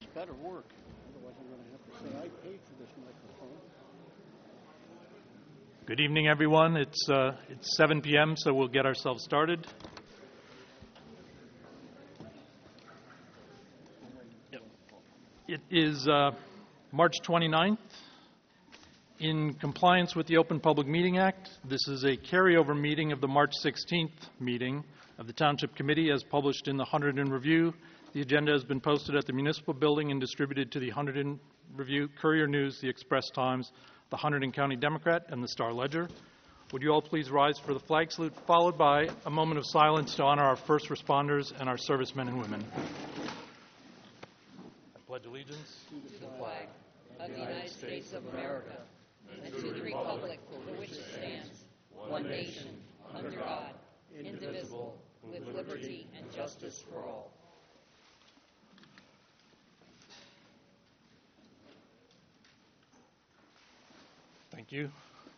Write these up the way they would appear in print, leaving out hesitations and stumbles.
better work. Otherwise, I'm going to have to say I paid for this microphone. Good evening, everyone. It's 7 p.m., so we'll get ourselves started. It is March 29th. In compliance with the Open Public Meeting Act, this is a carryover meeting of the March 16th meeting of the Township Committee as published in the Hunterdon Review. The agenda has been posted at the Municipal Building and distributed to the Hunterdon Review, Courier News, the Express Times, the Hunterdon County Democrat, and the Star Ledger. Would you all please rise for the flag salute, followed by a moment of silence to honor our first responders and our servicemen and women. I pledge allegiance to the flag of the United States of America and to the republic for which it stands, one nation, under God, indivisible, with liberty and justice for all. Thank you.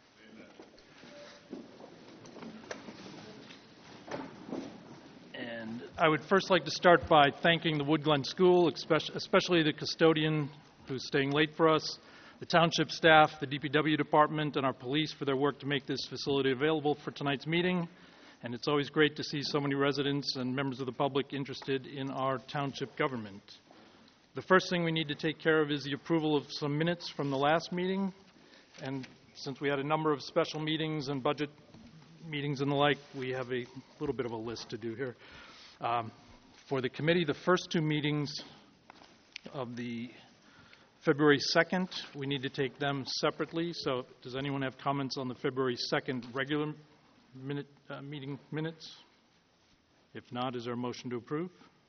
And I would first like to start by thanking the Wood Glen School, especially the custodian who's staying late for us, the township staff, the DPW department, and our police for their work to make this facility available for tonight's meeting. And it's always great to see so many residents and members of the public interested in our township government. The first thing we need to take care of is the approval of some minutes from the last meeting. And since we had a number of special meetings and budget meetings and the like, we have a little bit of a list to do here. For the committee, the first two meetings of the February 2nd, we need to take them separately. So does anyone have comments on the February 2nd regular meeting minutes? If not, is there a motion to approve?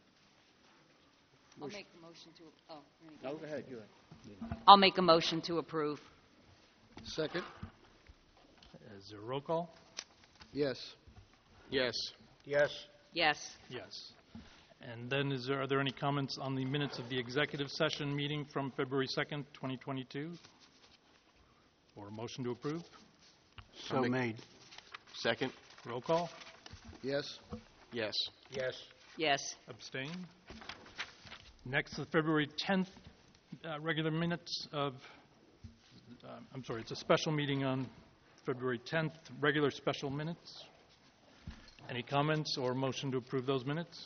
I'll make a motion to. No, go ahead. I'll make a motion to approve. Second. Is there a roll call? Yes. Yes. Yes. Yes. Yes. And then are there any comments on the minutes of the executive session meeting from February 2nd, 2022? Or a motion to approve? So made. Second. Roll call? Yes. Yes. Yes. Yes. Abstain? Next, the February 10th regular minutes of, it's a special meeting on February 10th, regular special minutes. Any comments or motion to approve those minutes?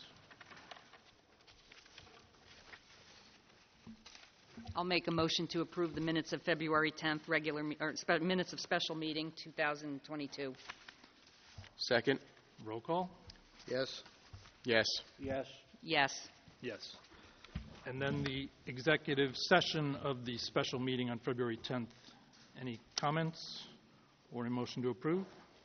I'll make a motion to approve the minutes of February 10th, minutes of special meeting 2022. Second. Roll call? Yes. Yes. Yes. Yes. Yes. And then the executive session of the special meeting on February 10th. Any comments or a motion to approve?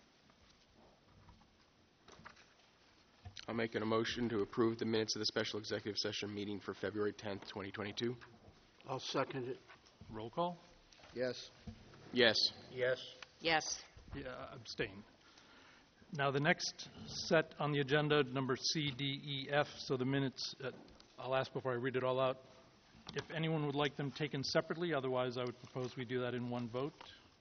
I'll make a motion to approve the minutes of the special executive session meeting for February 10th, 2022. I'll second it. Roll call? Yes. Yes. Yes. Yes. Yeah, abstain. Now the next set on the agenda, number C, D, E, F, so the minutes, I'll ask before I read it all out, if anyone would like them taken separately, otherwise I would propose we do that in one vote.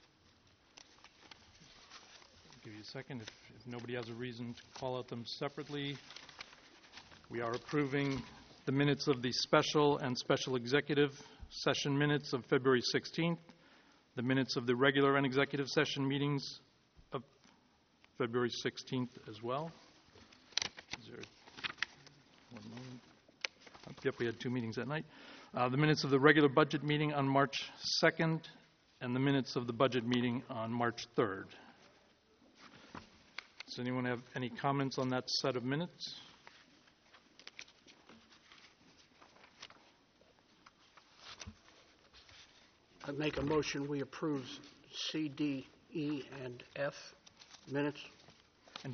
I'll give you a second if nobody has a reason to call out them separately. We are approving the minutes of the special and special executive session minutes of February 16th, the minutes of the regular and executive session meetings of February 16th as well. Is there one moment? Yep, we had two meetings that night. The minutes of the regular budget meeting on March 2nd and the minutes of the budget meeting on March 3rd. Does anyone have any comments on that set of minutes? I make a motion we approve C, D, E, and F minutes. And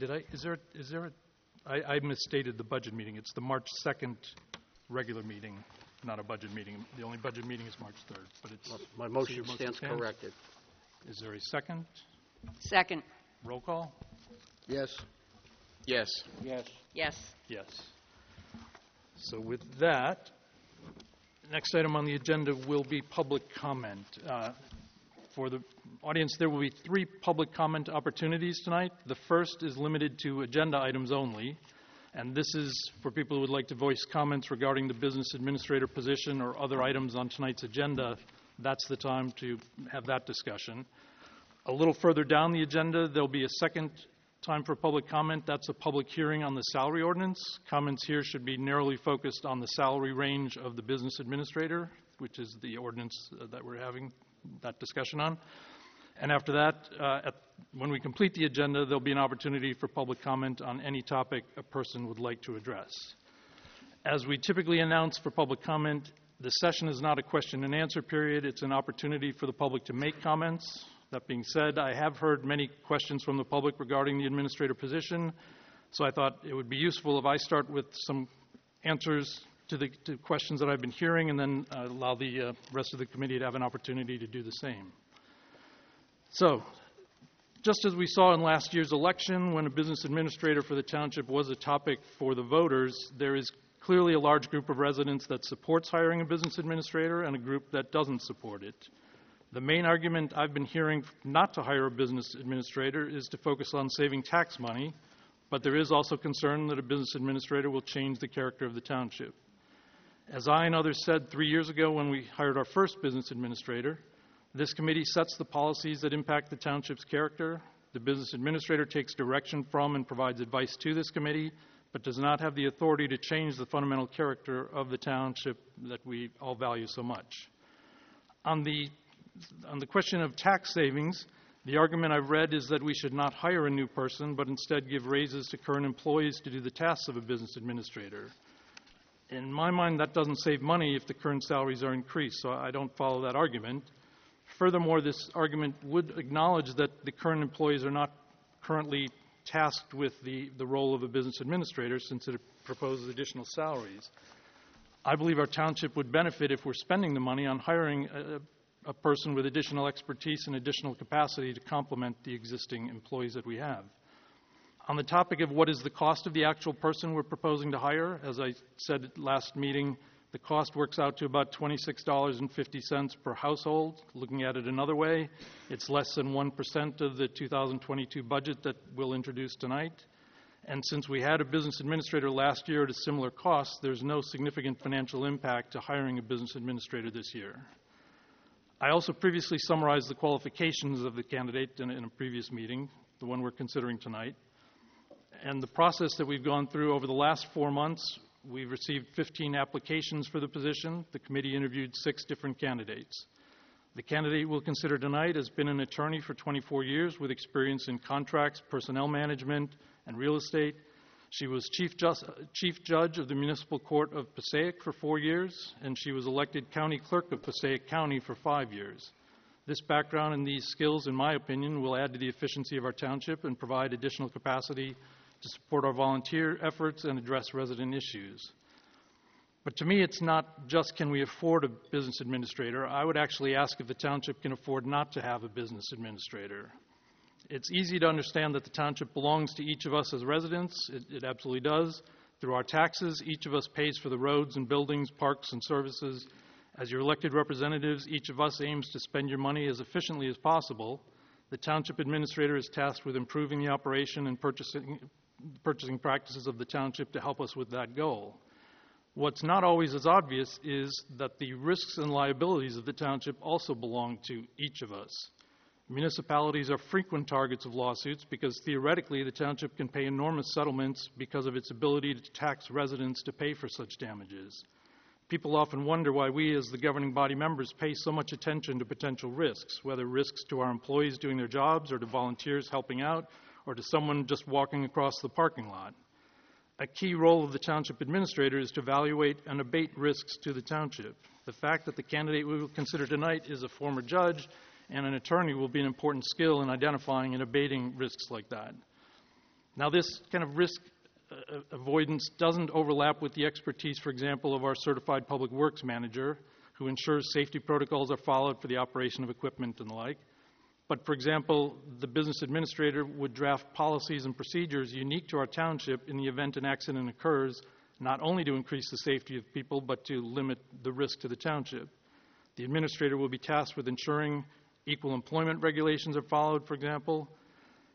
I misstated the budget meeting. It's the March 2nd regular meeting, not a budget meeting. The only budget meeting is March 3rd, but it's... My motion stands corrected. Is there a second? Second. Roll call? Yes. Yes. Yes. Yes. Yes. So with that, next item on the agenda will be public comment. For the audience, there will be 3 public comment opportunities tonight. The first is limited to agenda items only, And this is for people who would like to voice comments regarding the business administrator position or other items on tonight's agenda. That's the time to have that discussion. A little further down the agenda, there'll be a second time for public comment. That's a public hearing on the salary ordinance. Comments here should be narrowly focused on the salary range of the business administrator, which is the ordinance that we're having that discussion on. And after that, when we complete the agenda, there'll be an opportunity for public comment on any topic a person would like to address. As we typically announce for public comment, the session is not a question and answer period. It's an opportunity for the public to make comments. That being said, I have heard many questions from the public regarding the administrator position, so I thought it would be useful if I start with some answers to questions that I've been hearing, and then allow the rest of the committee to have an opportunity to do the same. So, just as we saw in last year's election, when a business administrator for the township was a topic for the voters, there is clearly a large group of residents that supports hiring a business administrator and a group that doesn't support it. The main argument I've been hearing not to hire a business administrator is to focus on saving tax money, but there is also concern that a business administrator will change the character of the township. As I and others said 3 years ago when we hired our first business administrator, this committee sets the policies that impact the township's character. The business administrator takes direction from and provides advice to this committee, but does not have the authority to change the fundamental character of the township that we all value so much. On the question of tax savings, the argument I've read is that we should not hire a new person, but instead give raises to current employees to do the tasks of a business administrator. In my mind, that doesn't save money if the current salaries are increased, so I don't follow that argument. Furthermore, this argument would acknowledge that the current employees are not currently tasked with the role of a business administrator, since it proposes additional salaries. I believe our township would benefit if we're spending the money on hiring a person with additional expertise and additional capacity to complement the existing employees that we have. On the topic of what is the cost of the actual person we're proposing to hire, as I said at last meeting, the cost works out to about $26.50 per household. Looking at it another way, it's less than 1% of the 2022 budget that we'll introduce tonight. And since we had a business administrator last year at a similar cost, there's no significant financial impact to hiring a business administrator this year. I also previously summarized the qualifications of the candidate in a previous meeting, the one we're considering tonight. And the process that we've gone through over the last 4 months, we've received 15 applications for the position. The committee interviewed 6 different candidates. The candidate we'll consider tonight has been an attorney for 24 years with experience in contracts, personnel management, and real estate. She was chief judge of the Municipal Court of Passaic for 4 years, and she was elected county clerk of Passaic County for 5 years. This background and these skills, in my opinion, will add to the efficiency of our township and provide additional capacity to support our volunteer efforts and address resident issues. But to me, it's not just can we afford a business administrator. I would actually ask if the township can afford not to have a business administrator. It's easy to understand that the township belongs to each of us as residents. It absolutely does. Through our taxes, each of us pays for the roads and buildings, parks and services. As your elected representatives, each of us aims to spend your money as efficiently as possible. The township administrator is tasked with improving the operation and purchasing practices of the township to help us with that goal. What's not always as obvious is that the risks and liabilities of the township also belong to each of us. Municipalities are frequent targets of lawsuits because theoretically the township can pay enormous settlements because of its ability to tax residents to pay for such damages. People often wonder why we as the governing body members pay so much attention to potential risks, whether risks to our employees doing their jobs or to volunteers helping out or to someone just walking across the parking lot. A key role of the township administrator is to evaluate and abate risks to the township. The fact that the candidate we will consider tonight is a former judge and an attorney will be an important skill in identifying and abating risks like that. Now, this kind of risk avoidance doesn't overlap with the expertise, for example, of our certified public works manager, who ensures safety protocols are followed for the operation of equipment and the like. But, for example, the business administrator would draft policies and procedures unique to our township in the event an accident occurs, not only to increase the safety of people, but to limit the risk to the township. The administrator will be tasked with ensuring equal employment regulations are followed, for example,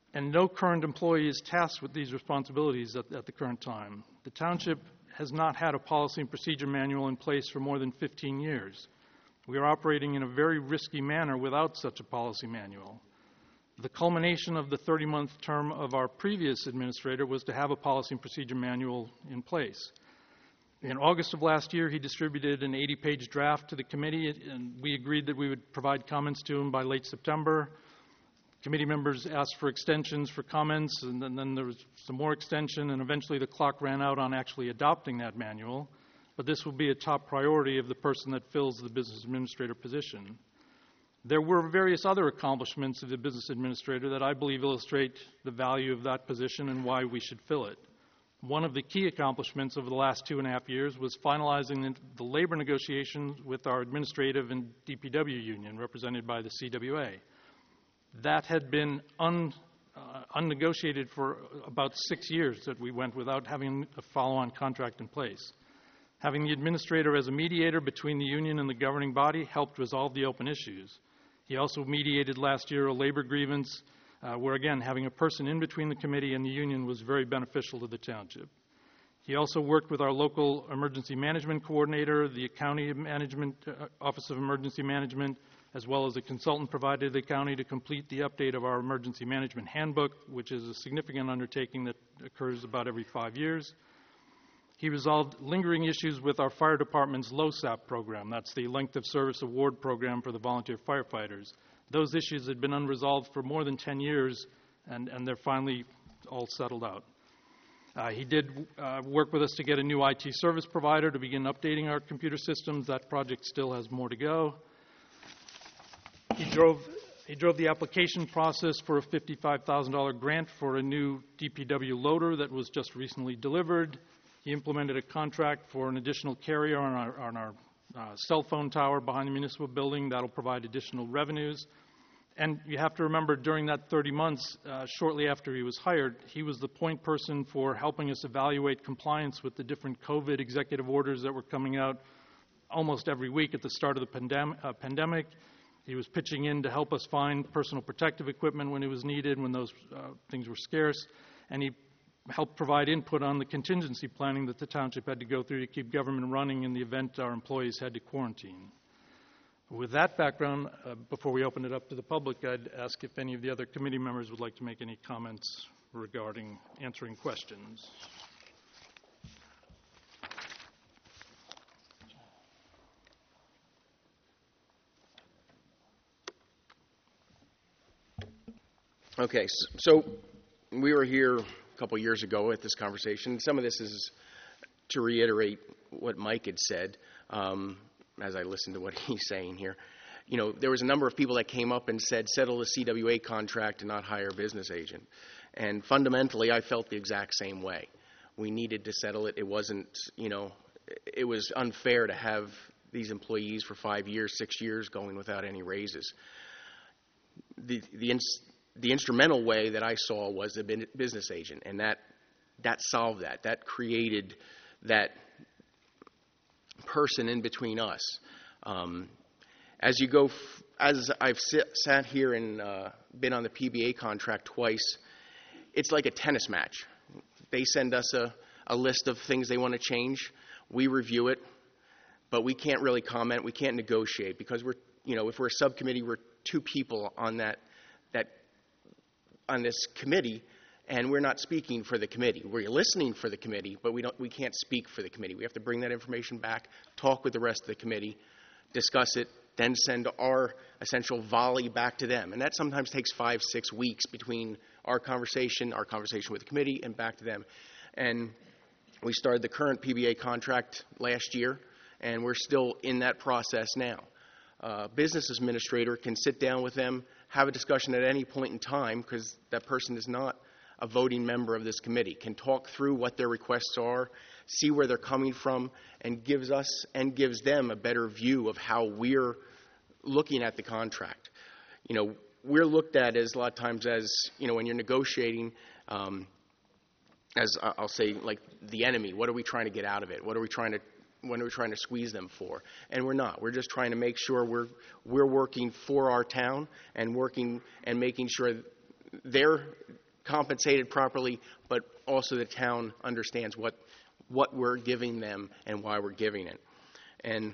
and no current employee is tasked with these responsibilities at the current time. The township has not had a policy and procedure manual in place for more than 15 years. We are operating in a very risky manner without such a policy manual. The culmination of the 30-month term of our previous administrator was to have a policy and procedure manual in place. In August of last year, he distributed an 80-page draft to the committee, and we agreed that we would provide comments to him by late September. Committee members asked for extensions for comments, and then there was some more extension, and eventually the clock ran out on actually adopting that manual. But this will be a top priority of the person that fills the business administrator position. There were various other accomplishments of the business administrator that I believe illustrate the value of that position and why we should fill it. One of the key accomplishments over the last 2.5 years was finalizing the labor negotiations with our administrative and DPW union, represented by the CWA. That had been unnegotiated for about 6 years that we went without having a follow-on contract in place. Having the administrator as a mediator between the union and the governing body helped resolve the open issues. He also mediated last year a labor grievance where, again, having a person in between the committee and the union was very beneficial to the township. He also worked with our local emergency management coordinator, the county management, Office of Emergency Management, as well as a consultant provided to the county to complete the update of our emergency management handbook, which is a significant undertaking that occurs about every 5 years. He resolved lingering issues with our fire department's LOSAP program. That's the Length of Service Award program for the volunteer firefighters. Those issues had been unresolved for more than 10 years, and they're finally all settled out. He did work with us to get a new IT service provider to begin updating our computer systems. That project still has more to go. He drove the application process for a $55,000 grant for a new DPW loader that was just recently delivered. He implemented a contract for an additional carrier on our cell phone tower behind the municipal building. That'll provide additional revenues. And you have to remember, during that 30 months, shortly after he was hired, he was the point person for helping us evaluate compliance with the different COVID executive orders that were coming out almost every week at the start of the pandemic. He was pitching in to help us find personal protective equipment when it was needed, when those things were scarce, and he helped provide input on the contingency planning that the township had to go through to keep government running in the event our employees had to quarantine. With that background, before we open it up to the public, I'd ask if any of the other committee members would like to make any comments regarding answering questions. Okay, so we were here a couple years ago at this conversation. Some of this is to reiterate what Mike had said as I listened to what he's saying here. You know, there was a number of people that came up and said, settle the CWA contract and not hire a business agent. And fundamentally, I felt the exact same way. We needed to settle it. It wasn't, you know, it was unfair to have these employees for 5 years, 6 years going without any raises. The instrumental way that I saw was a business agent, and that solved that. That created that person in between us. As I've sat here and been on the PBA contract twice, it's like a tennis match. They send us a list of things they want to change. We review it, but we can't really comment. We can't negotiate because if we're a subcommittee, we're 2 people on on this committee, and we're not speaking for the committee. We're listening for the committee, but we can't speak for the committee. We have to bring that information back, talk with the rest of the committee, discuss it, then send our essential volley back to them. And that sometimes takes 5-6 weeks between our conversation with the committee, and back to them. And we started the current PBA contract last year, and we're still in that process now. Business administrator can sit down with them, have a discussion at any point in time, because that person is not a voting member of this committee, can talk through what their requests are, see where they're coming from, and gives us and gives them a better view of how we're looking at the contract. You know, we're looked at as a lot of times as, when you're negotiating, as I'll say, like the enemy. What are we trying to get out of it? When are we trying to squeeze them for? And we're not. We're just trying to make sure we're working for our town and working and making sure they're compensated properly, but also the town understands what we're giving them and why we're giving it. And,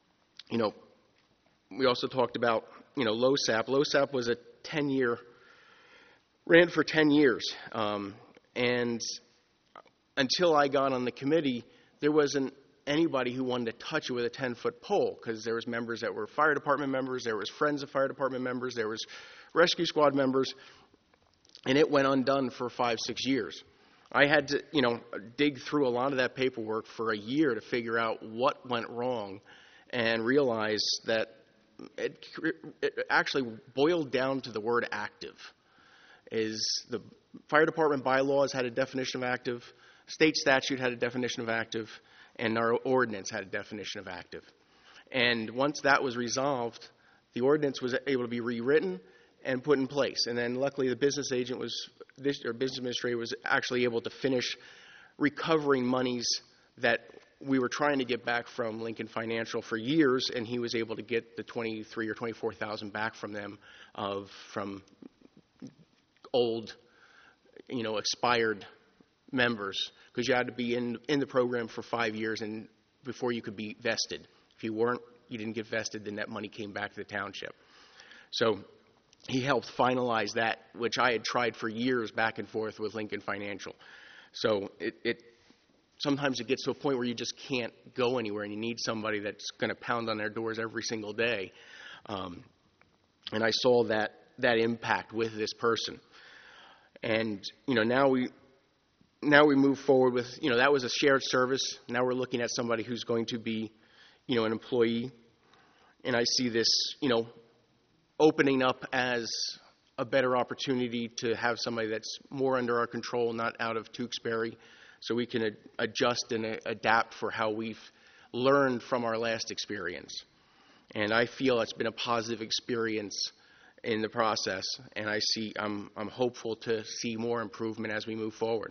we also talked about, LoSAP. LoSAP was a 10-year, ran for 10 years. And until I got on the committee, there wasn't anybody who wanted to touch it with a 10-foot pole, because there was members that were fire department members, there was friends of fire department members, there was rescue squad members, and it went undone for 5-6 years. I had to, dig through a lot of that paperwork for a year to figure out what went wrong and realize that it actually boiled down to the word active. Is the fire department bylaws had a definition of active, state statute had a definition of active, and our ordinance had a definition of active. And once that was resolved, the ordinance was able to be rewritten and put in place. And then luckily the business administrator was actually able to finish recovering monies that we were trying to get back from Lincoln Financial for years, and he was able to get the $23,000 or $24,000 back from them from old, expired members, because you had to be in the program for 5 years and before you could be vested. If you weren't, you didn't get vested, then that money came back to the township. So he helped finalize that, which I had tried for years back and forth with Lincoln Financial. So sometimes it gets to a point where you just can't go anywhere, and you need somebody that's going to pound on their doors every single day. And I saw that impact with this person. And, now we move forward with, that was a shared service. Now we're looking at somebody who's going to be, an employee. And I see this, opening up as a better opportunity to have somebody that's more under our control, not out of Tewksbury, so we can adjust and adapt for how we've learned from our last experience. And I feel it's been a positive experience in the process, and I'm hopeful to see more improvement as we move forward.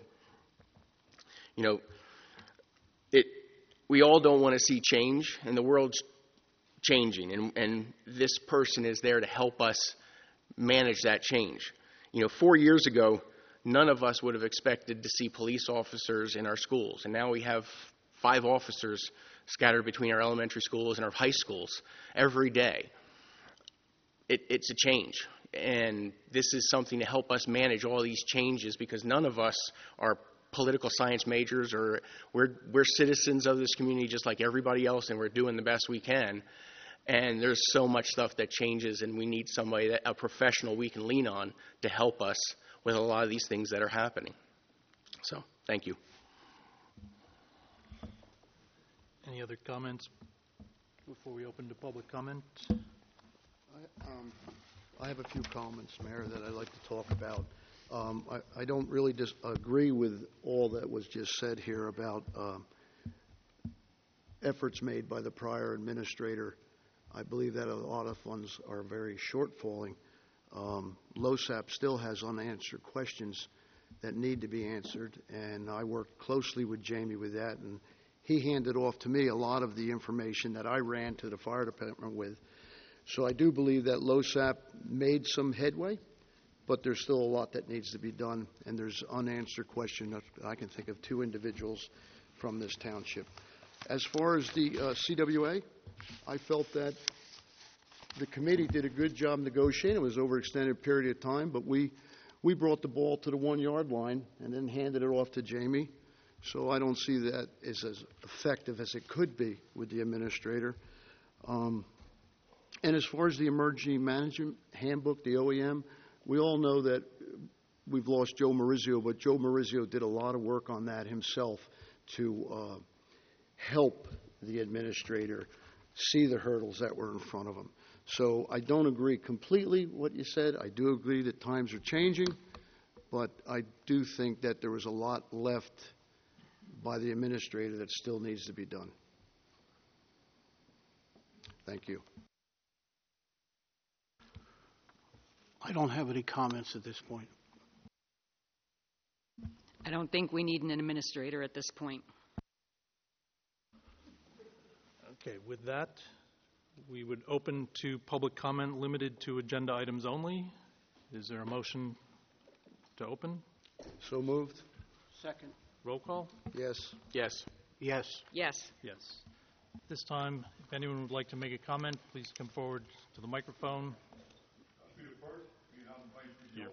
We all don't want to see change, and the world's changing, and this person is there to help us manage that change. 4 years ago, none of us would have expected to see police officers in our schools, and now we have 5 officers scattered between our elementary schools and our high schools every day. It's a change, and this is something to help us manage all these changes, because none of us are political science majors, or we're citizens of this community just like everybody else, and we're doing the best we can. And there's so much stuff that changes, and we need somebody, a professional we can lean on to help us with a lot of these things that are happening. So, thank you. Any other comments before we open to public comment? I have a few comments, Mayor, that I'd like to talk about. I don't really agree with all that was just said here about efforts made by the prior administrator. I believe that a lot of funds are very shortfalling. LoSAP still has unanswered questions that need to be answered, and I worked closely with Jamie with that, and he handed off to me a lot of the information that I ran to the fire department with. So I do believe that LoSAP made some headway, but there's still a lot that needs to be done, and there's unanswered questions. I can think of 2 individuals from this township. As far as the CWA, I felt that the committee did a good job negotiating. It was over an extended period of time, but we brought the ball to the 1-yard line and then handed it off to Jamie. So I don't see that as effective as it could be with the administrator. And as far as the emergency management handbook, the OEM, we all know that we've lost Joe Marizio, but Joe Marizio did a lot of work on that himself to help the administrator see the hurdles that were in front of him. So I don't agree completely what you said. I do agree that times are changing, but I do think that there was a lot left by the administrator that still needs to be done. Thank you. I don't have any comments at this point. I don't think we need an administrator at this point. Okay, with that, we would open to public comment limited to agenda items only. Is there a motion to open. So moved? Second. Roll call. Yes. Yes. Yes. Yes. Yes. At this time, if anyone would like to make a comment, please come forward to the microphone. Here.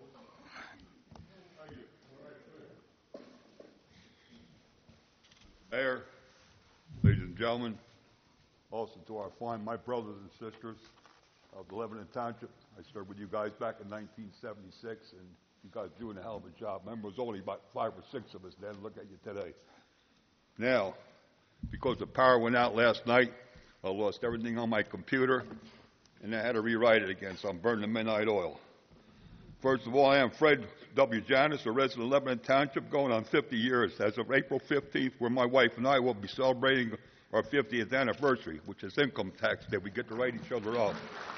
Mayor, ladies and gentlemen, also to my brothers and sisters of Lebanon Township. I started with you guys back in 1976, and you guys are doing a hell of a job. Remember, it was only about 5 or 6 of us then. Look at you today. Now, because the power went out last night, I lost everything on my computer, and I had to rewrite it again, so I'm burning the midnight oil. First of all, I am Fred W. Janis, a resident of Lebanon Township, going on 50 years. As of April 15th, where my wife and I will be celebrating our 50th anniversary, which is income tax day. We get to write each other off.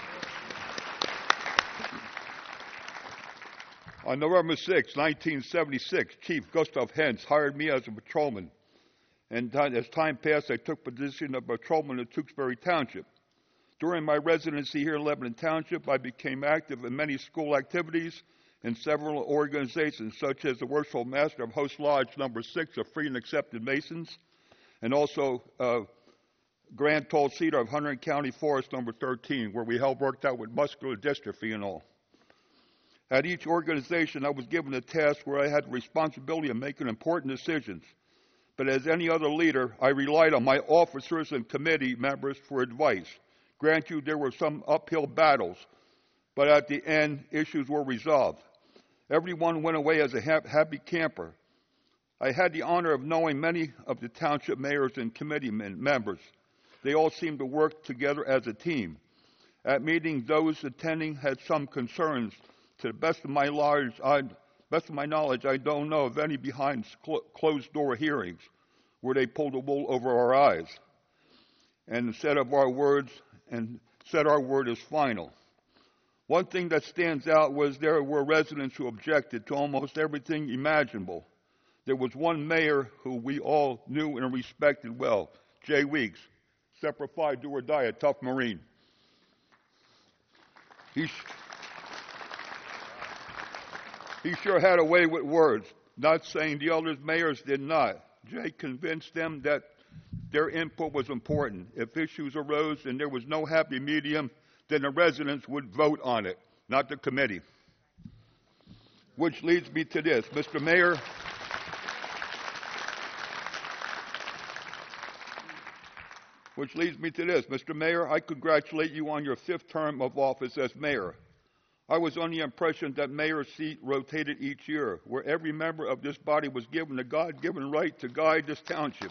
On November 6, 1976, Chief Gustav Hentz hired me as a patrolman. And as time passed, I took position of patrolman in Tewksbury Township. During my residency here in Lebanon Township, I became active in many school activities and several organizations, such as the Worshipful Master of Host Lodge number 6 of Free and Accepted Masons, and also Grand Tall Cedar of Hunterdon County Forest number 13, where we helped worked out with muscular dystrophy and all. At each organization, I was given a task where I had the responsibility of making important decisions. But as any other leader, I relied on my officers and committee members for advice. Grant you, there were some uphill battles, but at the end, issues were resolved. Everyone went away as a happy camper. I had the honor of knowing many of the township mayors and committee members. They all seemed to work together as a team. At meetings, those attending had some concerns. To the best of my knowledge, I don't know of any behind closed-door hearings where they pulled the wool over our eyes and said our word is final. One thing that stands out was there were residents who objected to almost everything imaginable. There was one mayor who we all knew and respected well, Jay Weeks, Semper Fi, do or die, a tough Marine. He sure had a way with words, not saying the other mayors did not. Jay convinced them that their input was important. If issues arose and there was no happy medium, then the residents would vote on it, not the committee. Which leads me to this, Mr. Mayor. Mr. Mayor, I congratulate you on your 5th term of office as mayor. I was on the impression that mayor's seat rotated each year, where every member of this body was given the God-given right to guide this township.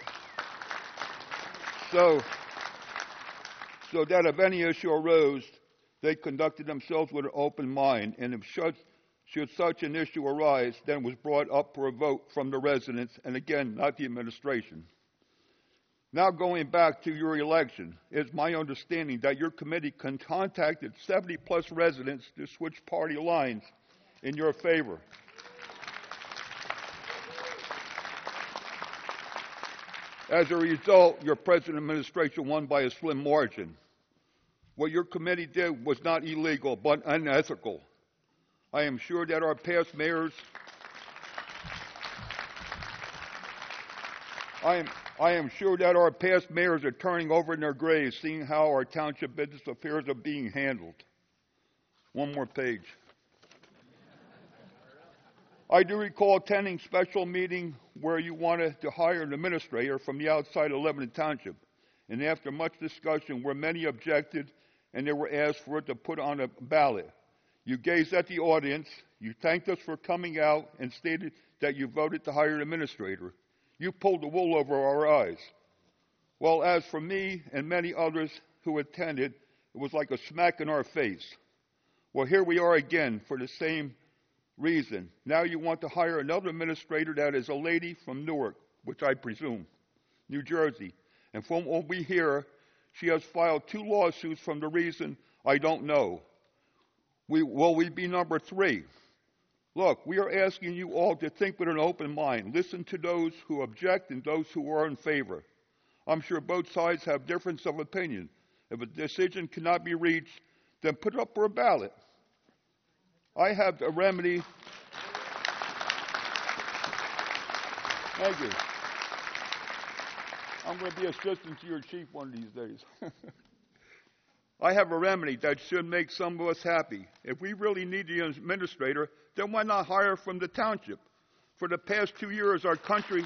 So that if any issue arose, they conducted themselves with an open mind, and if should such an issue arise, then was brought up for a vote from the residents, and again, not the administration. Now going back to your election, it's my understanding that your committee contacted 70-plus residents to switch party lines in your favor. As a result, your present administration won by a slim margin. What your committee did was not illegal, but unethical. I am sure that our past mayors are turning over in their graves, seeing how our township business affairs are being handled. One more page. I do recall attending special meeting where you wanted to hire an administrator from the outside of Lebanon Township. And after much discussion where many objected and they were asked for it to put on a ballot, you gazed at the audience, you thanked us for coming out and stated that you voted to hire an administrator. You pulled the wool over our eyes. Well, as for me and many others who attended, it was like a smack in our face. Well, here we are again for the same reason. Now you want to hire another administrator that is a lady from Newark, which I presume, New Jersey. And from what we hear, she has filed 2 lawsuits from the reason I don't know. Will we be number 3? Look, we are asking you all to think with an open mind. Listen to those who object and those who are in favor. I'm sure both sides have difference of opinion. If a decision cannot be reached, then put it up for a ballot. I have a remedy. Thank you. I'm going to be assistant to your chief one of these days. I have a remedy that should make some of us happy. If we really need the administrator, then why not hire from the township? For the past 2 years, our country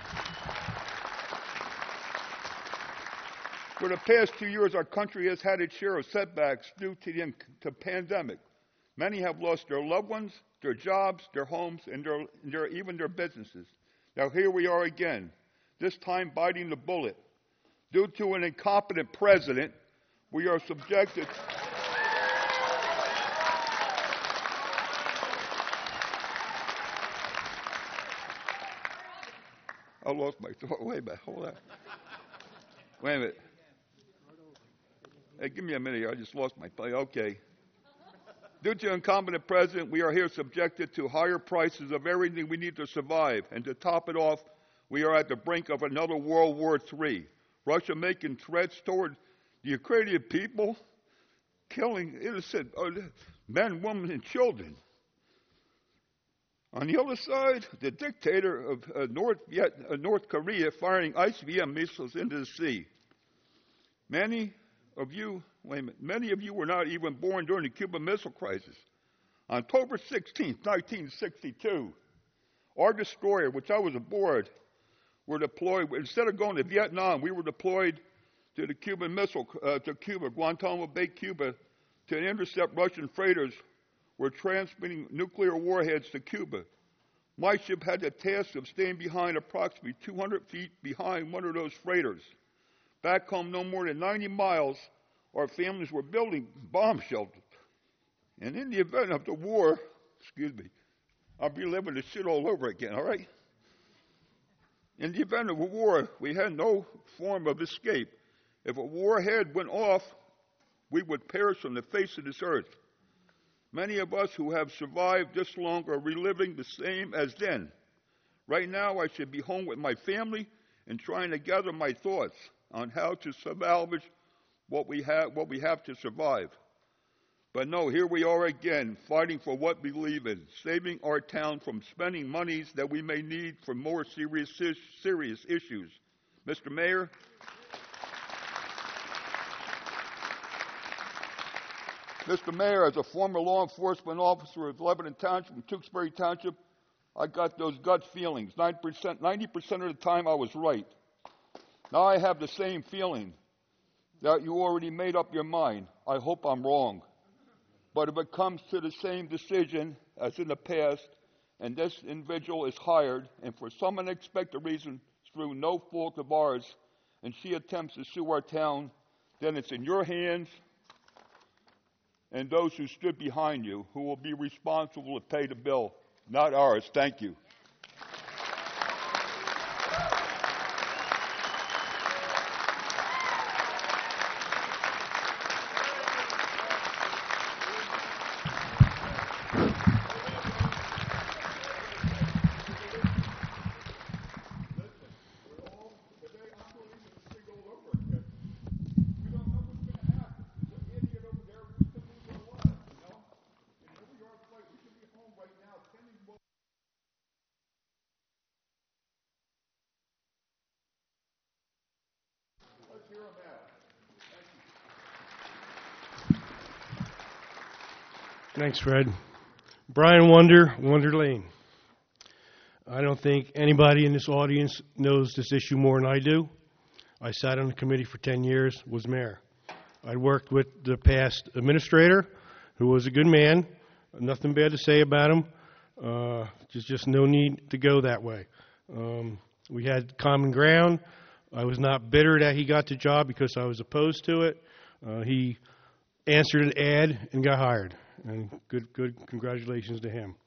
has had its share of setbacks due to the pandemic. Many have lost their loved ones, their jobs, their homes, and even their businesses. Now here we are again, this time biting the bullet. Due to an incompetent president, we are subjected. I lost my thought. Wait a minute. Hold on. Wait a minute. Hey, give me a minute here. I just lost my thought. Okay. Due to an incompetent president, we are here subjected to higher prices of everything we need to survive. And to top it off, we are at the brink of another World War III. Russia making threats toward the Ukrainian people, killing innocent men, women, and children. On the other side, the dictator of North Korea firing ICBM missiles into the sea. Many of you were not even born during the Cuban Missile Crisis. On October 16, 1962, our destroyer, which I was aboard, were deployed. Instead of going to Vietnam, we were deployed to the Cuban to Cuba, Guantanamo Bay, Cuba, to intercept Russian freighters were transmitting nuclear warheads to Cuba. My ship had the task of staying behind approximately 200 feet behind one of those freighters. Back home, no more than 90 miles, our families were building bomb shelters. And in the event of the war, I'll be living this shit all over again, all right? In the event of a war, we had no form of escape. If a warhead went off, we would perish on the face of this earth. Many of us who have survived this long are reliving the same as then. Right now, I should be home with my family and trying to gather my thoughts on how to salvage what we have to survive. But no, here we are again, fighting for what we believe in, saving our town from spending monies that we may need for more serious issues. Mr. Mayor, as a former law enforcement officer of Lebanon Township and Tewksbury Township, I got those gut feelings. 90% of the time I was right. Now I have the same feeling that you already made up your mind. I hope I'm wrong. But if it comes to the same decision as in the past, and this individual is hired, and for some unexpected reason, through no fault of ours, and she attempts to sue our town, then it's in your hands and those who stood behind you who will be responsible to pay the bill, not ours. Thank you. Thanks, Fred. Brian Wonder, Wonder Lane. I don't think anybody in this audience knows this issue more than I do. I sat on the committee for 10 years, was mayor. I worked with the past administrator, who was a good man. Nothing bad to say about him. Just no need to go that way. We had common ground. I was not bitter that he got the job because I was opposed to it. He answered an ad and got hired. And good congratulations to him.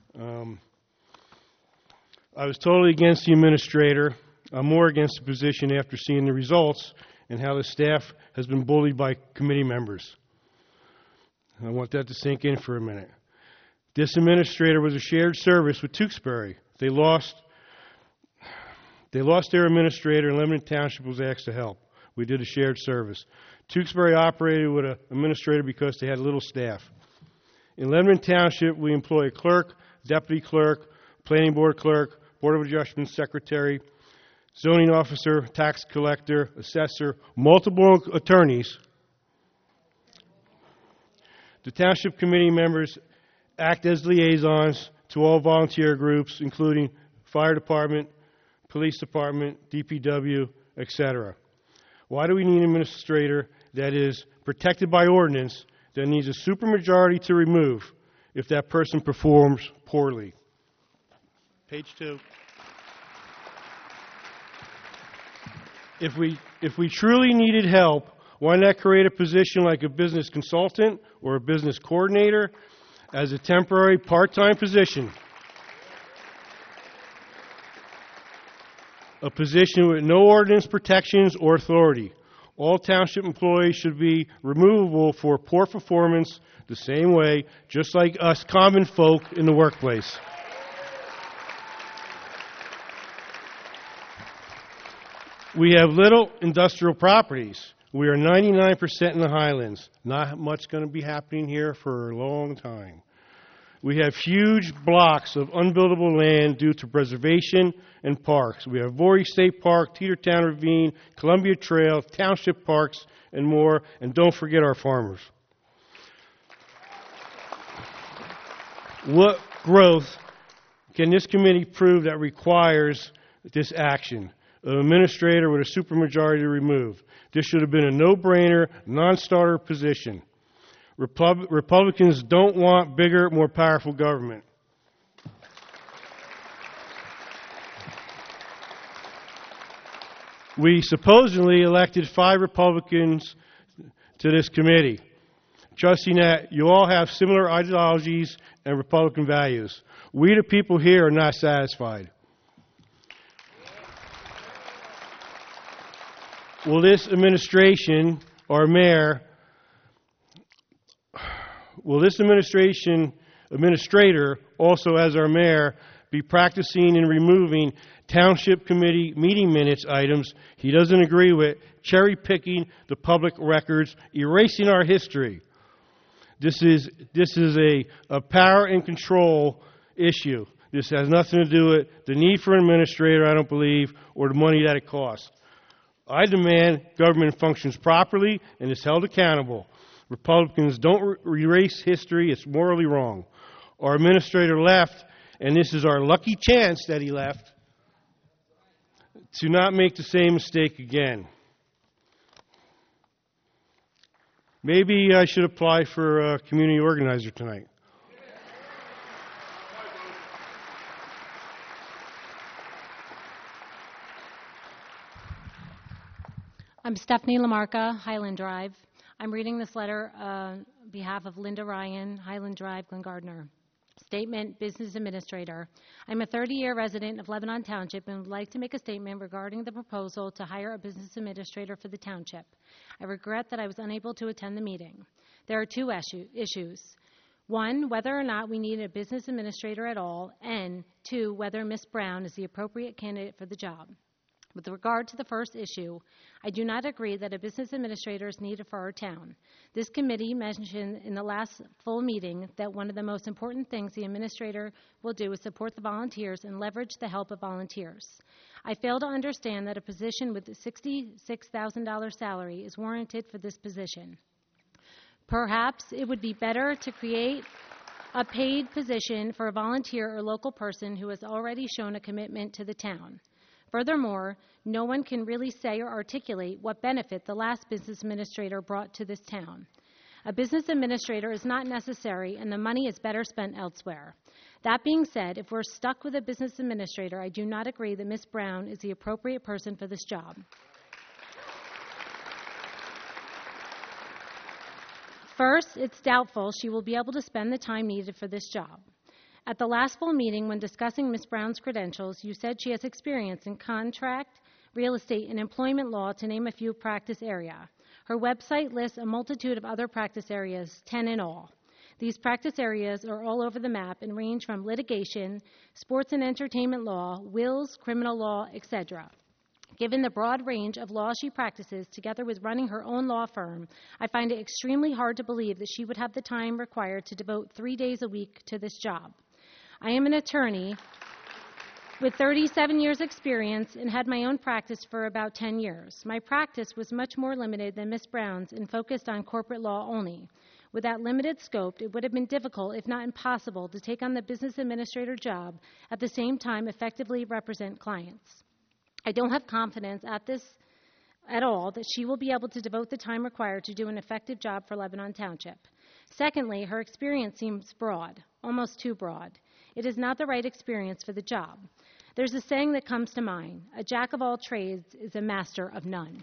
I was totally against the administrator. I'm more against the position after seeing the results and how the staff has been bullied by committee members. I want that to sink in for a minute. This administrator was a shared service with Tewksbury. They lost their administrator, and Lebanon Township was asked to help. We did a shared service. Tewksbury operated with an administrator because they had little staff. In Lebanon Township, we employ a clerk, deputy clerk, planning board clerk, Board of Adjustment secretary, zoning officer, tax collector, assessor, multiple attorneys. The township committee members act as liaisons to all volunteer groups, including fire department, police department, DPW, etc. Why do we need an administrator that is protected by ordinance that needs a supermajority to remove if that person performs poorly? Page 2. If we truly needed help, why not create a position like a business consultant or a business coordinator as a temporary part-time position? A position with no ordinance protections or authority. All township employees should be removable for poor performance the same way, just like us common folk in the workplace. We have little industrial properties. We are 99% in the Highlands. Not much going to be happening here for a long time. We have huge blocks of unbuildable land due to preservation and parks. We have Voorhees State Park, Teetertown Ravine, Columbia Trail, township parks, and more. And don't forget our farmers. What growth can this committee prove that requires this action? An administrator with a supermajority to remove. This should have been a no-brainer, non-starter position. Republicans don't want bigger, more powerful government. We supposedly elected 5 Republicans to this committee, trusting that you all have similar ideologies and Republican values. We, the people here, are not satisfied. Will this administration, our mayor, will this administrator, also as our mayor, be practicing and removing township committee meeting minutes items he doesn't agree with, cherry-picking the public records, erasing our history? This is a power and control issue. This has nothing to do with the need for an administrator, I don't believe, or the money that it costs. I demand government functions properly and is held accountable. Republicans don't erase history. It's morally wrong. Our administrator left, and this is our lucky chance that he left, to not make the same mistake again. Maybe I should apply for a community organizer tonight. I'm Stephanie Lamarca, Highland Drive. I'm reading this letter on behalf of Linda Ryan, Highland Drive, Glen Gardner. Statement, Business Administrator. I'm a 30-year resident of Lebanon Township and would like to make a statement regarding the proposal to hire a business administrator for the township. I regret that I was unable to attend the meeting. There are 2 issues. 1, whether or not we need a business administrator at all, and 2, whether Ms. Brown is the appropriate candidate for the job. With regard to the first issue, I do not agree that a business administrator is needed for our town. This committee mentioned in the last full meeting that one of the most important things the administrator will do is support the volunteers and leverage the help of volunteers. I fail to understand that a position with a $66,000 salary is warranted for this position. Perhaps it would be better to create a paid position for a volunteer or local person who has already shown a commitment to the town. Furthermore, no one can really say or articulate what benefit the last business administrator brought to this town. A business administrator is not necessary, and the money is better spent elsewhere. That being said, if we're stuck with a business administrator, I do not agree that Ms. Brown is the appropriate person for this job. First, it's doubtful she will be able to spend the time needed for this job. At the last full meeting, when discussing Ms. Brown's credentials, you said she has experience in contract, real estate, and employment law, to name a few practice area. Her website lists a multitude of other practice areas, 10 in all. These practice areas are all over the map and range from litigation, sports and entertainment law, wills, criminal law, etc. Given the broad range of law she practices, together with running her own law firm, I find it extremely hard to believe that she would have the time required to devote 3 days a week to this job. I am an attorney with 37 years' experience and had my own practice for about 10 years. My practice was much more limited than Ms. Brown's and focused on corporate law only. With that limited scope, it would have been difficult, if not impossible, to take on the business administrator job at the same time effectively represent clients. I don't have confidence at all that she will be able to devote the time required to do an effective job for Lebanon Township. Secondly, her experience seems broad, almost too broad. It is not the right experience for the job. There's a saying that comes to mind, a jack of all trades is a master of none.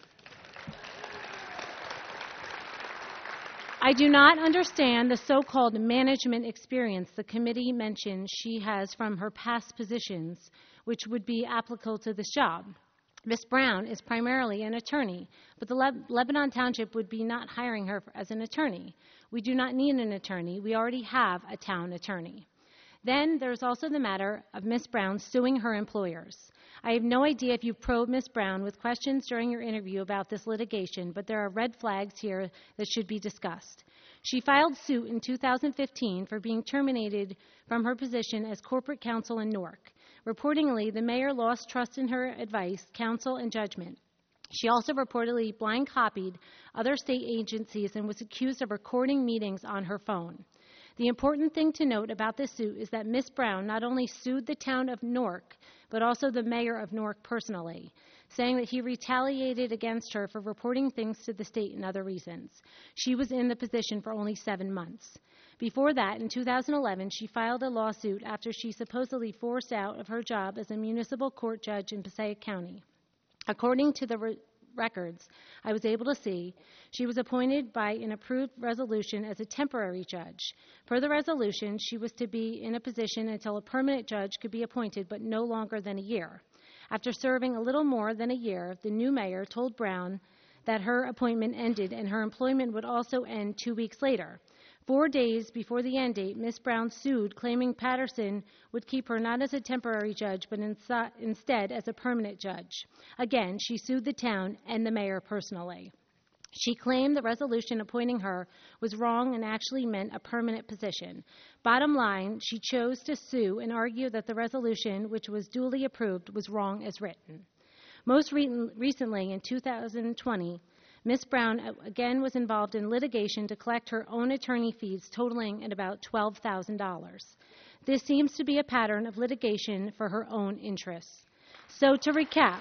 I do not understand the so-called management experience the committee mentioned she has from her past positions, which would be applicable to this job. Ms. Brown is primarily an attorney, but the Lebanon Township would be not hiring her as an attorney. We do not need an attorney. We already have a town attorney. Then there's also the matter of Ms. Brown suing her employers. I have no idea if you probed Ms. Brown with questions during your interview about this litigation, but there are red flags here that should be discussed. She filed suit in 2015 for being terminated from her position as corporate counsel in Newark. Reportedly, the mayor lost trust in her advice, counsel, and judgment. She also reportedly blind copied other state agencies and was accused of recording meetings on her phone. The important thing to note about this suit is that Ms. Brown not only sued the town of Newark, but also the mayor of Newark personally, saying that he retaliated against her for reporting things to the state and other reasons. She was in the position for only 7 months. Before that, in 2011, she filed a lawsuit after she supposedly forced out of her job as a municipal court judge in Passaic County. According to the records I was able to see, she was appointed by an approved resolution as a temporary judge. Per the resolution, she was to be in a position until a permanent judge could be appointed, but no longer than a year. After serving a little more than a year, the new mayor told Brown that her appointment ended and her employment would also end 2 weeks later. 4 days before the end date, Ms. Brown sued, claiming Patterson would keep her not as a temporary judge, but instead as a permanent judge. Again, she sued the town and the mayor personally. She claimed the resolution appointing her was wrong and actually meant a permanent position. Bottom line, she chose to sue and argue that the resolution, which was duly approved, was wrong as written. Most recently, in 2020, Ms. Brown again was involved in litigation to collect her own attorney fees totaling at about $12,000. This seems to be a pattern of litigation for her own interests. So to recap,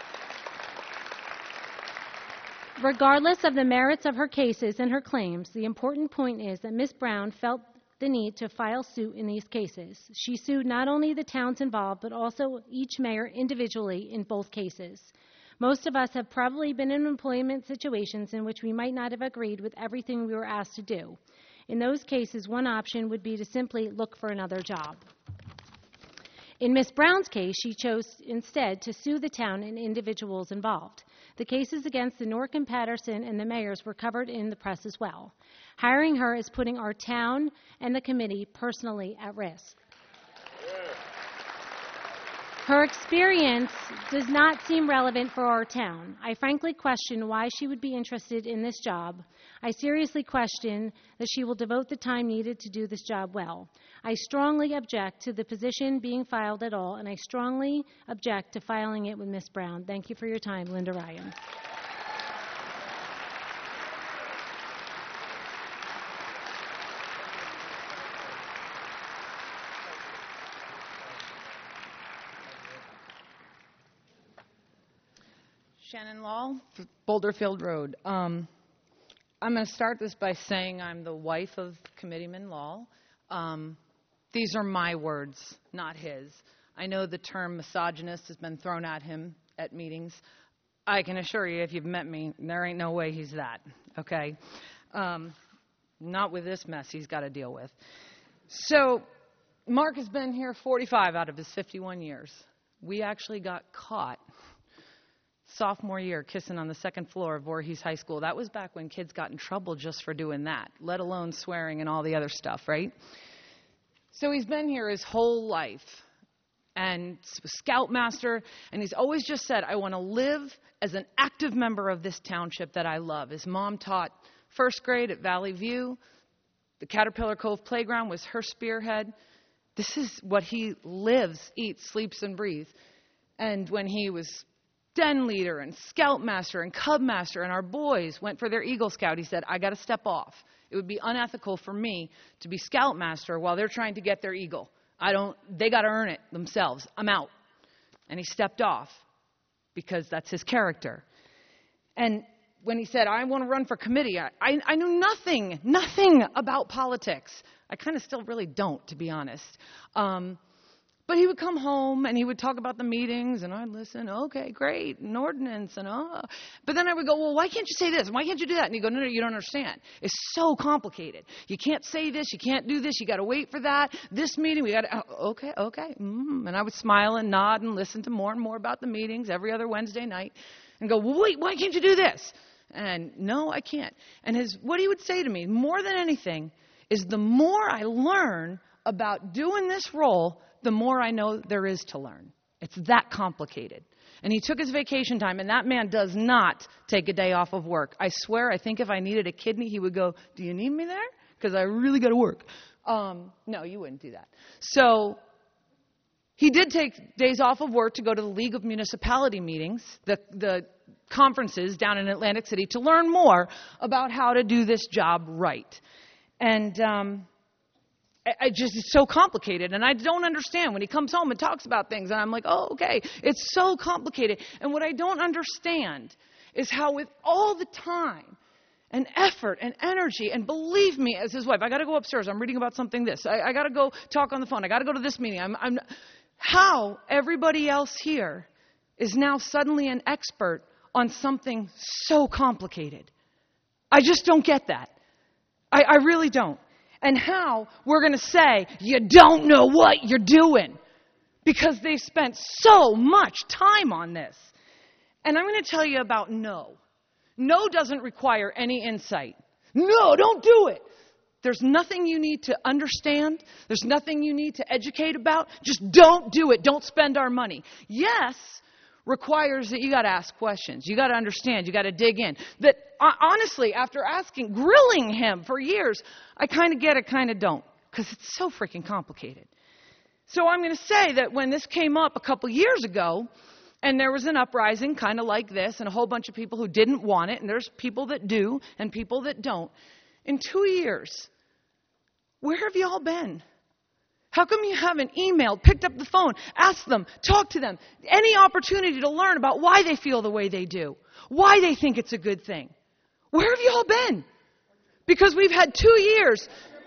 regardless of the merits of her cases and her claims, the important point is that Ms. Brown felt the need to file suit in these cases. She sued not only the towns involved, but also each mayor individually in both cases. Most of us have probably been in employment situations in which we might not have agreed with everything we were asked to do. In those cases, one option would be to simply look for another job. In Ms. Brown's case, she chose instead to sue the town and individuals involved. The cases against the Newark and Patterson and the mayors were covered in the press as well. Hiring her is putting our town and the committee personally at risk. Her experience does not seem relevant for our town. I frankly question why she would be interested in this job. I seriously question that she will devote the time needed to do this job well. I strongly object to the position being filed at all, and I strongly object to filing it with Ms. Brown. Thank you for your time. Linda Ryan. Shannon Law, Boulderfield Road. I'm going to start this by saying I'm the wife of Committeeman Law. These are my words, not his. I know the term misogynist has been thrown at him at meetings. I can assure you, if you've met me, there ain't no way he's that, okay? Not with this mess he's got to deal with. So Mark has been here 45 out of his 51 years. We actually got caught sophomore year kissing on the second floor of Voorhees High School. That was back when kids got in trouble just for doing that, let alone swearing and all the other stuff, right? So he's been here his whole life and was scoutmaster, and he's always just said, I want to live as an active member of this township that I love. His mom taught first grade at Valley View. The Caterpillar Cove Playground was her spearhead. This is what he lives, eats, sleeps, and breathes. And when he was den leader and scoutmaster and cub master and our boys went for their Eagle Scout, he said, I got to step off. It would be unethical for me to be scoutmaster while they're trying to get their eagle. They got to earn it themselves. I'm out. And he stepped off because that's his character. And when he said, I want to run for committee, I knew nothing about politics. I kind of still really don't, to be honest. But he would come home and he would talk about the meetings, and I'd listen. Okay, great, an ordinance, and But then I would go, well, why can't you say this? Why can't you do that? And he'd go, no, you don't understand. It's so complicated. You can't say this. You can't do this. You got to wait for that. This meeting, we got to. Okay. And I would smile and nod and listen to more and more about the meetings every other Wednesday night, and go, well, wait, why can't you do this? And no, I can't. And what he would say to me, more than anything, is the more I learn about doing this role, the more I know there is to learn. It's that complicated. And he took his vacation time, and that man does not take a day off of work. I swear, I think if I needed a kidney, he would go, do you need me there? Because I really got to work. No, you wouldn't do that. So he did take days off of work to go to the League of Municipality meetings, the conferences down in Atlantic City, to learn more about how to do this job right. And it's so complicated, and I don't understand when he comes home and talks about things, and I'm like, oh, okay, it's so complicated. And what I don't understand is how with all the time and effort and energy, and believe me, as his wife, I got to go upstairs, I'm reading about something this, I got to go talk on the phone, I got to go to this meeting, how everybody else here is now suddenly an expert on something so complicated. I just don't get that. I really don't. And how we're going to say, you don't know what you're doing, because they've spent so much time on this. And I'm going to tell you about no. No doesn't require any insight. No, don't do it. There's nothing you need to understand. There's nothing you need to educate about. Just don't do it. Don't spend our money. Yes requires that you got to ask questions. You got to understand. You got to dig in. That honestly, after grilling him for years, I kind of get it, kind of don't, because it's so freaking complicated. So I'm going to say that when this came up a couple years ago, and there was an uprising kind of like this, and a whole bunch of people who didn't want it, and there's people that do and people that don't. In 2 years, where have you all been? How come you haven't emailed, picked up the phone, asked them, talked to them, any opportunity to learn about why they feel the way they do, why they think it's a good thing? Where have you all been? Because we've had 2 years.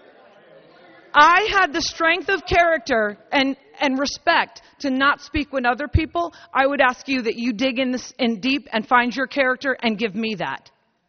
I had the strength of character and respect to not speak with other people. I would ask you that you dig in deep and find your character and give me that.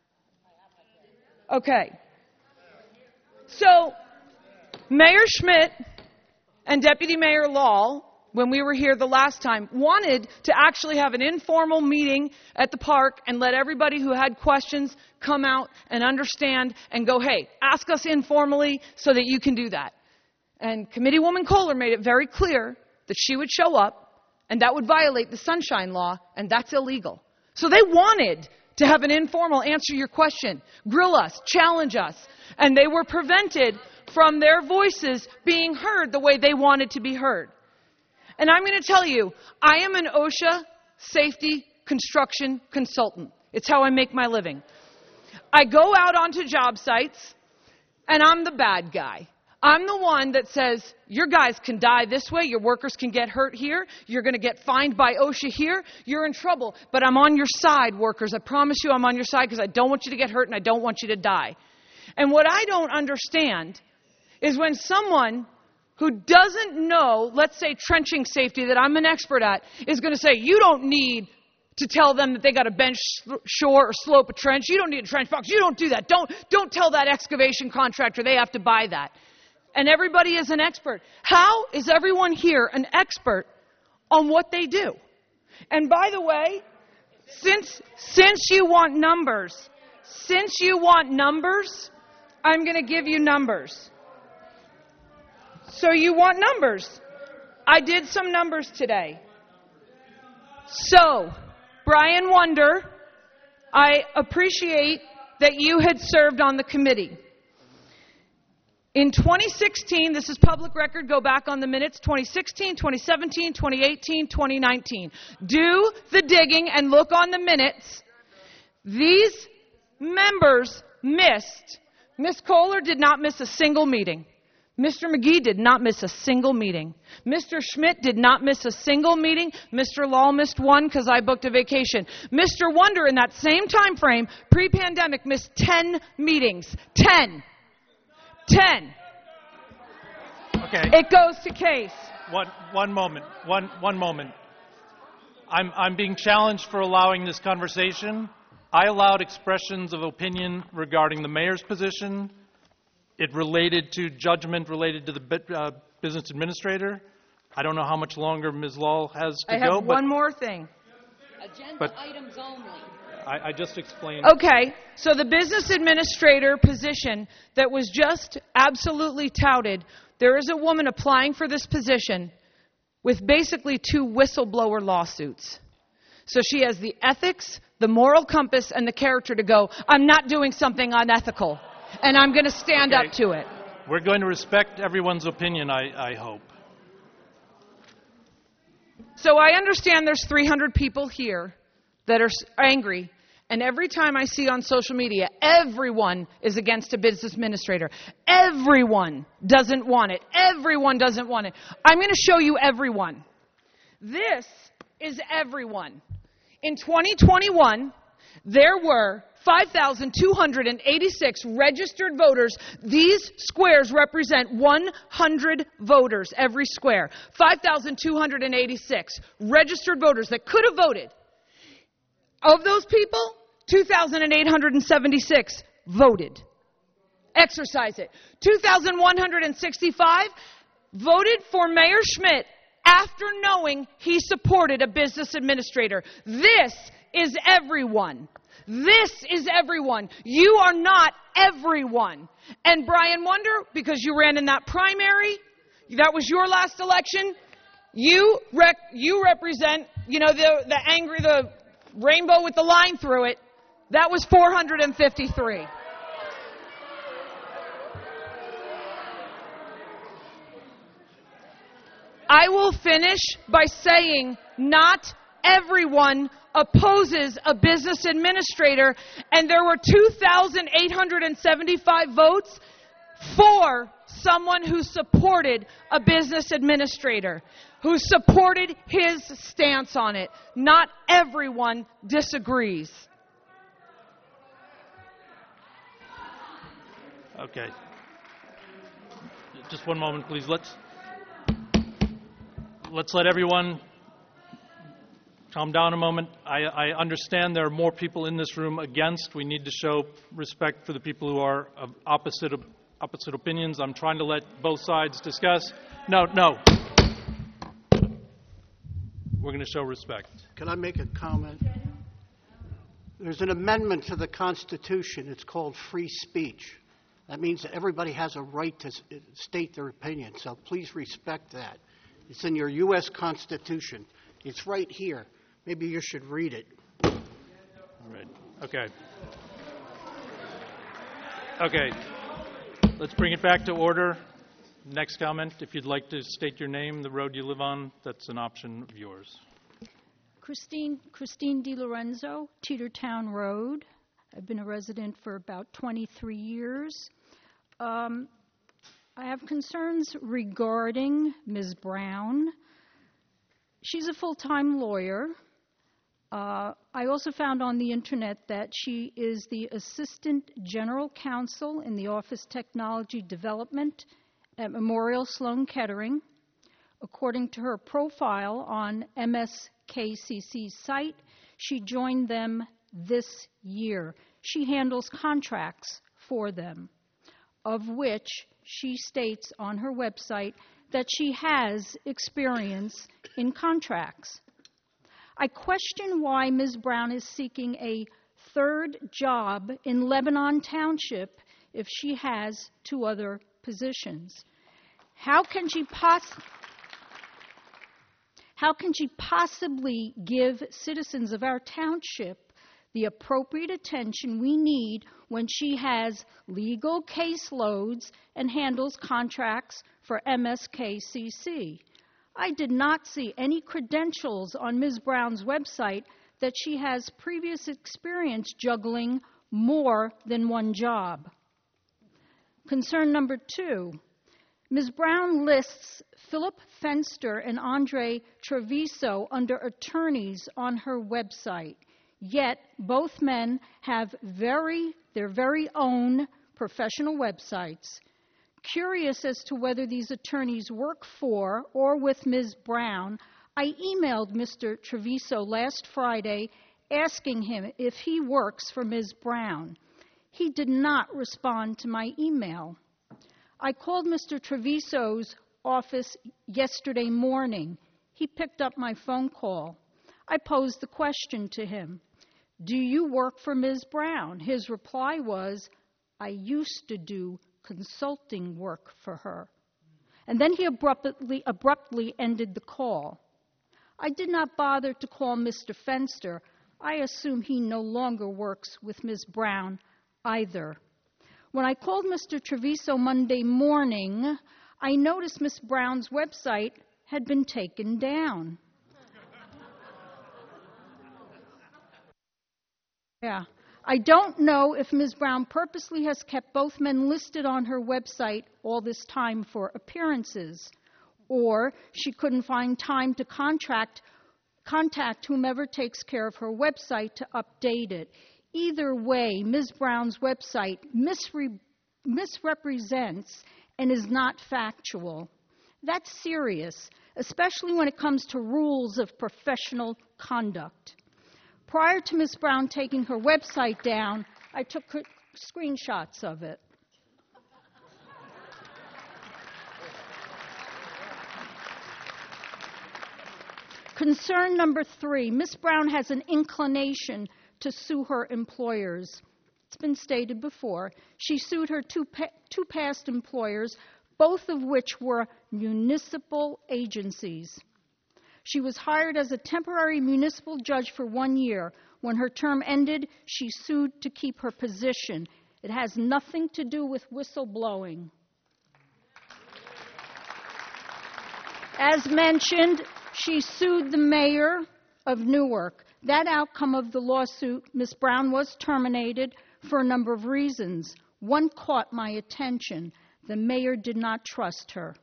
Okay. So, Mayor Schmidt and Deputy Mayor Lal, when we were here the last time, wanted to actually have an informal meeting at the park and let everybody who had questions come out and understand and go, hey, ask us informally so that you can do that. And Committeewoman Kohler made it very clear that she would show up, and that would violate the Sunshine Law, and that's illegal. So they wanted to have an informal answer your question, grill us, challenge us, and they were prevented from their voices being heard the way they wanted to be heard. And I'm going to tell you, I am an OSHA safety construction consultant. It's how I make my living. I go out onto job sites, and I'm the bad guy. I'm the one that says, your guys can die this way, your workers can get hurt here, you're going to get fined by OSHA here, you're in trouble. But I'm on your side, workers. I promise you I'm on your side because I don't want you to get hurt and I don't want you to die. And what I don't understand is when someone who doesn't know, let's say trenching safety that I'm an expert at, is going to say, you don't need to tell them that they got to bench, shore, or slope a trench. You don't need a trench box. You don't do that. Don't tell that excavation contractor they have to buy that. And everybody is an expert. How is everyone here an expert on what they do? And by the way, since you want numbers, I'm going to give you numbers. So you want numbers. I did some numbers today. So, Brian Wonder, I appreciate that you had served on the committee. In 2016, this is public record, go back on the minutes, 2016, 2017, 2018, 2019. Do the digging and look on the minutes. These members missed. Ms. Kohler did not miss a single meeting. Mr. McGee did not miss a single meeting. Mr. Schmidt did not miss a single meeting. Mr. Lahl missed one because I booked a vacation. Mr. Wonder, in that same time frame, pre-pandemic, missed 10 meetings. 10. Okay. It goes to case. One moment. One moment. I'm being challenged for allowing this conversation. I allowed expressions of opinion regarding the mayor's position. It related to judgment related to the business administrator. I don't know how much longer Ms. Lahl has to go. I have one more thing. Agenda items only. I just explained. Okay, so the business administrator position that was just absolutely touted, there is a woman applying for this position with basically 2 whistleblower lawsuits. So she has the ethics, the moral compass, and the character to go, I'm not doing something unethical, and I'm going to stand up to it. We're going to respect everyone's opinion, I hope. So I understand there's 300 people here that are angry, and every time I see on social media, everyone is against a business administrator. Everyone doesn't want it. Everyone doesn't want it. I'm going to show you everyone. This is everyone. In 2021, there were 5,286 registered voters. These squares represent 100 voters, every square. 5,286 registered voters that could have voted. Of those people, 2,876 voted. Exercise it. 2,165 voted for Mayor Schmidt after knowing he supported a business administrator. This is everyone. This is everyone. You are not everyone. And Brian Wonder, because you ran in that primary, that was your last election, you represent, the angry, the rainbow with the line through it. That was 453. I will finish by saying not everyone opposes a business administrator, and there were 2,875 votes for someone who supported a business administrator, who supported his stance on it. Not everyone disagrees. Okay. Just one moment, please. Let's let everyone calm down a moment. I understand there are more people in this room against. We need to show respect for the people who are of opposite opinions. I'm trying to let both sides discuss. No. We're going to show respect. Can I make a comment? There's an amendment to the Constitution. It's called free speech. That means that everybody has a right to state their opinion. So please respect that. It's in your U.S. Constitution. It's right here. Maybe you should read it. All right. Okay. Let's bring it back to order. Next comment. If you'd like to state your name, the road you live on, that's an option of yours. Christine DiLorenzo, Teetertown Road. I've been a resident for about 23 years. I have concerns regarding Ms. Brown. She's a full-time lawyer. I also found on the internet that she is the Assistant General Counsel in the Office Technology Development at Memorial Sloan Kettering. According to her profile on MSKCC's site, she joined them this year. She handles contracts for them, of which she states on her website that she has experience in contracts. I question why Ms. Brown is seeking a third job in Lebanon Township if she has 2 other positions. How can she possibly give citizens of our township the appropriate attention we need when she has legal caseloads and handles contracts for MSKCC. I did not see any credentials on Ms. Brown's website that she has previous experience juggling more than one job. Concern number 2, Ms. Brown lists Philip Fenster and Andre Treviso under attorneys on her website, yet both men have their very own professional websites. Curious as to whether these attorneys work for or with Ms. Brown, I emailed Mr. Treviso last Friday asking him if he works for Ms. Brown. He did not respond to my email. I called Mr. Treviso's office yesterday morning. He picked up my phone call. I posed the question to him, "Do you work for Ms. Brown?" His reply was, "I used to do consulting work for her." And then he abruptly ended the call. I did not bother to call Mr. Fenster. I assume he no longer works with Ms. Brown either. When I called Mr. Treviso Monday morning, I noticed Ms. Brown's website had been taken down. Yeah. I don't know if Ms. Brown purposely has kept both men listed on her website all this time for appearances, or she couldn't find time to contact whomever takes care of her website to update it. Either way, Ms. Brown's website misrepresents and is not factual. That's serious, especially when it comes to rules of professional conduct. Prior to Ms. Brown taking her website down, I took screenshots of it. Concern number 3, Ms. Brown has an inclination to sue her employers. It's been stated before. She sued her two past employers, both of which were municipal agencies. She was hired as a temporary municipal judge for 1 year. When her term ended, she sued to keep her position. It has nothing to do with whistleblowing. As mentioned, she sued the mayor of Newark. That outcome of the lawsuit, Ms. Brown was terminated for a number of reasons. One caught my attention. The mayor did not trust her.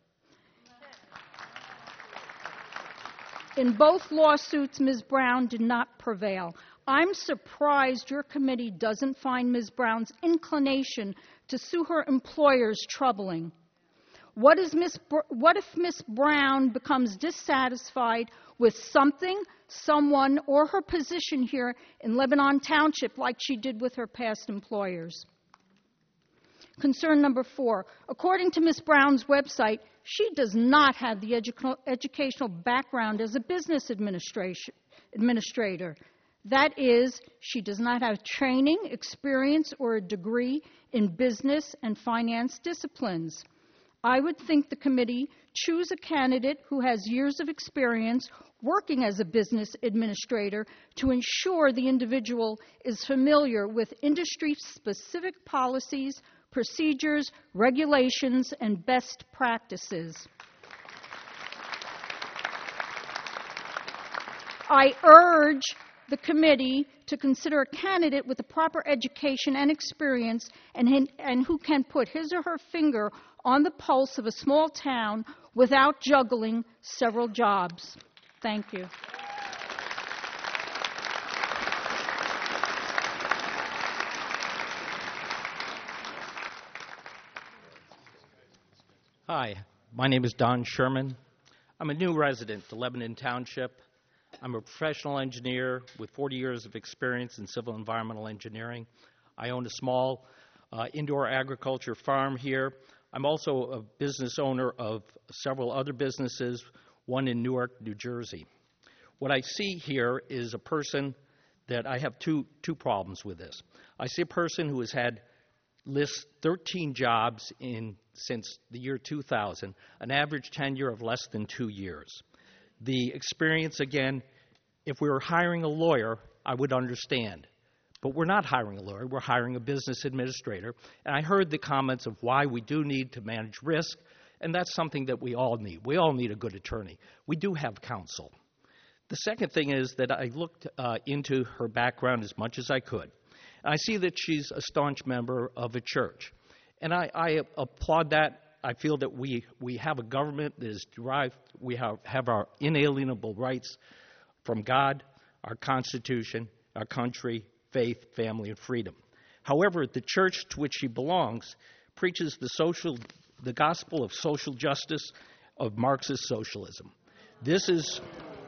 In both lawsuits, Ms. Brown did not prevail. I'm surprised your committee doesn't find Ms. Brown's inclination to sue her employers troubling. What if Ms. Brown becomes dissatisfied with something, someone, or her position here in Lebanon Township like she did with her past employers? Concern number 4. According to Ms. Brown's website, she does not have the educational background as a business administrator. That is, she does not have training, experience, or a degree in business and finance disciplines. I would think the committee choose a candidate who has years of experience working as a business administrator to ensure the individual is familiar with industry-specific policies, procedures, regulations, and best practices. I urge the committee to consider a candidate with the proper education and experience and who can put his or her finger on the pulse of a small town without juggling several jobs. Thank you. Hi, my name is Don Sherman. I'm a new resident to Lebanon Township. I'm a professional engineer with 40 years of experience in civil environmental engineering. I own a small indoor agriculture farm here. I'm also a business owner of several other businesses, one in Newark, New Jersey. What I see here is a person that I have two problems with this. I see a person who has had lists 13 jobs since the year 2000, an average tenure of less than 2 years. The experience, again, if we were hiring a lawyer, I would understand. But we're not hiring a lawyer. We're hiring a business administrator. And I heard the comments of why we do need to manage risk, and that's something that we all need. We all need a good attorney. We do have counsel. The second thing is that I looked into her background as much as I could. And I see that she's a staunch member of a church. And I applaud that. I feel that we have a government that is derived, we have our inalienable rights from God, our Constitution, our country, faith, family, and freedom. However, the church to which she belongs preaches the gospel of social justice, of Marxist socialism. This is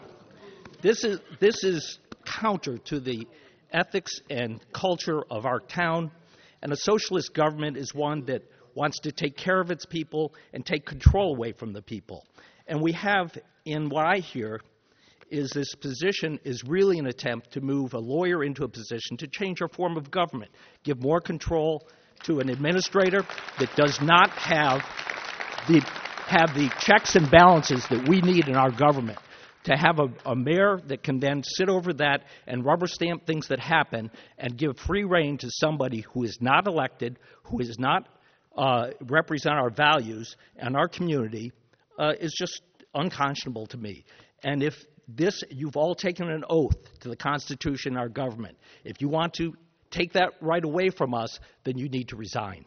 counter to the ethics and culture of our town, and a socialist government is one that wants to take care of its people and take control away from the people. And we have, in what I hear, is this position is really an attempt to move a lawyer into a position to change our form of government, give more control to an administrator that does not have the checks and balances that we need in our government, to have a mayor that can then sit over that and rubber stamp things that happen and give free rein to somebody who is not elected, who is not represent our values and our community, is just unconscionable to me. And if you've all taken an oath to the Constitution and our government. If you want to take that right away from us, then you need to resign.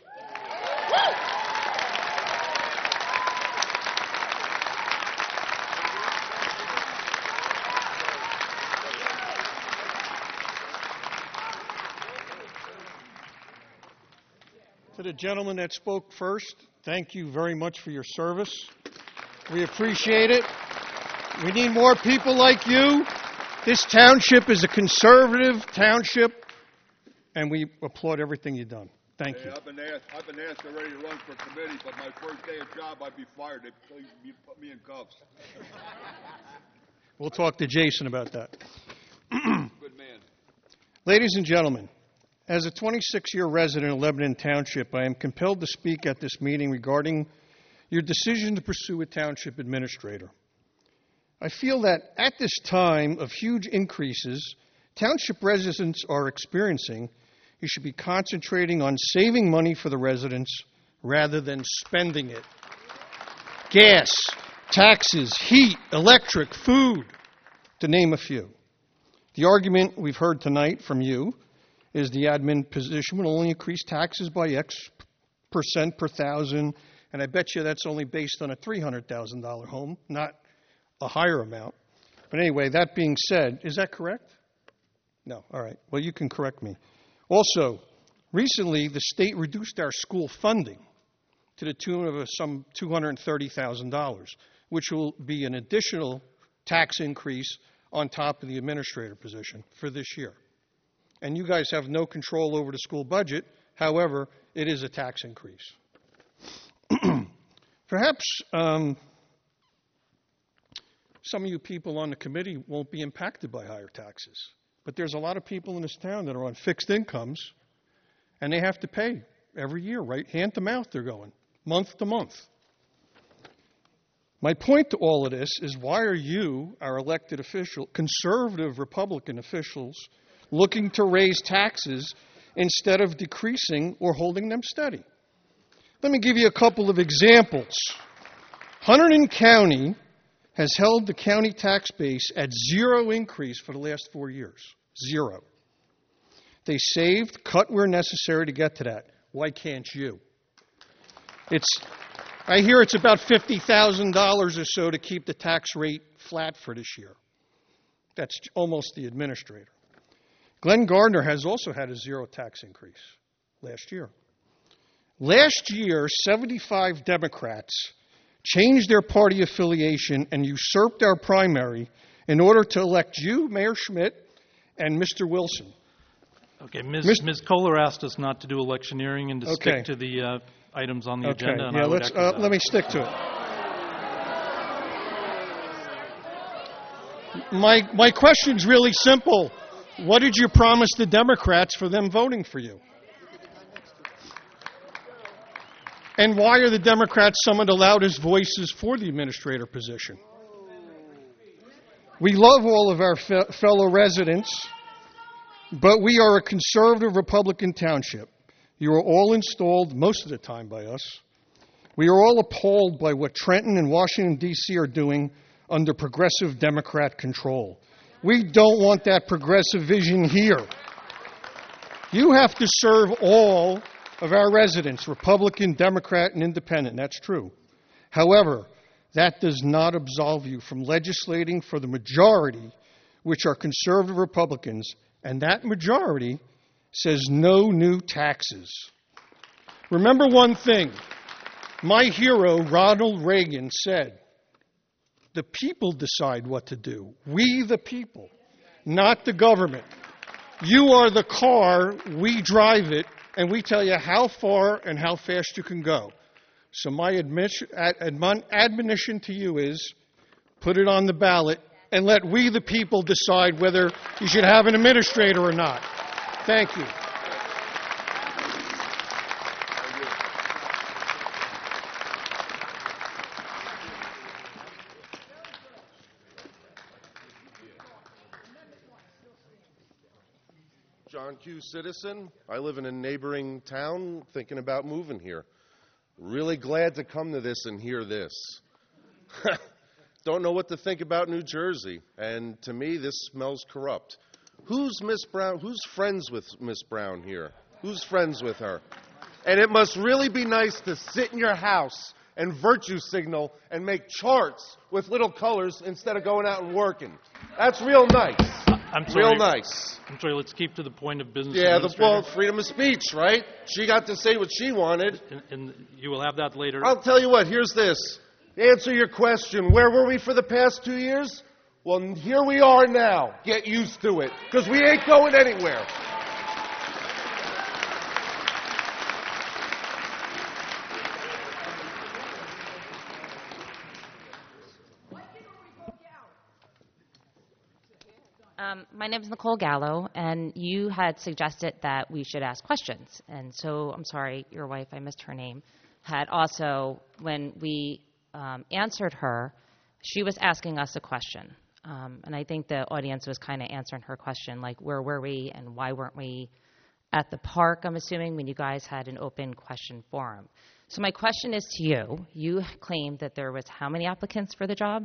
To the gentleman that spoke first, thank you very much for your service. We appreciate it. We need more people like you. This township is a conservative township, and we applaud everything you've done. Thank you. I've been asked already to run for committee, but my first day of job, I'd be fired. They'd put me in cuffs. We'll talk to Jason about that. Good man. Ladies and gentlemen, as a 26-year resident of Lebanon Township, I am compelled to speak at this meeting regarding your decision to pursue a township administrator. I feel that at this time of huge increases township residents are experiencing, you should be concentrating on saving money for the residents rather than spending it. Gas, taxes, heat, electric, food, to name a few. The argument we've heard tonight from you is the admin position will only increase taxes by X% per thousand, and I bet you that's only based on a $300,000 home, not a higher amount. But anyway, that being said, is that correct? No. All right. Well, you can correct me. Also, recently the state reduced our school funding to the tune of some $230,000, which will be an additional tax increase on top of the administrator position for this year. And you guys have no control over the school budget. However, it is a tax increase. Perhaps some of you people on the committee won't be impacted by higher taxes. But there's a lot of people in this town that are on fixed incomes, and they have to pay every year, right? Hand to mouth they're going, month to month. My point to all of this is, why are you, our elected official, conservative Republican officials, looking to raise taxes instead of decreasing or holding them steady? Let me give you a couple of examples. Hunterdon County has held the county tax base at zero increase for the last 4 years. Zero. They saved, cut where necessary to get to that. Why can't you? I hear it's about $50,000 or so to keep the tax rate flat for this year. That's almost the administrator. Glen Gardner has also had a zero tax increase last year. Last year, 75 Democrats changed their party affiliation and usurped our primary in order to elect you, Mayor Schmidt, and Mr. Wilson. Okay, Ms. Kohler asked us not to do electioneering and to stick to the items on the agenda. And let me stick to it. My question's really simple. What did you promise the Democrats for them voting for you? And why are the Democrats some of the loudest voices for the administrator position? We love all of our fellow residents. But we are a conservative Republican township. You are all installed most of the time by us. We are all appalled by what Trenton and Washington, D.C. are doing under progressive Democrat control. We don't want that progressive vision here. You have to serve all of our residents, Republican, Democrat, and Independent. That's true. However, that does not absolve you from legislating for the majority, which are conservative Republicans, and that majority says no new taxes. Remember one thing. My hero, Ronald Reagan, said, the people decide what to do. We, the people, not the government. You are the car, we drive it, and we tell you how far and how fast you can go. So my admonition to you is, put it on the ballot and let we, the people, decide whether you should have an administrator or not. Thank you. John Q. Citizen. I live in a neighboring town thinking about moving here. Really glad to come to this and hear this. Don't know what to think about New Jersey, and to me this smells corrupt. Who's Miss Brown? Who's friends with Miss Brown here? Who's friends with her? And it must really be nice to sit in your house and virtue signal and make charts with little colors instead of going out and working. That's real nice. I'm sorry. Real nice. I'm sorry, let's keep to the point of business. Yeah, well, freedom of speech, right? She got to say what she wanted. And you will have that later. I'll tell you what, here's this. To answer your question, where were we for the past 2 years? Well, here we are now. Get used to it, because we ain't going anywhere. My name is Nicole Gallo, and you had suggested that we should ask questions. And so, I'm sorry, your wife, I missed her name, had also, when we answered her, she was asking us a question. And I think the audience was kind of answering her question, like, where were we and why weren't we at the park, I'm assuming, when you guys had an open question forum. So my question is to you. You claimed that there was how many applicants for the job?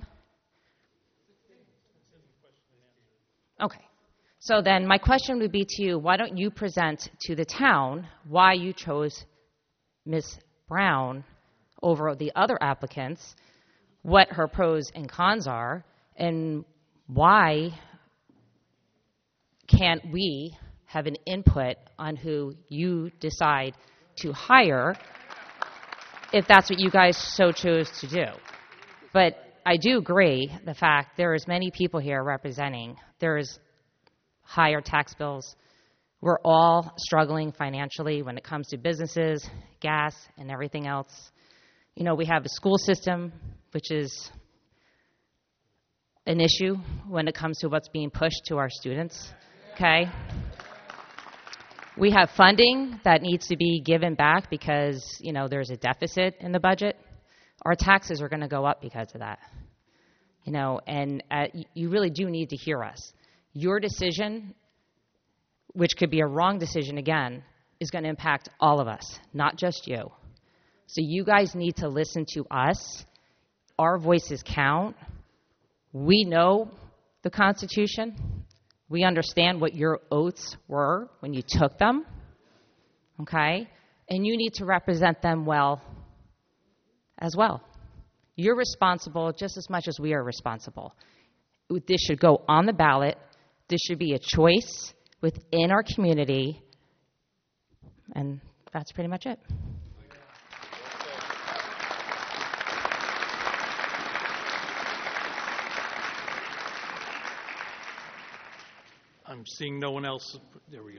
Okay. So then my question would be to you, why don't you present to the town why you chose Ms. Brown over the other applicants, what her pros and cons are, and why can't we have an input on who you decide to hire if that's what you guys so chose to do. But I do agree the fact there is many people here representing. There is higher tax bills. We're all struggling financially when it comes to businesses, gas, and everything else. You know, we have a school system, which is an issue when it comes to what's being pushed to our students, okay? We have funding that needs to be given back because, you know, there's a deficit in the budget. Our taxes are going to go up because of that. You know, and you really do need to hear us. Your decision, which could be a wrong decision again, is going to impact all of us, not just you. So you guys need to listen to us. Our voices count. We know the Constitution. We understand what your oaths were when you took them, okay? And you need to represent them well as well. You're responsible just as much as we are responsible. This should go on the ballot. This should be a choice within our community. And that's pretty much it. I'm seeing no one else. There we go.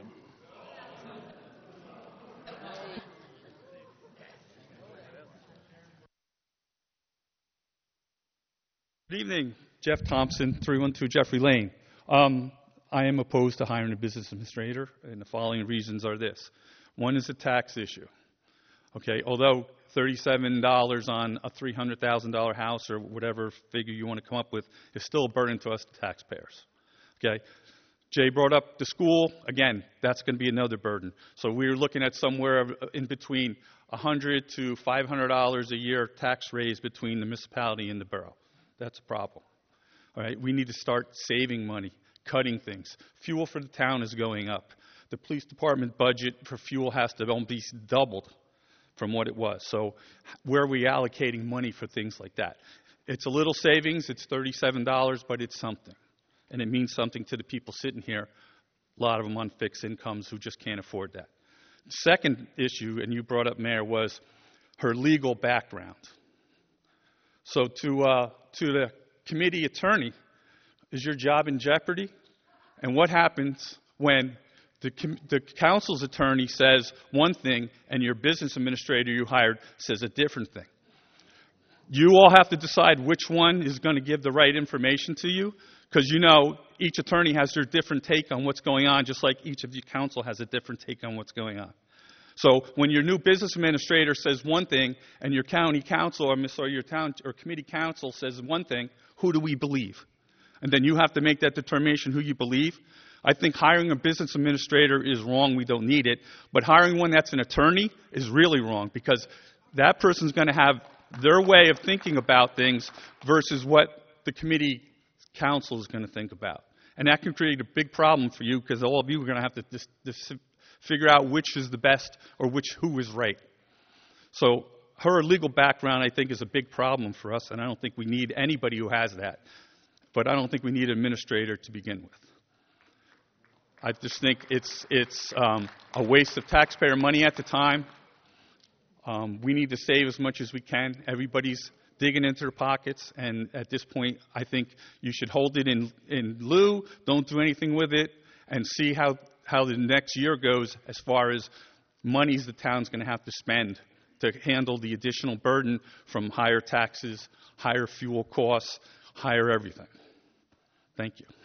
Good evening. Jeff Thompson, 312 Jeffrey Lane. I am opposed to hiring a business administrator, and the following reasons are this. One is a tax issue. Okay, although $37 on a $300,000 house or whatever figure you want to come up with is still a burden to us taxpayers. Okay, Jay brought up the school. Again, that's going to be another burden. So we're looking at somewhere in between $100 to $500 a year tax raise between the municipality and the borough. That's a problem. All right, we need to start saving money, cutting things. Fuel for the town is going up. The police department budget for fuel has to be doubled from what it was. So where are we allocating money for things like that? It's a little savings. It's $37, but it's something. And it means something to the people sitting here, a lot of them on fixed incomes who just can't afford that. Second issue, and you brought up, Mayor, was her legal background. So to the committee attorney, is your job in jeopardy? And what happens when the council's attorney says one thing and your business administrator you hired says a different thing? You all have to decide which one is going to give the right information to you, because you know each attorney has their different take on what's going on, just like each of you council has a different take on what's going on. So when your new business administrator says one thing and your county council or your town or committee council says one thing, who do we believe? And then you have to make that determination who you believe. I think hiring a business administrator is wrong. We don't need it. But hiring one that's an attorney is really wrong, because that person's going to have their way of thinking about things versus what the committee council is going to think about. And that can create a big problem for you, because all of you are going to have to figure out which is the best or who is right. So her legal background, I think, is a big problem for us, and I don't think we need anybody who has that. But I don't think we need an administrator to begin with. I just think it's a waste of taxpayer money at the time. We need to save as much as we can. Everybody's digging into their pockets, and at this point, I think you should hold it in lieu, don't do anything with it, and see how the next year goes as far as monies the town's going to have to spend to handle the additional burden from higher taxes, higher fuel costs, higher everything. Thank you.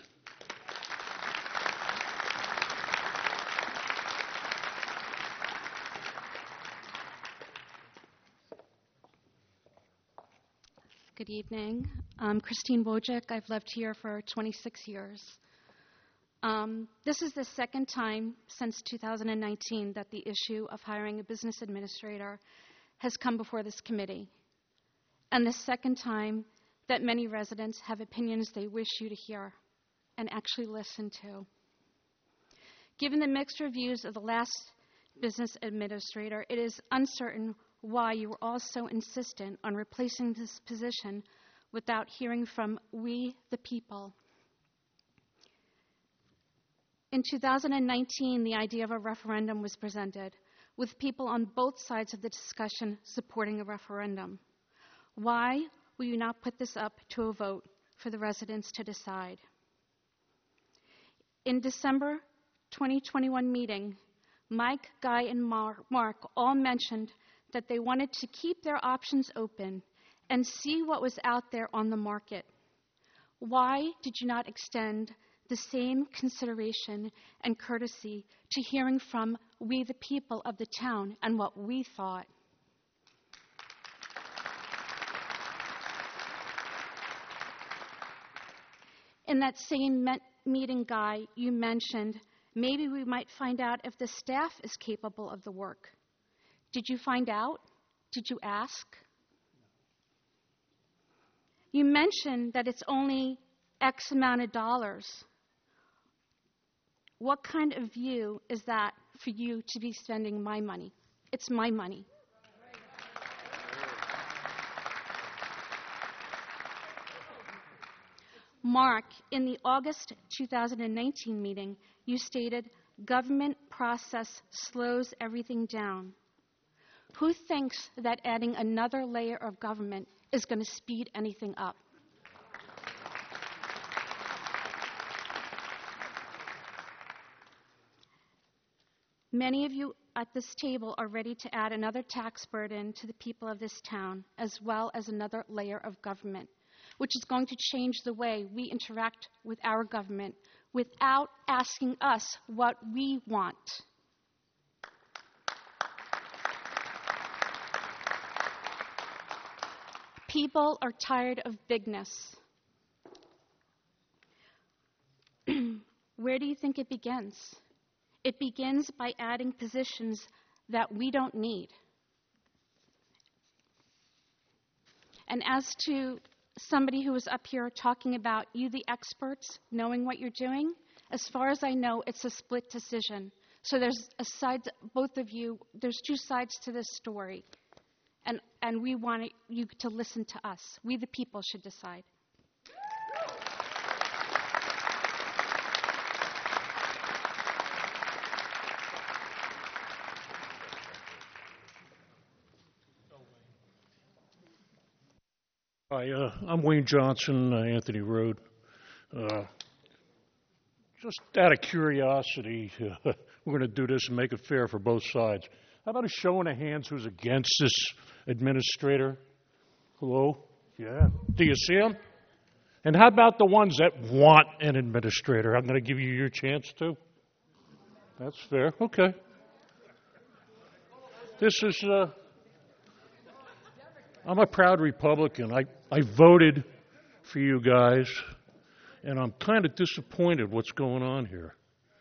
Good evening. I'm Christine Wojcik. I've lived here for 26 years. This is the second time since 2019 that the issue of hiring a business administrator has come before this committee, and the second time that many residents have opinions they wish you to hear and actually listen to. Given the mixed reviews of the last business administrator, it is uncertain why you were all so insistent on replacing this position without hearing from we, the people. In 2019, the idea of a referendum was presented, with people on both sides of the discussion supporting a referendum. Why will you not put this up to a vote for the residents to decide? In December 2021 meeting, Mike, Guy, and Mark all mentioned that they wanted to keep their options open and see what was out there on the market. Why did you not extend the same consideration and courtesy to hearing from we, the people of the town, and what we thought? In that same meeting, Guy, you mentioned maybe we might find out if the staff is capable of the work. Did you find out? Did you ask? You mentioned that it's only X amount of dollars. What kind of view is that for you to be spending my money? It's my money. Mark, in the August 2019 meeting, you stated, government process slows everything down. Who thinks that adding another layer of government is going to speed anything up? Many of you at this table are ready to add another tax burden to the people of this town, as well as another layer of government, which is going to change the way we interact with our government without asking us what we want. People are tired of bigness. where do you think it begins? It begins by adding positions that we don't need. And as to somebody who was up here talking about you, the experts, knowing what you're doing, as far as I know, it's a split decision. So there's a side, both of you, there's two sides to this story. And we want you to listen to us. We, the people, should decide. Hi, I'm Wayne Johnson, Anthony Road. Just out of curiosity, we're going to do this and make it fair for both sides. How about a show of hands who's against this administrator? Hello? Yeah. Do you see him? And how about the ones that want an administrator? I'm going to give you your chance too. That's fair. Okay. This is... I'm a proud Republican. I voted for you guys, and I'm kind of disappointed what's going on here.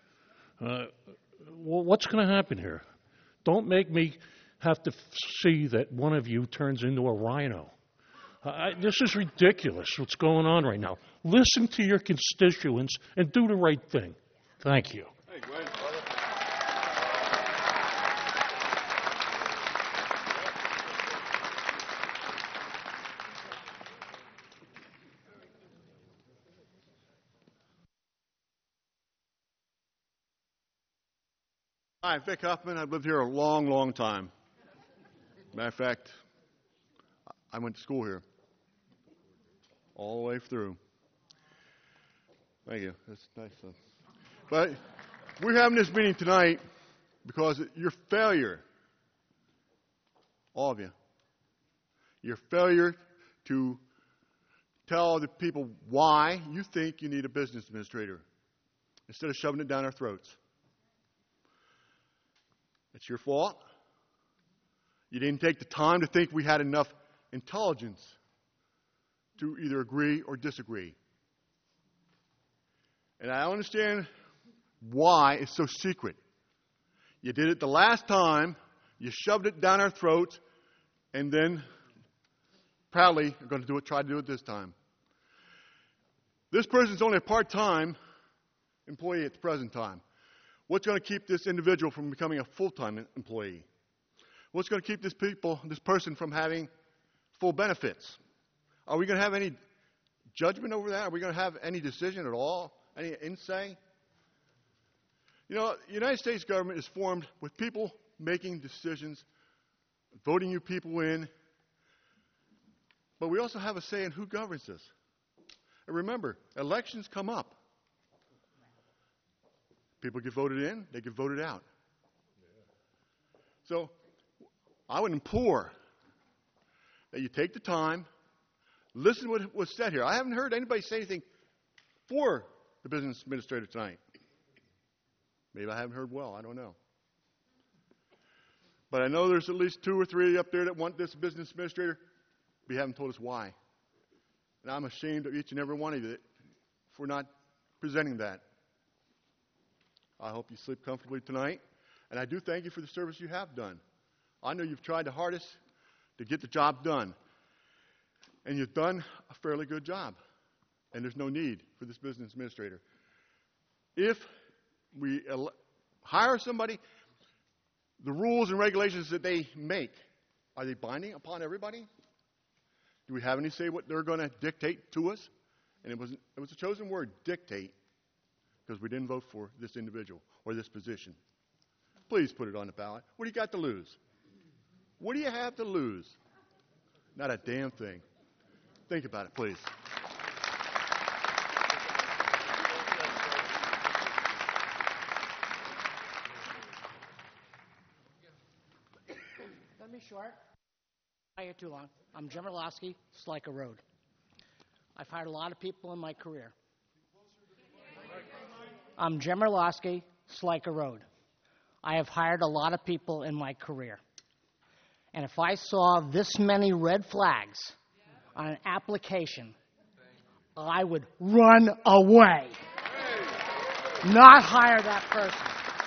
What's going to happen here? Don't make me have to see that one of you turns into a rhino. This is ridiculous what's going on right now. Listen to your constituents and do the right thing. Thank you. Hey, Glenn. Hi, Vic Huffman. I've lived here a long, long time. Matter of fact, I went to school here all the way through. Thank you. That's nice. But we're having this meeting tonight because your failure, all of you, your failure to tell the people why you think you need a business administrator instead of shoving it down our throats. It's your fault. You didn't take the time to think we had enough intelligence to either agree or disagree. And I understand why it's so secret. You did it the last time, you shoved it down our throats, and then proudly are going to try to do it this time. This person's only a part-time employee at the present time. What's going to keep this individual from becoming a full-time employee? What's going to keep this person from having full benefits? Are we going to have any judgment over that? Are we going to have any decision at all? Any insight? You know, the United States government is formed with people making decisions, voting you people in, but we also have a say in who governs this. And remember, elections come up. People get voted in, they get voted out. So I would implore that you take the time, listen to what was said here. I haven't heard anybody say anything for the business administrator tonight. Maybe I haven't heard well, I don't know. But I know there's at least 2 or 3 up there that want this business administrator, but you haven't told us why. And I'm ashamed of each and every one of you for not presenting that. I hope you sleep comfortably tonight. And I do thank you for the service you have done. I know you've tried the hardest to get the job done. And you've done a fairly good job. And there's no need for this business administrator. If we hire somebody, the rules and regulations that they make, are they binding upon everybody? Do we have any say what they're going to dictate to us? And it was a chosen word, dictate, because we didn't vote for this individual or this position. Please put it on the ballot. What do you got to lose? What do you have to lose? Not a damn thing. Think about it, please. Let me short. I get too long. I'm Jim Orlowski, Sliker Road. I've hired a lot of people in my career. I'm Jim Orlowski, Sliker Road. I have hired a lot of people in my career. And if I saw this many red flags on an application, I would run away. not hire that person.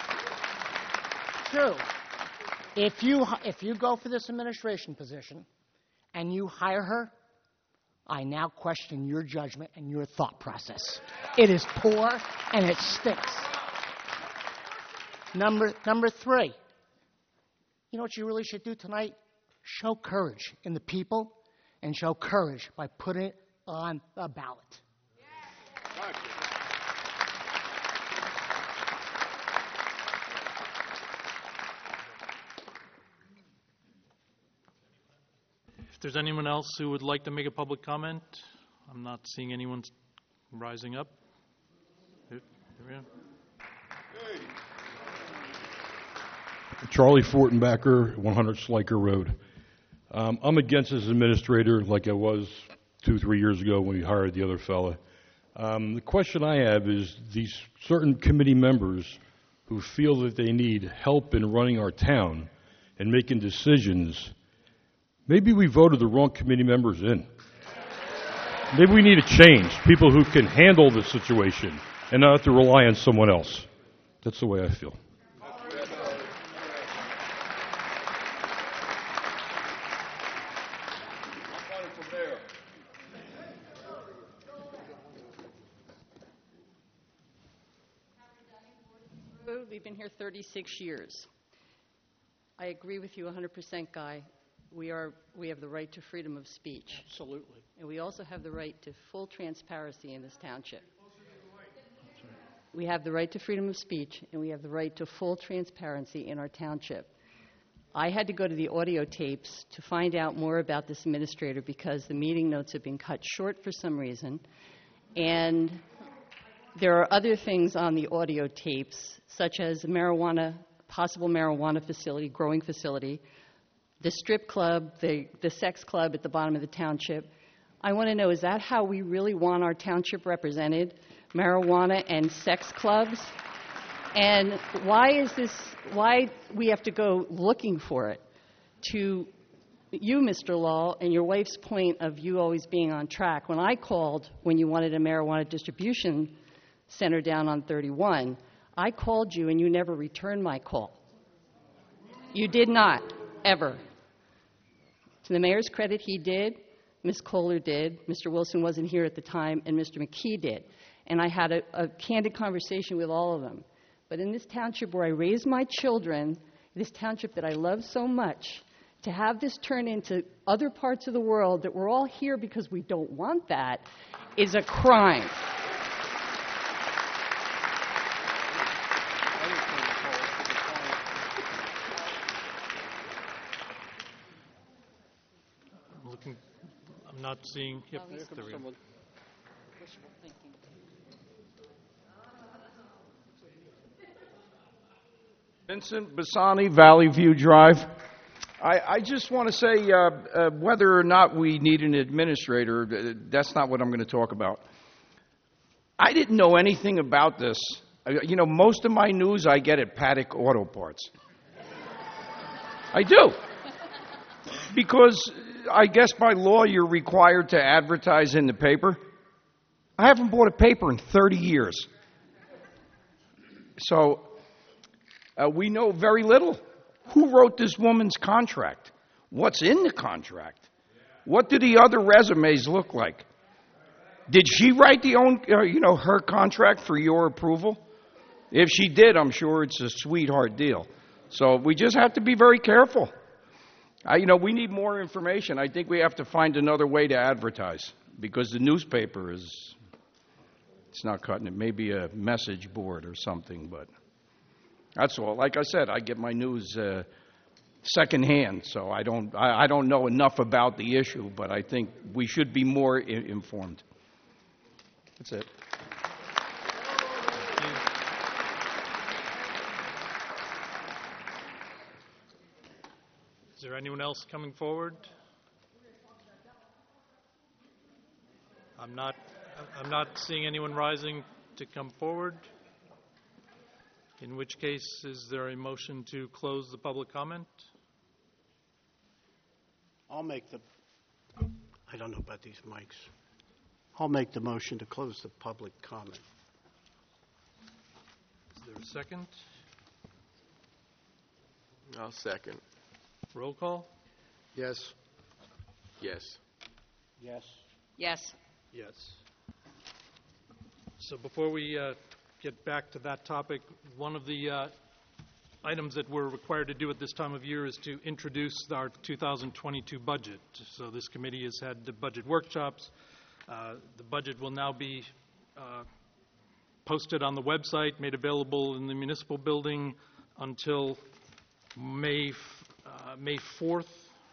2, if you go for this administration position and you hire her, I now question your judgment and your thought process. It is poor and it stinks. Number 3, you know what you really should do tonight? Show courage in the people and show courage by putting it on the ballot. If there's anyone else who would like to make a public comment, I'm not seeing anyone rising up. Here we are. Charlie Fortenbacher, 100 Sliker Road. I'm against this administrator like I was 2-3 years ago when we hired the other fella. The question I have is these certain committee members who feel that they need help in running our town and making decisions, maybe we voted the wrong committee members in. Maybe we need to change people who can handle the situation and not have to rely on someone else. That's the way I feel. We've been here 36 years. I agree with you 100%, Guy. We have the right to freedom of speech. Absolutely. And we also have the right to full transparency in this township. We have the right to freedom of speech, and we have the right to full transparency in our township. I had to go to the audio tapes to find out more about this administrator because the meeting notes have been cut short for some reason. And there are other things on the audio tapes, such as possible marijuana facility, growing facility, the strip club, the sex club at the bottom of the township. I want to know, is that how we really want our township represented? Marijuana and sex clubs? And why we have to go looking for it? To you, Mr. Law, and your wife's point of you always being on track, when I called when you wanted a marijuana distribution center down on 31, I called you and you never returned my call. You did not, ever. To the mayor's credit, he did. Ms. Kohler did. Mr. Wilson wasn't here at the time, and Mr. McKee did. And I had a candid conversation with all of them. But in this township where I raised my children, this township that I love so much, to have this turn into other parts of the world that we're all here because we don't want that is a crime. I'm not seeing. Yep, there we go. Vincent Bassani, Valley View Drive. I just want to say whether or not we need an administrator, that's not what I'm going to talk about. I didn't know anything about this. You know, most of my news I get at Paddock Auto Parts. I do. Because I guess by law you're required to advertise in the paper. I haven't bought a paper in 30 years. So we know very little. Who wrote this woman's contract? What's in the contract? What do the other resumes look like? Did she write her contract for your approval? If she did, I'm sure it's a sweetheart deal. So we just have to be very careful. We need more information. I think we have to find another way to advertise because the newspaper it's not cutting it. Maybe a message board or something, but that's all. Like I said, I get my news secondhand, so I don't know enough about the issue, but I think we should be more informed. That's it. Is there anyone else coming forward? I'm not seeing anyone rising to come forward. In which case, is there a motion to close the public comment? I don't know about these mics. I'll make the motion to close the public comment. there a second? I'll second. Roll call? Yes. Yes. Yes. Yes. Yes. So before we get back to that topic, one of the items that we're required to do at this time of year is to introduce our 2022 budget. So this committee has had the budget workshops. The budget will now be posted on the website, made available in the municipal building until May 4th.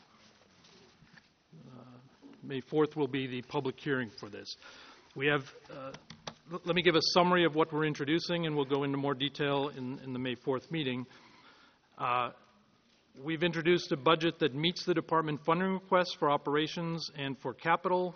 May 4th will be the public hearing for this. We have, let me give a summary of what we're introducing, and we'll go into more detail in the May 4th meeting. We've introduced a budget that meets the department funding requests for operations and for capital.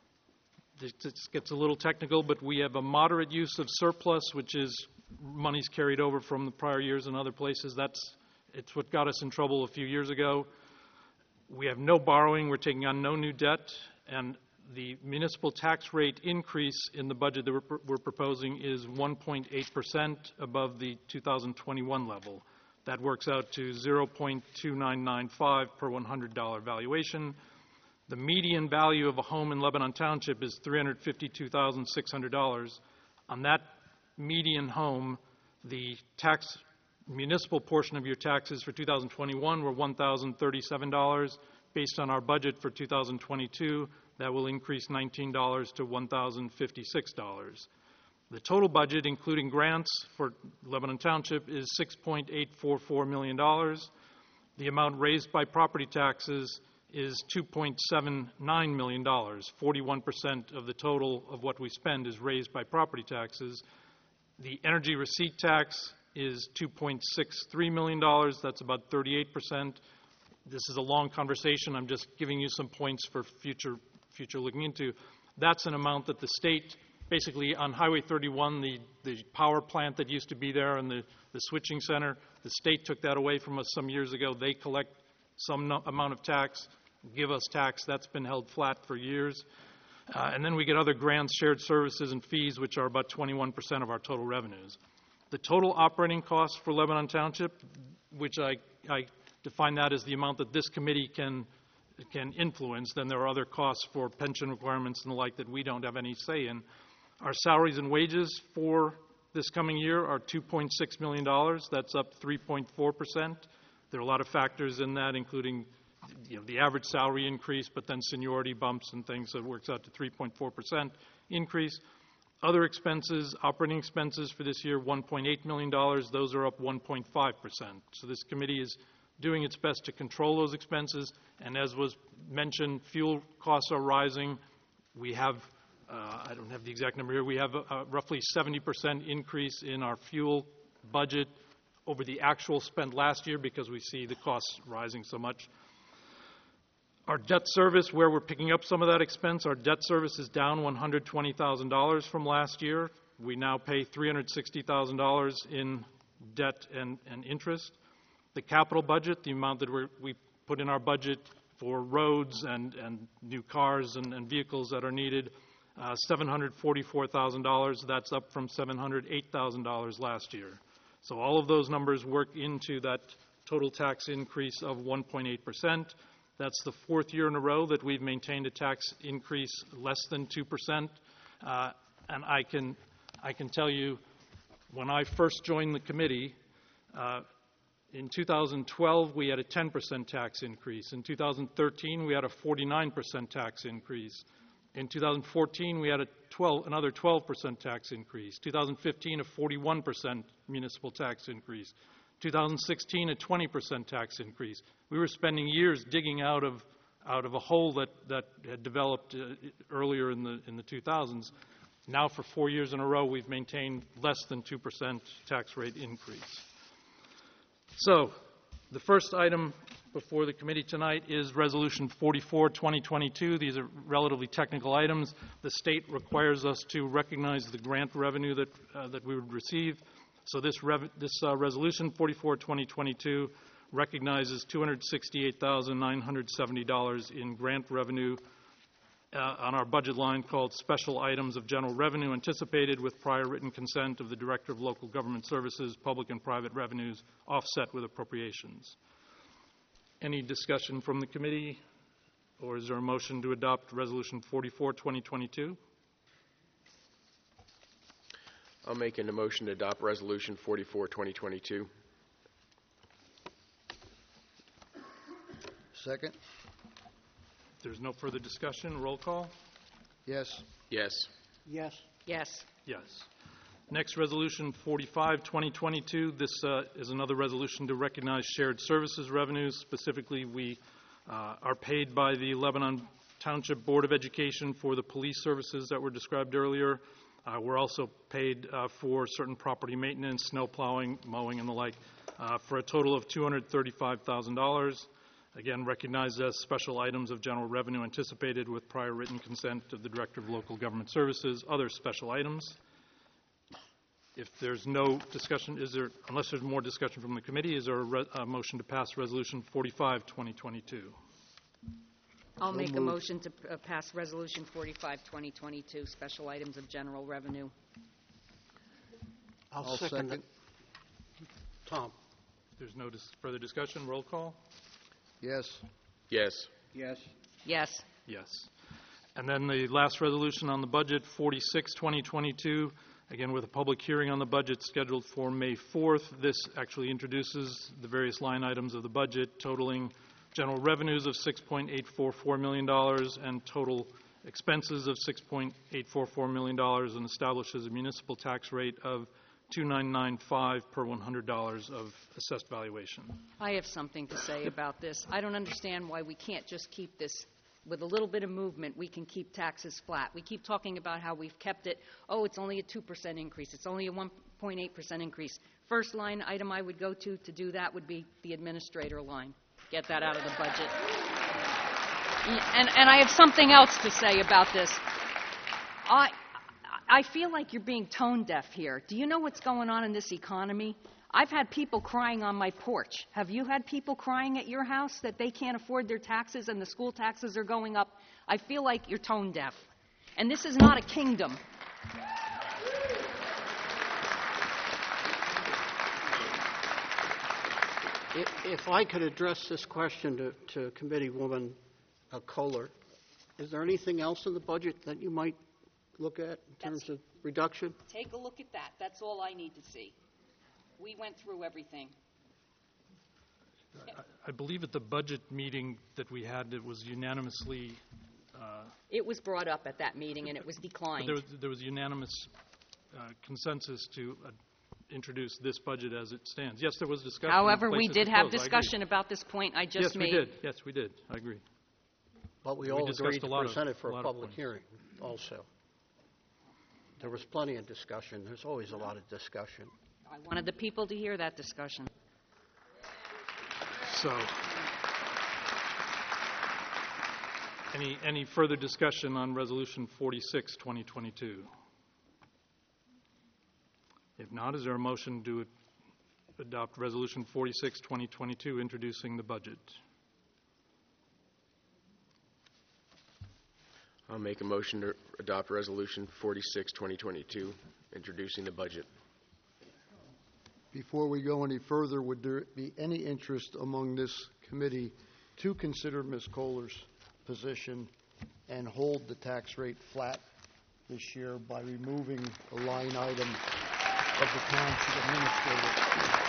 This gets a little technical, but we have a moderate use of surplus, which is monies carried over from the prior years and other places. It's what got us in trouble a few years ago. We have no borrowing. We're taking on no new debt. And the municipal tax rate increase in the budget that we're proposing is 1.8% above the 2021 level. That works out to 0.2995 per $100 valuation. The median value of a home in Lebanon Township is $352,600. On that median home, the municipal portion of your taxes for 2021 were $1,037. Based on our budget for 2022, that will increase $19 to $1,056. The total budget, including grants for Lebanon Township, is $6.844 million. The amount raised by property taxes is $2.79 million. 41% of the total of what we spend is raised by property taxes. The energy receipt tax is $2.63 million. That's about 38%. This is a long conversation. I'm just giving you some points for future looking into. That's an amount that the state, basically on Highway 31, the power plant that used to be there and the switching center, the state took that away from us some years ago. They collect some amount of tax, give us tax. That's been held flat for years. And then we get other grants, shared services, and fees, which are about 21% of our total revenues. The total operating costs for Lebanon Township, which I define that as the amount that this committee can influence. Then there are other costs for pension requirements and the like that we don't have any say in. Our salaries and wages for this coming year are $2.6 million. That's up 3.4%. There are a lot of factors in that, including the average salary increase, but then seniority bumps and things, so it works out to 3.4% increase. Other expenses, operating expenses for this year, $1.8 million. Those are up 1.5%. So this committee is doing its best to control those expenses. And as was mentioned, fuel costs are rising. We have, I don't have the exact number here, we have a roughly 70% increase in our fuel budget over the actual spend last year because we see the costs rising so much. Our debt service, where we're picking up some of that expense, our debt service is down $120,000 from last year. We now pay $360,000 in debt and interest. The capital budget, the amount that we put in our budget for roads and new cars and vehicles that are needed, $744,000. That's up from $708,000 last year. So all of those numbers work into that total tax increase of 1.8%. That's the fourth year in a row that we've maintained a tax increase less than 2%. And I can tell you, when I first joined the committee, in 2012 we had a 10% tax increase. In 2013 we had a 49% tax increase. In 2014 we had another 12% tax increase. 2015 a 41% municipal tax increase. 2016 a 20% tax increase. We were spending years digging out of a hole that had developed earlier in the 2000s. Now for 4 years in a row we've maintained less than 2% tax rate increase. So the first item before the committee tonight is Resolution 44-2022. These are relatively technical items. The state requires us to recognize the grant revenue that we would receive. So this Resolution 44-2022 recognizes $268,970 in grant revenue on our budget line called Special Items of General Revenue Anticipated with prior written consent of the Director of Local Government Services, Public and Private Revenues, offset with appropriations. Any discussion from the committee, or is there a motion to adopt Resolution 44, 2022? I'll make a motion to adopt Resolution 44, 2022. Second. If there's no further discussion, roll call. Yes. Yes. Yes. Yes. Yes. Next, Resolution 45, 2022. This is another resolution to recognize shared services revenues. Specifically, we are paid by the Lebanon Township Board of Education for the police services that were described earlier. We're also paid for certain property maintenance, snow plowing, mowing, and the like, for a total of $235,000. Again, recognized as special items of general revenue anticipated with prior written consent of the Director of Local Government Services, other special items. If there's no discussion, unless there's more discussion from the committee, is there a motion to pass Resolution 45, 2022? I'll make a motion to pass Resolution 45, 2022, special items of general revenue. I'll second it. Tom? If there's no further discussion, roll call. Yes. Yes. Yes. Yes. Yes. And then the last resolution on the budget, 46, 2022, again with a public hearing on the budget scheduled for May 4th. This actually introduces the various line items of the budget, totaling general revenues of $6.844 million and total expenses of $6.844 million, and establishes a municipal tax rate of $2,995 per $100 of assessed valuation. I have something to say about this. I don't understand why we can't just keep this with a little bit of movement. We can keep taxes flat. We keep talking about how we've kept it. Oh, it's only a 2% increase. It's only a 1.8% increase. First line item I would go to do that would be the administrator line. Get that out of the budget. And I have something else to say about this. I feel like you're being tone deaf here. Do you know what's going on in this economy? I've had people crying on my porch. Have you had people crying at your house that they can't afford their taxes and the school taxes are going up? I feel like you're tone deaf. And this is not a kingdom. If I could address this question to Committeewoman Kohler, is there anything else in the budget that you might look at in terms of reduction? Take a look at that. That's all I need to see. We went through everything. I believe at the budget meeting that we had, it was unanimously... It was brought up at that meeting, and it was declined. There was unanimous consensus to introduce this budget as it stands. Yes, there was discussion. However, we did have discussion about this point I just made. Yes, we did. I agree. But we all agreed to present it for a public hearing also. There was plenty of discussion. There's always a lot of discussion. I wanted the people to hear that discussion. So, any further discussion on Resolution 46, 2022? If not, is there a motion to adopt Resolution 46, 2022, introducing the budget? I'll make a motion to adopt Resolution 46, 2022, introducing the budget. Before we go any further, would there be any interest among this committee to consider Ms. Kohler's position and hold the tax rate flat this year by removing a line item of the township administrator?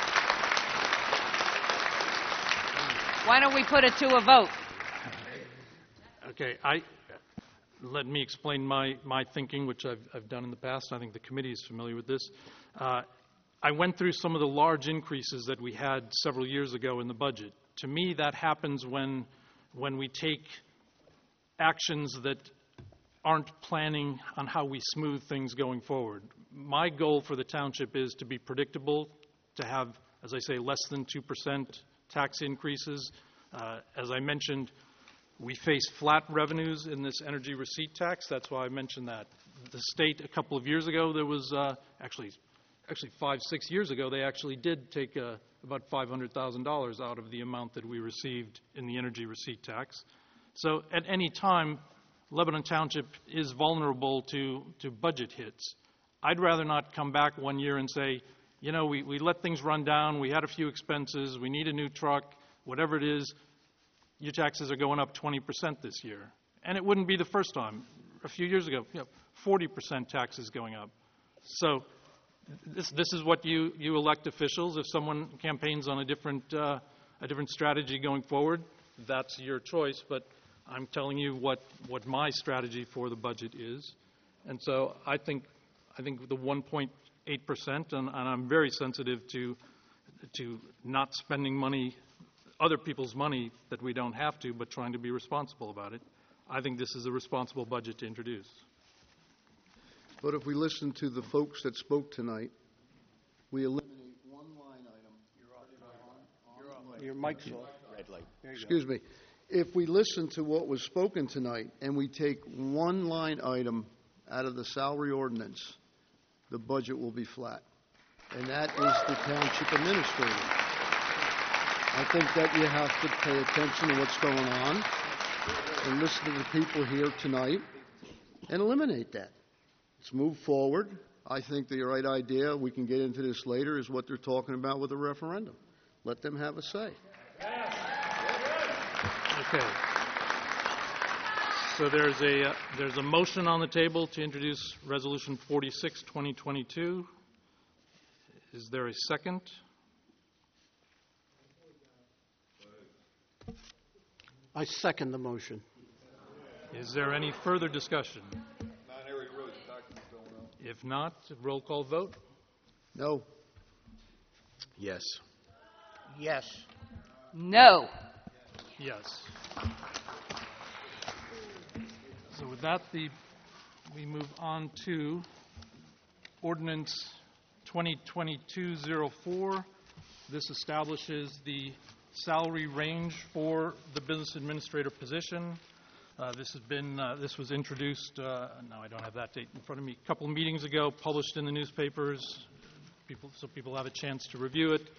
Why don't we put it to a vote? Okay, let me explain my thinking, which I've done in the past. I think the committee is familiar with this. I went through some of the large increases that we had several years ago in the budget. To me, that happens when we take actions that aren't planning on how we smooth things going forward. My goal for the township is to be predictable, to have, as I say, less than 2% tax increases. As I mentioned, we face flat revenues in this energy receipt tax. That's why I mentioned that. The state, a couple of years ago, there was actually 5-6 years ago, they actually did take about $500,000 out of the amount that we received in the energy receipt tax. So at any time, Lebanon Township is vulnerable to budget hits. I'd rather not come back one year and say, you know, we let things run down, we had a few expenses, we need a new truck, whatever it is, your taxes are going up 20% this year. And it wouldn't be the first time. A few years ago, 40% taxes going up. So this is what you elect officials. If someone campaigns on a different strategy going forward, that's your choice. But I'm telling you what my strategy for the budget is. And so I think the 1.8%, and I'm very sensitive to not spending money, other people's money that we don't have to, but trying to be responsible about it. I think this is a responsible budget to introduce. But if we listen to the folks that spoke tonight, we eliminate one line item. Your mic's off. Red light. Excuse me. If we listen to what was spoken tonight and we take one line item out of the salary ordinance, the budget will be flat. And that is the township administrator. I think that you have to pay attention to what's going on and listen to the people here tonight and eliminate that. Let's move forward. I think the right idea, we can get into this later, is what they're talking about with a referendum. Let them have a say. Okay. So there's a motion on the table to introduce Resolution 46, 2022. Is there a second? I second the motion. Is there any further discussion? If not, roll call vote. No. Yes. Yes. No. Yes. So with that, we move on to Ordinance 2022-04. This establishes the salary range for the business administrator position. This was introduced, no, I don't have that date in front of me, a couple of meetings ago, published in the newspapers, so people have a chance to review it.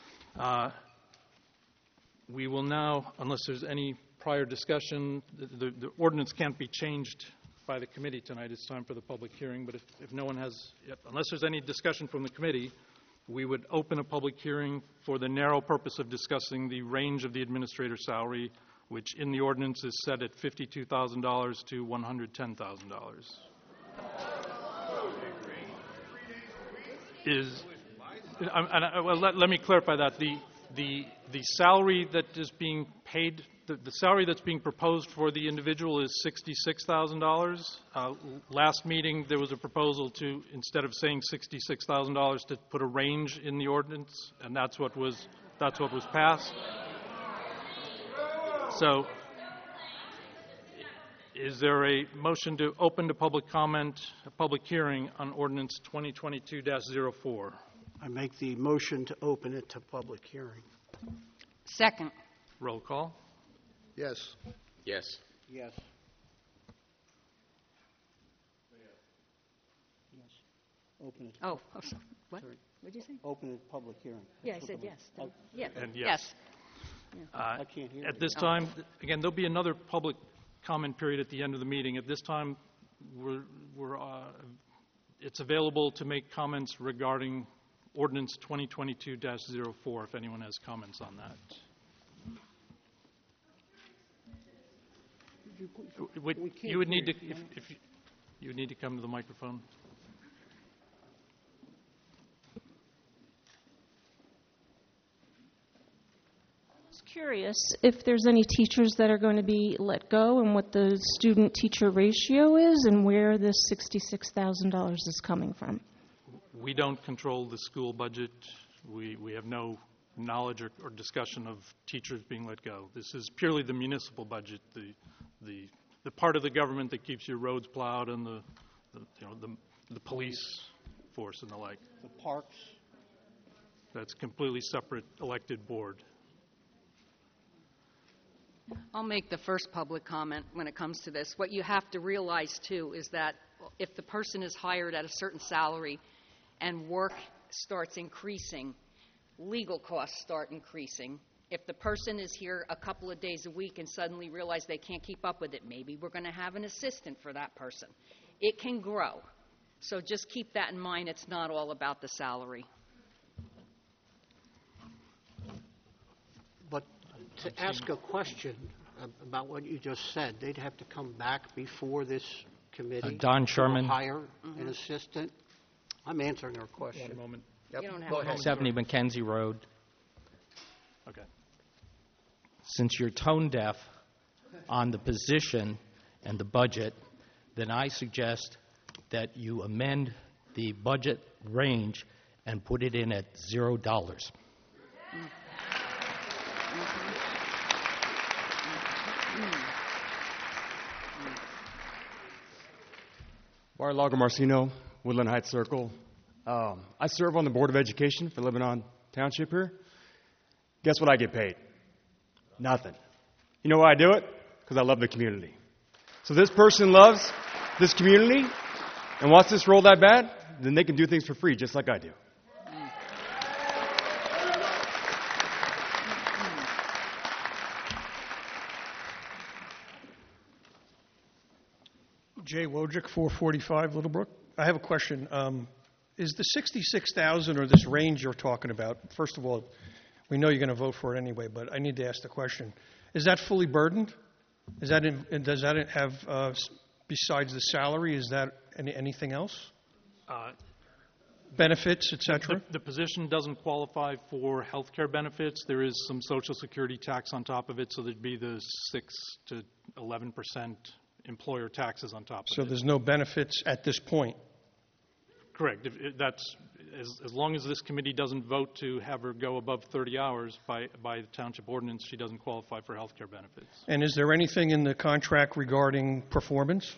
We will now, unless there's any prior discussion, the ordinance can't be changed by the committee tonight. It's time for the public hearing, but if no one has, unless there's any discussion from the committee, we would open a public hearing for the narrow purpose of discussing the range of the administrator's salary, which in the ordinance is set at $52,000 to $110,000. Let me clarify that. The salary that is being paid, the salary that's being proposed for the individual is $66,000. Last meeting, there was a proposal to, instead of saying $66,000, to put a range in the ordinance, and that's what was passed. So, is there a motion to open to public comment, a public hearing on Ordinance 2022-04? I make the motion to open it to public hearing. Second. Roll call. Yes. Yes. Yes. Open it. Oh, what? What did you say? Open it to public hearing. Yeah, I said yes. Yeah. And yes. I can't hear At this time, again, there'll be another public comment period at the end of the meeting. At this time, it's available to make comments regarding Ordinance 2022-04, if anyone has comments on that. You would need to, you would need to come to the microphone. Curious if there's any teachers that are going to be let go and what the student-teacher ratio is and where this $66,000 is coming from. We don't control the school budget. We have no knowledge or discussion of teachers being let go. This is purely the municipal budget, the part of the government that keeps your roads plowed and the police force and the like. The parks. That's completely separate elected board. I'll make the first public comment when it comes to this. What you have to realize, too, is that if the person is hired at a certain salary and work starts increasing, legal costs start increasing, If the person is here a couple of days a week and suddenly realize they can't keep up with it, maybe we're going to have an assistant for that person. It can grow. So just keep that in mind. It's not all about the salary. But to ask a question about what you just said, they'd have to come back before this committee Don Sherman. to hire an assistant? I'm answering her question. One moment. Yep. You don't have Go to. ahead. 70 Mackenzie Road. Okay. Since you're tone deaf on the position and the budget, then I suggest that you amend the budget range and put it in at $0. Bar Lago Marcino, Woodland Heights Circle. I serve on the Board of Education for Lebanon Township here. Guess what I get paid? Nothing. You know why I do it? Because I love the community. So this person loves this community and wants this role that bad, then they can do things for free just like I do. Jay Wojcik, 445 Little Brook. I have a question. Is the 66,000 or this range you're talking about, first of all, we know you're going to vote for it anyway, but I need to ask the question. Is that fully burdened? Does that have, besides the salary, is that anything else? Benefits, et cetera? The position doesn't qualify for health care benefits. There is some Social Security tax on top of it, so there'd be the 6 to 11% employer taxes on top of So it. there's no benefits at this point? Correct. That's as long as this committee doesn't vote to have her go above 30 hours by the township ordinance, she doesn't qualify for health care benefits. And is there anything in the contract regarding performance?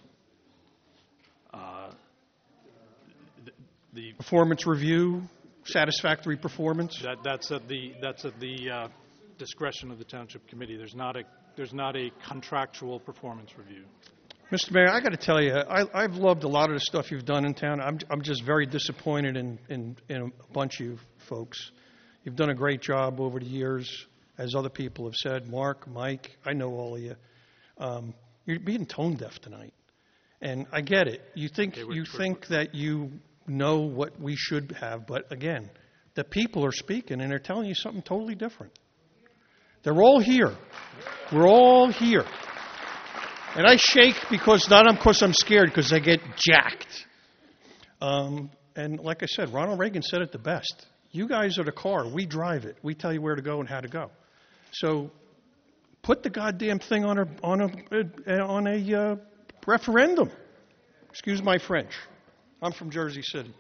The Performance review, satisfactory performance? that's at the discretion of the township committee. There's not a contractual performance review. Mr. Mayor, I got to tell you, I've loved a lot of the stuff you've done in town. I'm just very disappointed in a bunch of you folks. You've done a great job over the years, as other people have said. Mark, Mike, I know all of you. You're being tone deaf tonight, and I get it. You think that you know what we should have, but again, the people are speaking and they're telling you something totally different. They're all here. We're all here. And I shake not because I'm scared, because I get jacked. And like I said, Ronald Reagan said it the best. You guys are the car. We drive it. We tell you where to go and how to go. So put the goddamn thing on a referendum. Excuse my French. I'm from Jersey City.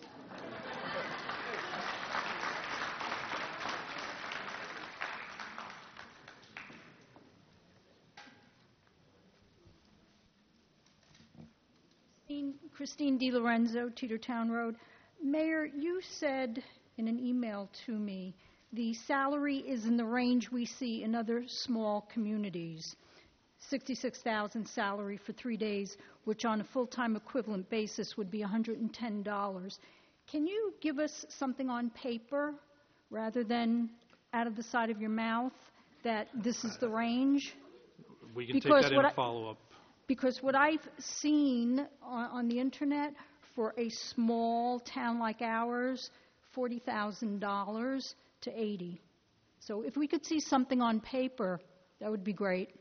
Christine DiLorenzo, Teetertown Road. Mayor, you said in an email to me the salary is in the range we see in other small communities. $66,000 salary for 3 days, which on a full-time equivalent basis would be $110. Can you give us something on paper rather than out of the side of your mouth that this is the range? We can take that in a follow-up. Because what I've seen on the internet for a small town like ours, $40,000 to $80,000. So if we could see something on paper, that would be great.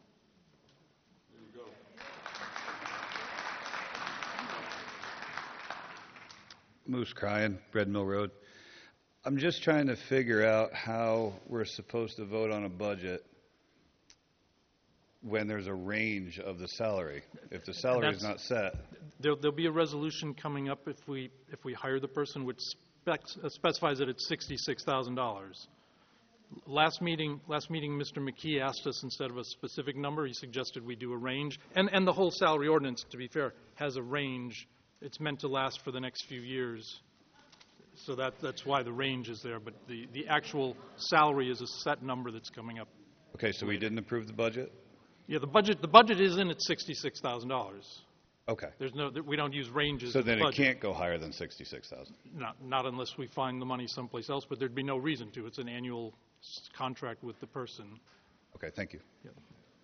Moose Cryan, Bread Mill Road. I'm just trying to figure out how we're supposed to vote on a budget when there's a range of the salary. If the salary is not set. There'll be a resolution coming up if we hire the person, which specifies that it's $66,000. Last meeting, Mr. McKee asked us, instead of a specific number, he suggested we do a range. And the whole salary ordinance, to be fair, has a range. It's meant to last for the next few years. So that's why the range is there. But the actual salary is a set number that's coming up. Okay, so we didn't approve the budget? Yeah, the budget is in at $66,000. Okay. We don't use ranges. So in the then it budget. can't go higher than $66,000. Not unless we find the money someplace else, but there'd be no reason to. It's an annual contract with the person. Okay, thank you. Yep.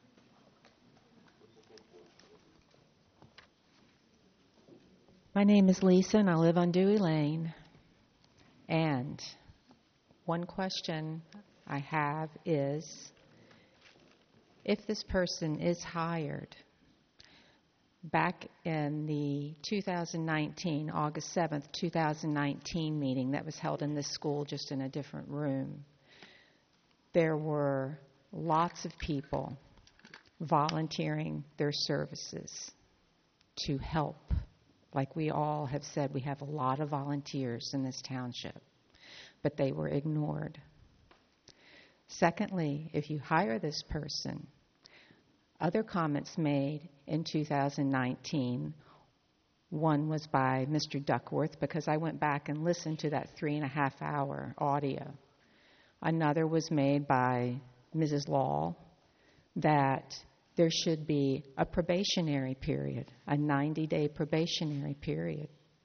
My name is Lisa, and I live on Dewey Lane. And one question I have is, if this person is hired, back in the 2019, August 7th, 2019 meeting that was held in this school, just in a different room, there were lots of people volunteering their services to help. Like we all have said, we have a lot of volunteers in this township, but they were ignored. Secondly, if you hire this person, other comments made in 2019, one was by Mr. Duckworth, because I went back and listened to that 3.5-hour audio. Another was made by Mrs. Law, that there should be a probationary period, a 90-day probationary period.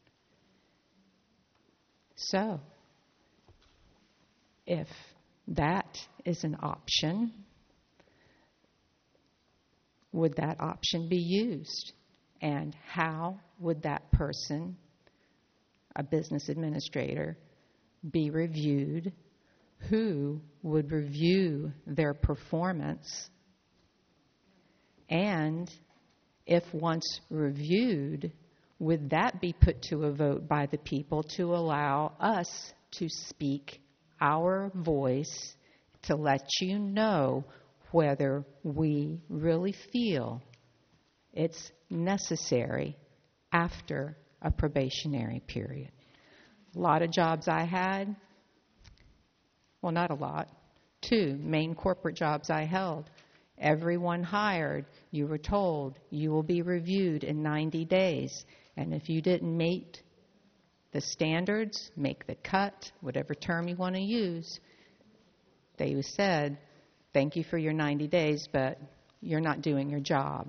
So, if that is an option, would that option be used? And how would that person, a business administrator, be reviewed? Who would review their performance? And if once reviewed, would that be put to a vote by the people to allow us to speak our voice to let you know whether we really feel it's necessary after a probationary period? A lot of jobs I had, well, not a lot, 2 main corporate jobs I held. Everyone hired, you were told you will be reviewed in 90 days. And if you didn't meet the standards, make the cut, whatever term you want to use, they said, thank you for your 90 days, but you're not doing your job.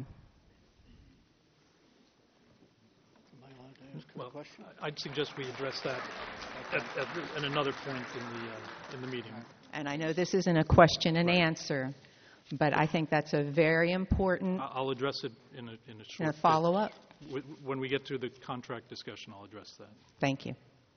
Well, I'd suggest we address that at another point in the meeting. And I know this isn't a question and answer, but I think that's a very important. I'll address it in a short follow-up. When we get to the contract discussion, I'll address that. Thank you.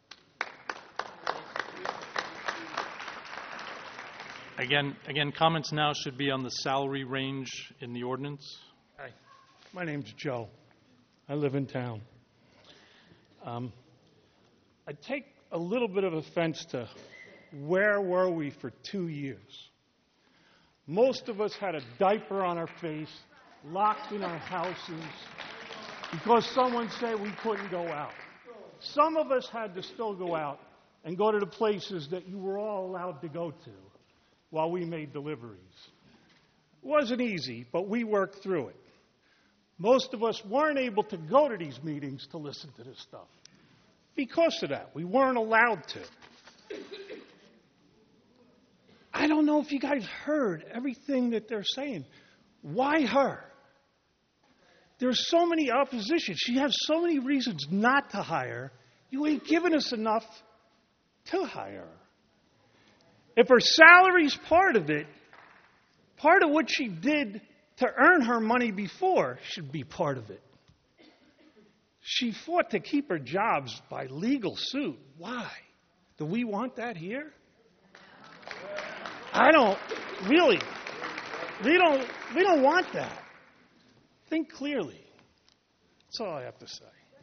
Again, comments now should be on the salary range in the ordinance. Hi, my name's Joe. I live in town. I take a little bit of offense to where were we for 2 years. Most of us had a diaper on our face, locked in our houses, because someone said we couldn't go out. Some of us had to still go out and go to the places that you were all allowed to go to while we made deliveries. It wasn't easy, but we worked through it. Most of us weren't able to go to these meetings to listen to this stuff. Because of that, we weren't allowed to. I don't know if you guys heard everything that they're saying. Why her? There's so many oppositions. She has so many reasons not to hire. You ain't giving us enough to hire her. If her salary's part of it, part of what she did to earn her money before should be part of it. She fought to keep her jobs by legal suit. Why? Do we want that here? I don't, really. We don't want that. Think clearly. That's all I have to say.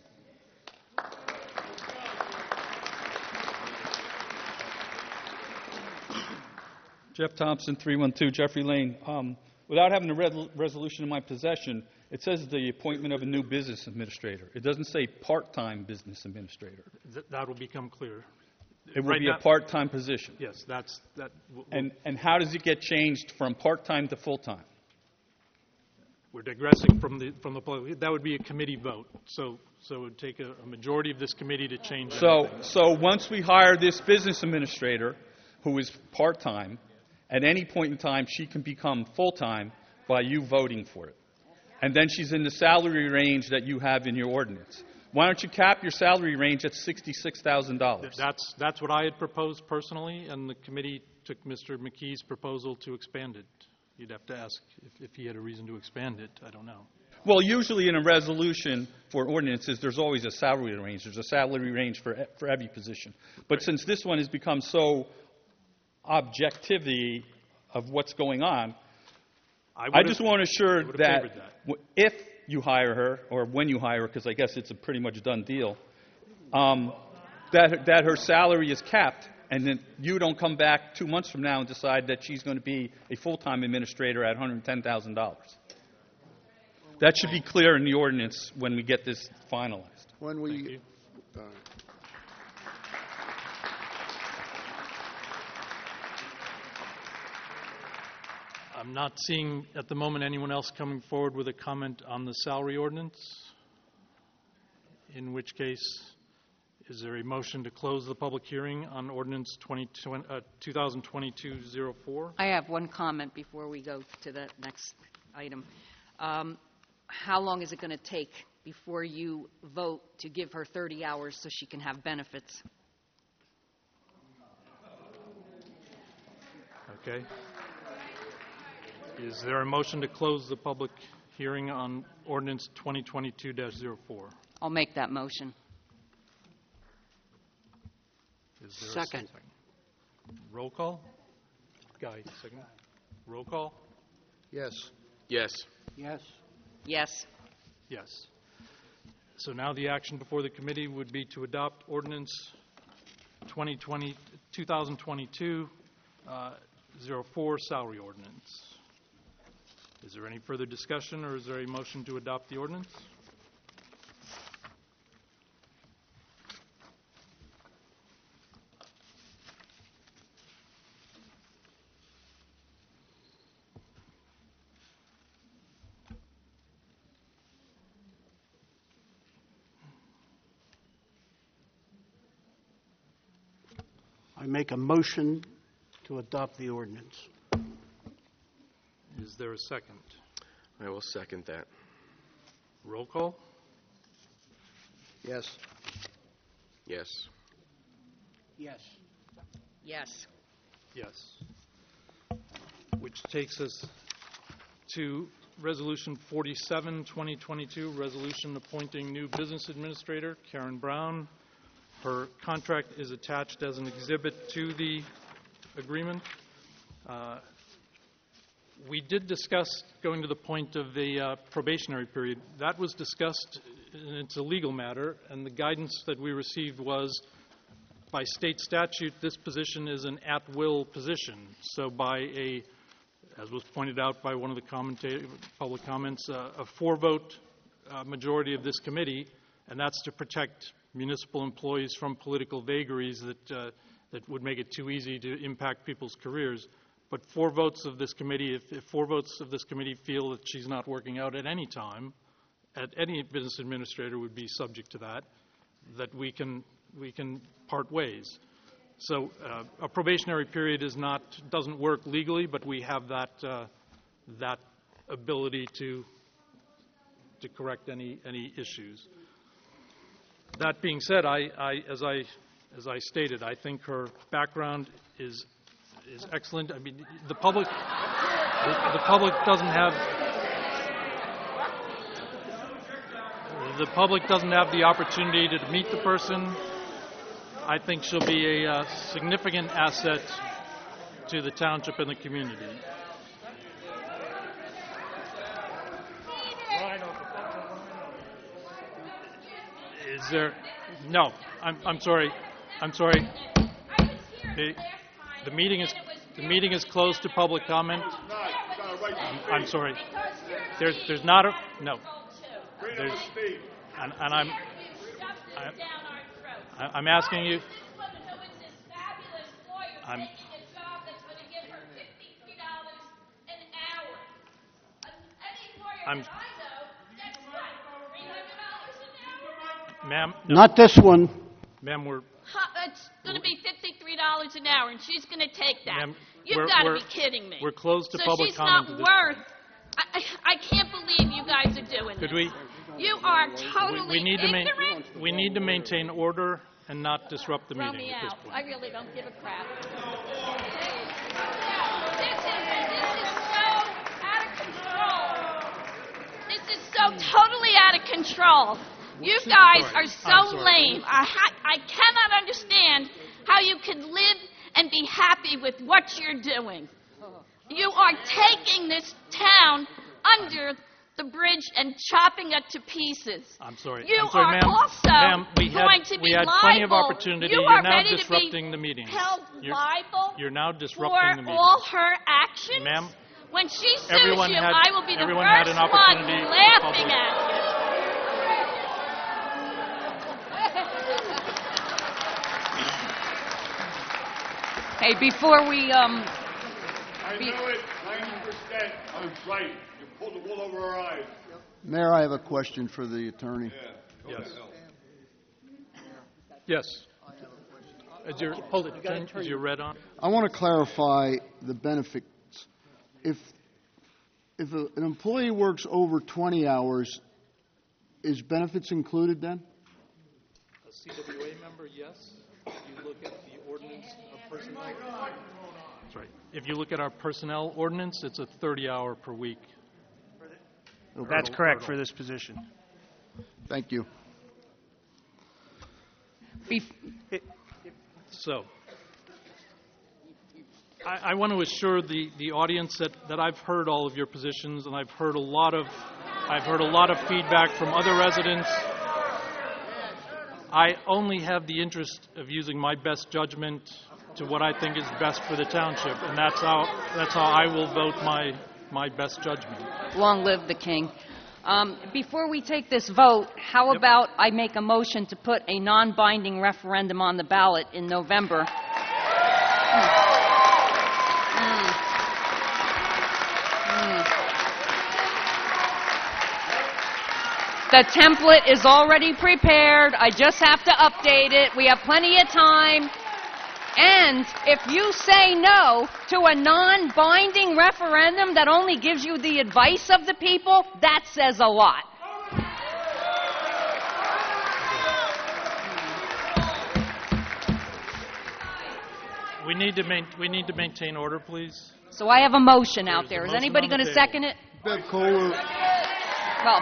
Jeff Thompson, 312 Jeffrey Lane. Without having the resolution in my possession, it says the appointment of a new business administrator. It doesn't say part-time business administrator. That will become clear. It will be a part-time position. Yes, that's that. And how does it get changed from part-time to full-time? We're digressing from the public. That would be a committee vote. So it would take a majority of this committee to change that. So once we hire this business administrator, who is part-time, at any point in time she can become full-time by you voting for it. And then she's in the salary range that you have in your ordinance. Why don't you cap your salary range at $66,000? That's what I had proposed personally, and the committee took Mr. McKee's proposal to expand it. You'd have to ask if he had a reason to expand it. I don't know. Well, usually in a resolution for ordinances, there's always a salary range. There's a salary range for every position. But since this one has become so objectivity of what's going on, I just want to assure that if you hire her, or when you hire her, because I guess it's a pretty much done deal, that her salary is capped, and then you don't come back 2 months from now and decide that she's going to be a full-time administrator at $110,000. That should be clear in the ordinance when we get this finalized. When we, I'm not seeing at the moment anyone else coming forward with a comment on the salary ordinance, in which case, is there a motion to close the public hearing on ordinance 2022-04? I have one comment before we go to the next item. How long is it going to take before you vote to give her 30 hours so she can have benefits? Okay. Is there a motion to close the public hearing on ordinance 2022-04? I'll make that motion. Is there Second. Roll call? Guy, second. Roll call? yes. Yes. Yes. Yes. Yes. So now the action before the committee would be to adopt ordinance 2022-04 salary ordinance. Is there any further discussion, or is there a motion to adopt the ordinance? I make a motion to adopt the ordinance. Is there a second? I will second that. Roll call? Yes. Yes. Yes. Yes. Yes. Which takes us to Resolution 47, 2022, resolution appointing new business administrator, Karen Brown. Her contract is attached as an exhibit to the agreement. We did discuss going to the point of the probationary period. That was discussed, and it's a legal matter, and the guidance that we received was, by state statute, this position is an at-will position. So by as was pointed out by one of the public comments, a 4-vote majority of this committee, and that's to protect municipal employees from political vagaries that would make it too easy to impact people's careers. But 4 votes of this committee, if 4 votes of this committee feel that she's not working out at any time, any business administrator would be subject to that we can part ways. So a probationary period doesn't work legally, but we have that ability to correct any issues. That being said, as I stated, I think her background is excellent. I mean, the public doesn't have the opportunity to meet the person. I think she'll be a significant asset to the township and the community. Is there? No. I'm sorry. The meeting is closed to public comment. I'm sorry. There's not a no. There's, and I'm asking you. Ma'am. No. Not this one. Ma'am, It's going to be $53 an hour, and she's going to take that. Ma'am, You've got to be kidding me. We're closed to so public she's comment. Not worth. I can't believe you guys are doing Could this. we? You are totally We need ignorant. we need to maintain order and not disrupt the Throw meeting me at this out. point. I really don't give a crap. This is so totally out of control. You guys are so lame. I cannot understand how you can live and be happy with what you're doing. You are taking this town under the bridge and chopping it to pieces. I'm sorry. You I'm sorry, are ma'am. also Ma'am, going to be we had liable. plenty of opportunity. You You're are now ready to disrupting be the meeting. held liable You're now for disrupting the meeting. all her actions. Ma'am, when she sues everyone you, had- I will be the everyone had first an one opportunity to laughing public- at you. Hey, before we, I know it, 90%. I was right. You pulled the wool over our eyes. Mayor, I have a question for the attorney. Yes. Yes. Hold it. Is your red on? I want to clarify the benefits. If an employee works over 20 hours, is benefits included then? A CWA member, yes. If you look at the ordinance of personnel. That's right. If you look at our personnel ordinance, it's a 30-hour per week. That's correct for this position. Thank you. So, I want to assure the audience that I've heard all of your positions, and I've heard a lot of feedback from other residents. I only have the interest of using my best judgment to what I think is best for the township, and that's how I will vote my best judgment. long live the king. Before we take this vote, how about I make a motion to put a non-binding referendum on the ballot in November? The template is already prepared. I just have to update it. We have plenty of time. And if you say no to a non-binding referendum that only gives you the advice of the people, that says a lot. We need to maintain order, please. So I have a motion out there. There's Is a anybody motion going on to the second it? Bev Kohler. Well,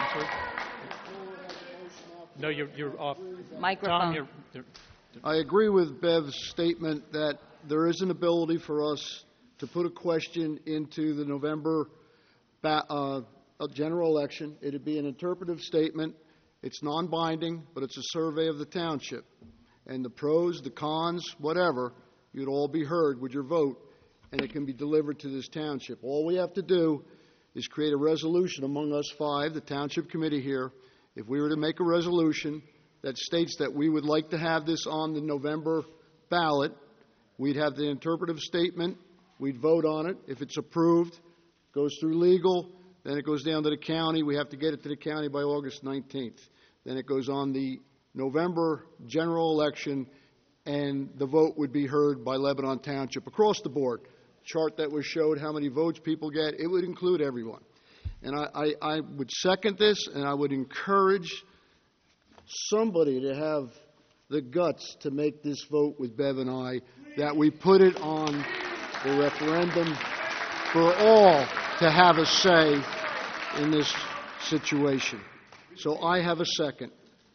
No, you're off. Microphone. Tom, I agree with Bev's statement that there is an ability for us to put a question into the November general election. It'd be an interpretive statement. It's non-binding, but it's a survey of the township. And the pros, the cons, whatever, you'd all be heard with your vote, and it can be delivered to this township. All we have to do is create a resolution among us five, the township committee here. If we were to make a resolution that states that we would like to have this on the November ballot, we'd have the interpretive statement, we'd vote on it. If it's approved, goes through legal, then it goes down to the county. We have to get it to the county by August 19th. Then it goes on the November general election, and the vote would be heard by Lebanon Township across the board. Chart that was showed how many votes people get, it would include everyone. And I would second this, and I would encourage somebody to have the guts to make this vote with Bev and I, that we put it on the referendum for all to have a say in this situation. So I have a second.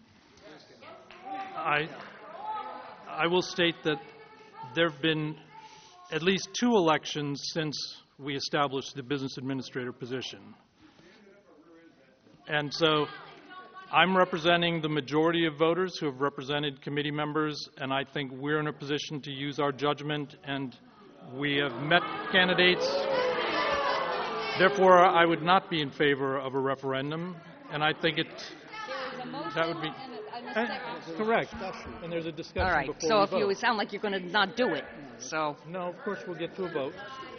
I will state that there have been at least 2 elections since we established the business administrator position. And so I'm representing the majority of voters who have represented committee members, and I think we're in a position to use our judgment, and we have met candidates. Therefore, I would not be in favor of a referendum, and I think that would be correct. And there's a discussion all right. before So we if vote. it sound like you're going to not do it, so No, of course we'll get to a vote.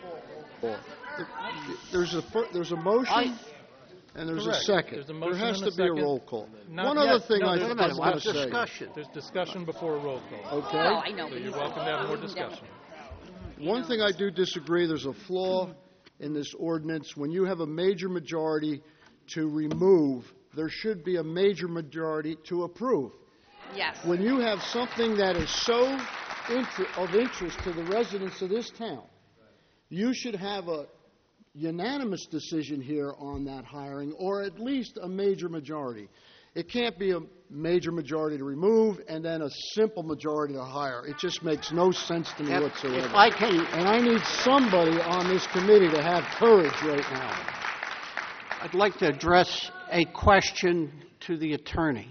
There's a motion, and there's Correct. a second. There's a There motion has and a to be a second. roll call. Not One yet. other thing No, I there's- want to say. discussion. There's discussion before a roll call. Okay. No, I know, So but you're he's- welcome to have more discussion. One thing I do disagree, there's a flaw in this ordinance. When you have a major majority to remove, there should be a major majority to approve. yes. When you have something that is so of interest to the residents of this town, you should have a unanimous decision here on that hiring, or at least a major majority. It can't be a major majority to remove and then a simple majority to hire. It just makes no sense to me whatsoever. If I can, and I need somebody on this committee to have courage right now. I'd like to address a question to the attorney.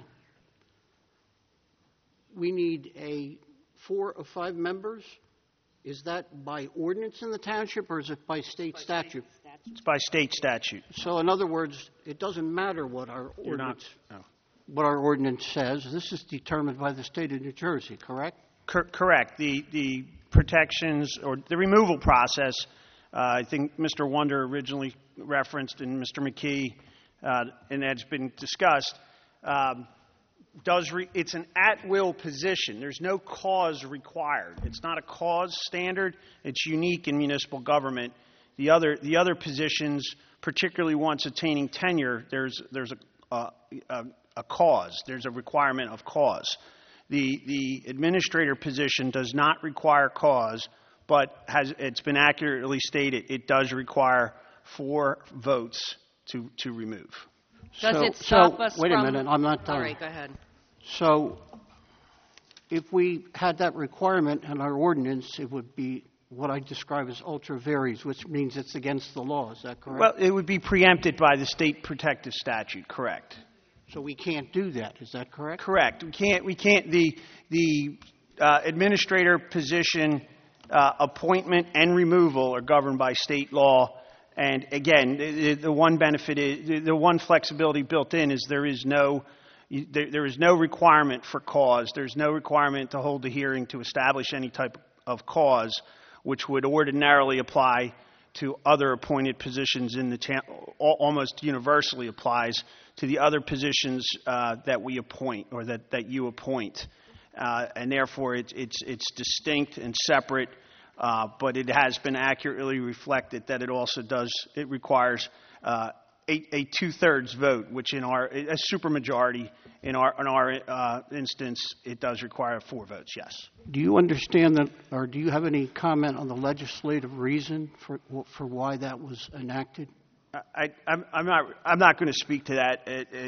We need 4 or 5 members. Is that by ordinance in the township, or is it by state statute? It's by state statute. So, in other words, it doesn't matter what our ordinance says. This is determined by the state of New Jersey, correct? Correct. The protections or the removal process, I think Mr. Wonder originally referenced, and Mr. McKee, and that's been discussed, it's an at-will position. There's no cause required. It's not a cause standard. It's unique in municipal government. The other positions, particularly once attaining tenure, there's a cause. There's a requirement of cause. The administrator position does not require cause, but it's been accurately stated it does require 4 votes to remove. Does it stop us wait a minute, I'm not done. All right, go ahead. So if we had that requirement in our ordinance, it would be what I describe as ultra vires, which means it's against the law. Is that correct? Well, it would be preempted by the state protective statute, correct. So we can't do that. Is that correct? Correct. We can't. The administrator position appointment and removal are governed by state law. And again, the one benefit is the one flexibility built in is there is no requirement for cause. There's no requirement to hold a hearing to establish any type of cause, which would ordinarily apply to other appointed positions in the town. Almost universally applies to the other positions that we appoint or that you appoint, and therefore it's distinct and separate. But it has been accurately reflected that it requires a 2/3 vote, which in a supermajority in our instance, it does require 4 votes. Yes. Do you understand that, or do you have any comment on the legislative reason for why that was enacted? I'm not going to speak to that.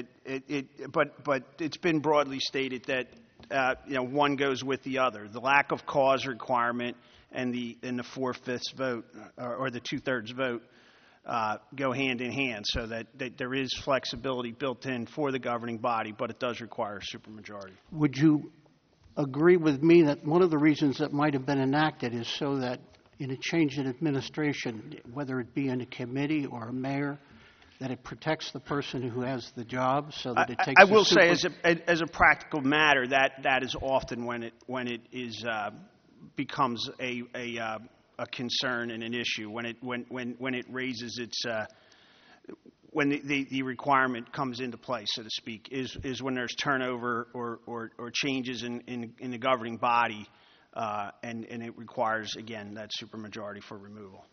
But it's been broadly stated that one goes with the other. The lack of cause requirement and the 4/5 vote or the 2/3 vote go hand in hand, so that there is flexibility built in for the governing body, but it does require a supermajority. Would you agree with me that one of the reasons that might have been enacted is so that in a change in administration, whether it be in a committee or a mayor, that it protects the person who has the job, so that it takes. I will say, as a practical matter, that is often when it is becomes a concern and an issue when it raises its when the requirement comes into play, so to speak, is when there's turnover or changes in the governing body, and it requires, again, that supermajority for removal.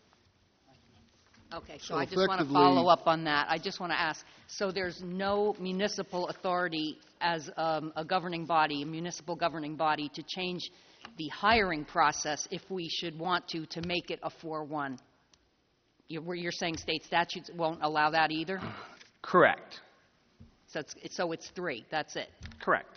Okay, so I just want to follow up on that. I just want to ask, so there's no municipal authority as a governing body, a municipal governing body, to change the hiring process if we should want to make it a 4-1? You're saying state statutes won't allow that either? Correct. So it's 3. That's it. Correct.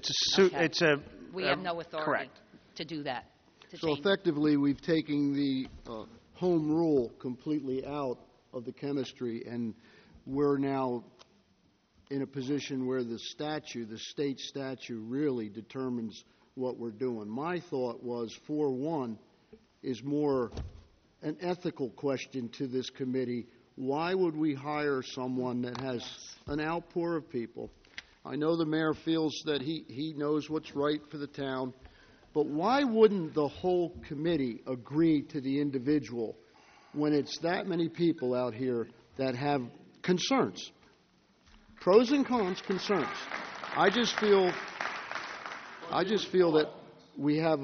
We have no authority to do that. So effectively, we've taken the home rule completely out of the chemistry, and we're now in a position where the state statute, really determines what we're doing. My thought was 4-1 is more an ethical question to this committee. Why would we hire someone that has an outpour of people? I know the mayor feels that he knows what's right for the town, but why wouldn't the whole committee agree to the individual when it's that many people out here that have concerns? Pros and cons, concerns. I just feel that we have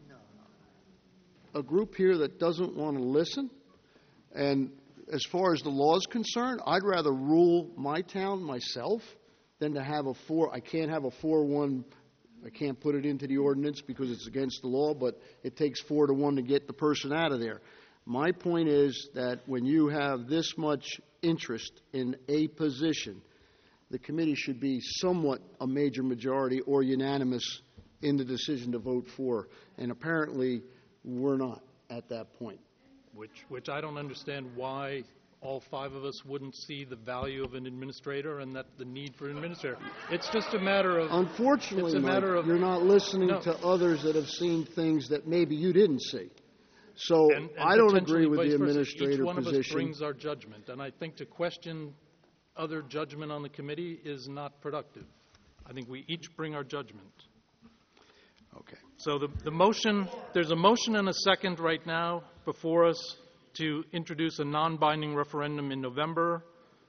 a group here that doesn't want to listen. And as far as the law is concerned, I'd rather rule my town myself than to have I can't have a 4-1. I can't put it into the ordinance because it's against the law, but it takes 4-1 to get the person out of there. My point is that when you have this much interest in a position, the committee should be somewhat a major majority or unanimous in the decision to vote for. And apparently, we're not at that point. Which I don't understand why all 5 of us wouldn't see the value of an administrator and that the need for an administrator. It's just a matter of... Unfortunately, it's a matter Mike, you're not listening No. to others that have seen things that maybe you didn't see. So And I don't potentially agree with the vice versa. administrator Each one of us position. brings our judgment, and I think to question other judgment on the committee is not productive. I think we each bring our judgment. Okay. So the motion, there's a motion and a second right now before us to introduce a non-binding referendum in November.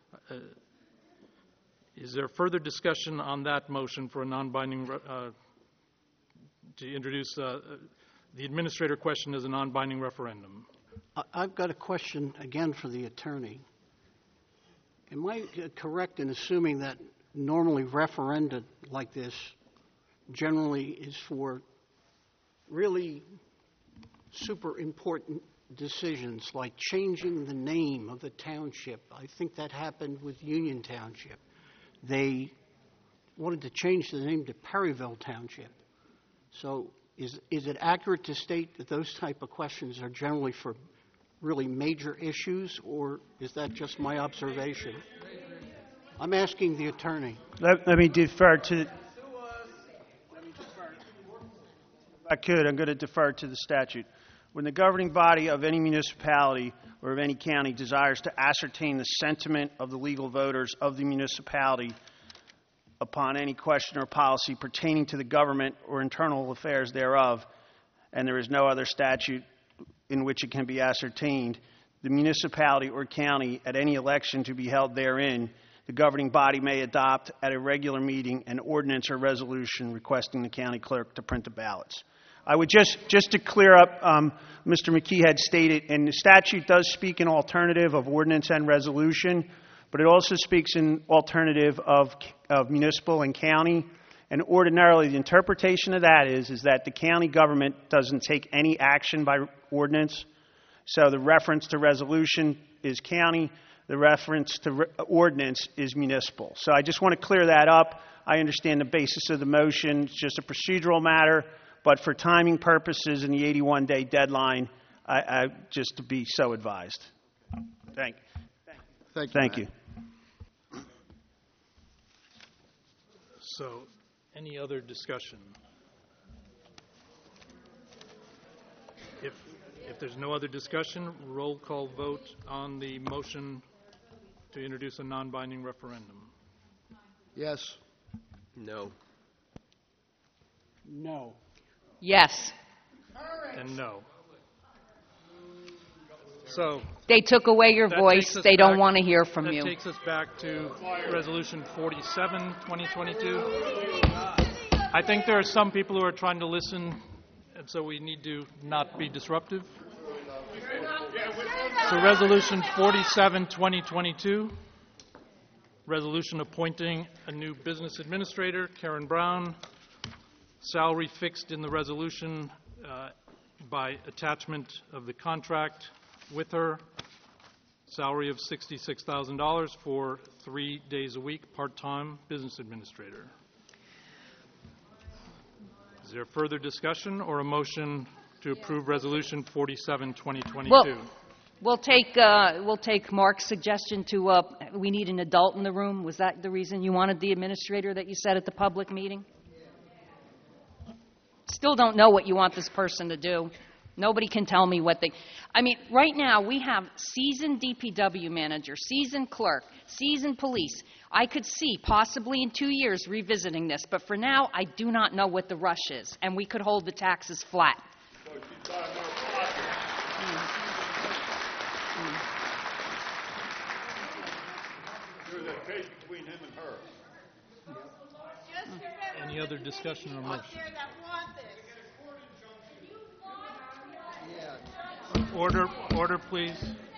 Is there further discussion on that motion for a non-binding, to introduce the administrator question as a non-binding referendum? I've got a question again for the attorney. Am I correct in assuming that normally referenda like this generally is for really super important decisions like changing the name of the township? I think that happened with Union Township. They wanted to change the name to Perryville Township. So is it accurate to state that those type of questions are generally for really major issues, or is that just my observation? I'm asking the attorney. Let me defer to... I'm going to defer to the statute. When the governing body of any municipality or of any county desires to ascertain the sentiment of the legal voters of the municipality upon any question or policy pertaining to the government or internal affairs thereof, and there is no other statute in which it can be ascertained, the municipality or county at any election to be held therein, the governing body may adopt at a regular meeting an ordinance or resolution requesting the county clerk to print the ballots. I would just to clear up, Mr. McKee had stated, and the statute does speak in alternative of ordinance and resolution, but it also speaks in alternative of municipal and county. And ordinarily, the interpretation of that is that the county government doesn't take any action by ordinance. So the reference to resolution is county. The reference to ordinance is municipal. So I just want to clear that up. I understand the basis of the motion. It's just a procedural matter. But for timing purposes and the 81-day deadline, I just to be so advised. Thank you. So, any other discussion? If there's no other discussion, roll call vote on the motion to introduce a non-binding referendum. Yes. No. No. Yes. And no. So they took away your voice. They don't want to hear from you. That takes us back to Resolution 47, 2022. I think there are some people who are trying to listen, and so we need to not be disruptive. So Resolution 47, 2022, resolution appointing a new business administrator, Karen Brown, salary fixed in the resolution by attachment of the contract with her, salary of $66,000 for 3 days a week, part-time business administrator. Is there further discussion or a motion to approve Resolution 47, 2022? Well, we'll take Mark's suggestion to, we need an adult in the room. Was that the reason you wanted the administrator that you said at the public meeting? Still don't know what you want this person to do. Nobody can tell me what they... I mean, right now we have seasoned DPW manager, seasoned clerk, seasoned police. I could see possibly in 2 years revisiting this, but for now I do not know what the rush is, and we could hold the taxes flat. There's a case between him and her. Any other discussion or motion? Order, please.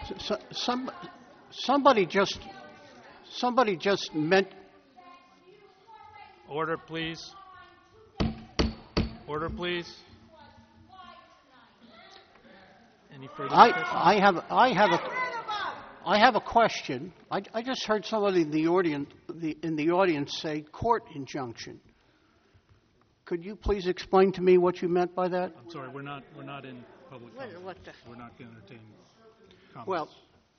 Somebody just meant. Order, please. Order, please. Any further discussion? I have a question. I just heard somebody in the audience say court injunction. Could you please explain to me what you meant by that? I'm sorry, we're not in public comment. We're not going to entertain comments. Well,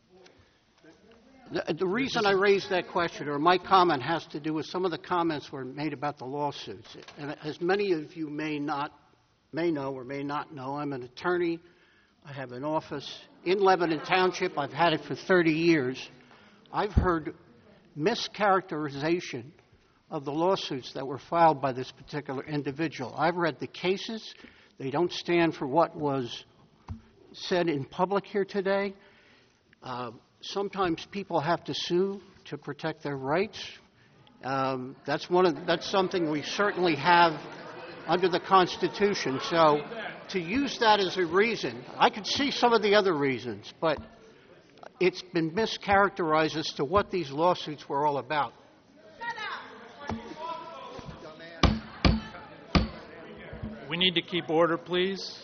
the reason I raised that question, or my comment, has to do with some of the comments were made about the lawsuits. And as many of you may know or may not know, I'm an attorney. I have an office in Lebanon Township. I've had it for 30 years. I've heard mischaracterization of the lawsuits that were filed by this particular individual. I've read the cases. They don't stand for what was said in public here today. Sometimes people have to sue to protect their rights. That's something we certainly have under the Constitution. So to use that as a reason, I could see some of the other reasons, but it's been mischaracterized as to what these lawsuits were all about. We need to keep order, please.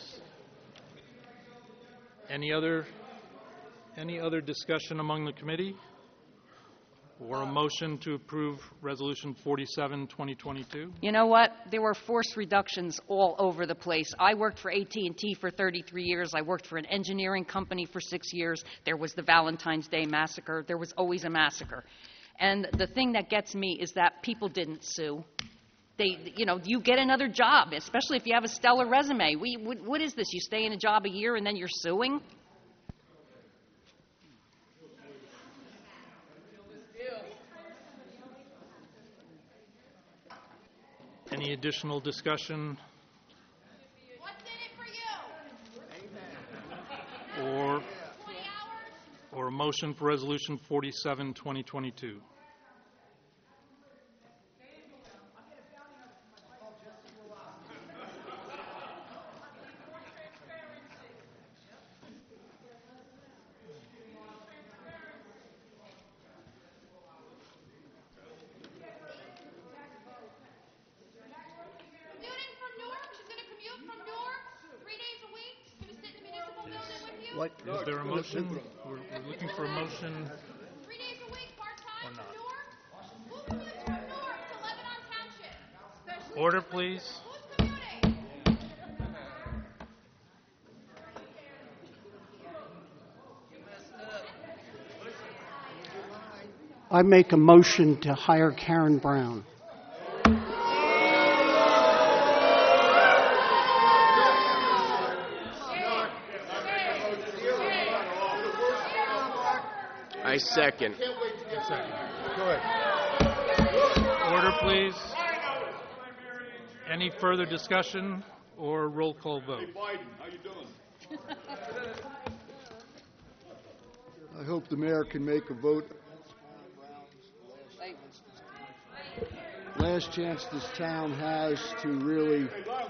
Any other discussion among the committee? Or a motion to approve Resolution 47, 2022? You know what? There were forced reductions all over the place. I worked for AT&T for 33 years. I worked for an engineering company for 6 years. There was the Valentine's Day massacre. There was always a massacre. And the thing that gets me is that people didn't sue. You get another job, especially if you have a stellar resume. What is this? You stay in a job a year and then you're suing? Any additional discussion? Or a motion for Resolution 47, 2022? Is there a motion? We're looking for a motion. 3 days a week, part-time, or not. Who's commuting from Newark to Lebanon Township? Order, please. I make a motion to hire Karen Brown. I second. Go ahead. Order, please. Any further discussion or roll call vote? Hey, Biden, how you doing? I hope the mayor can make a vote. Last chance this town has to really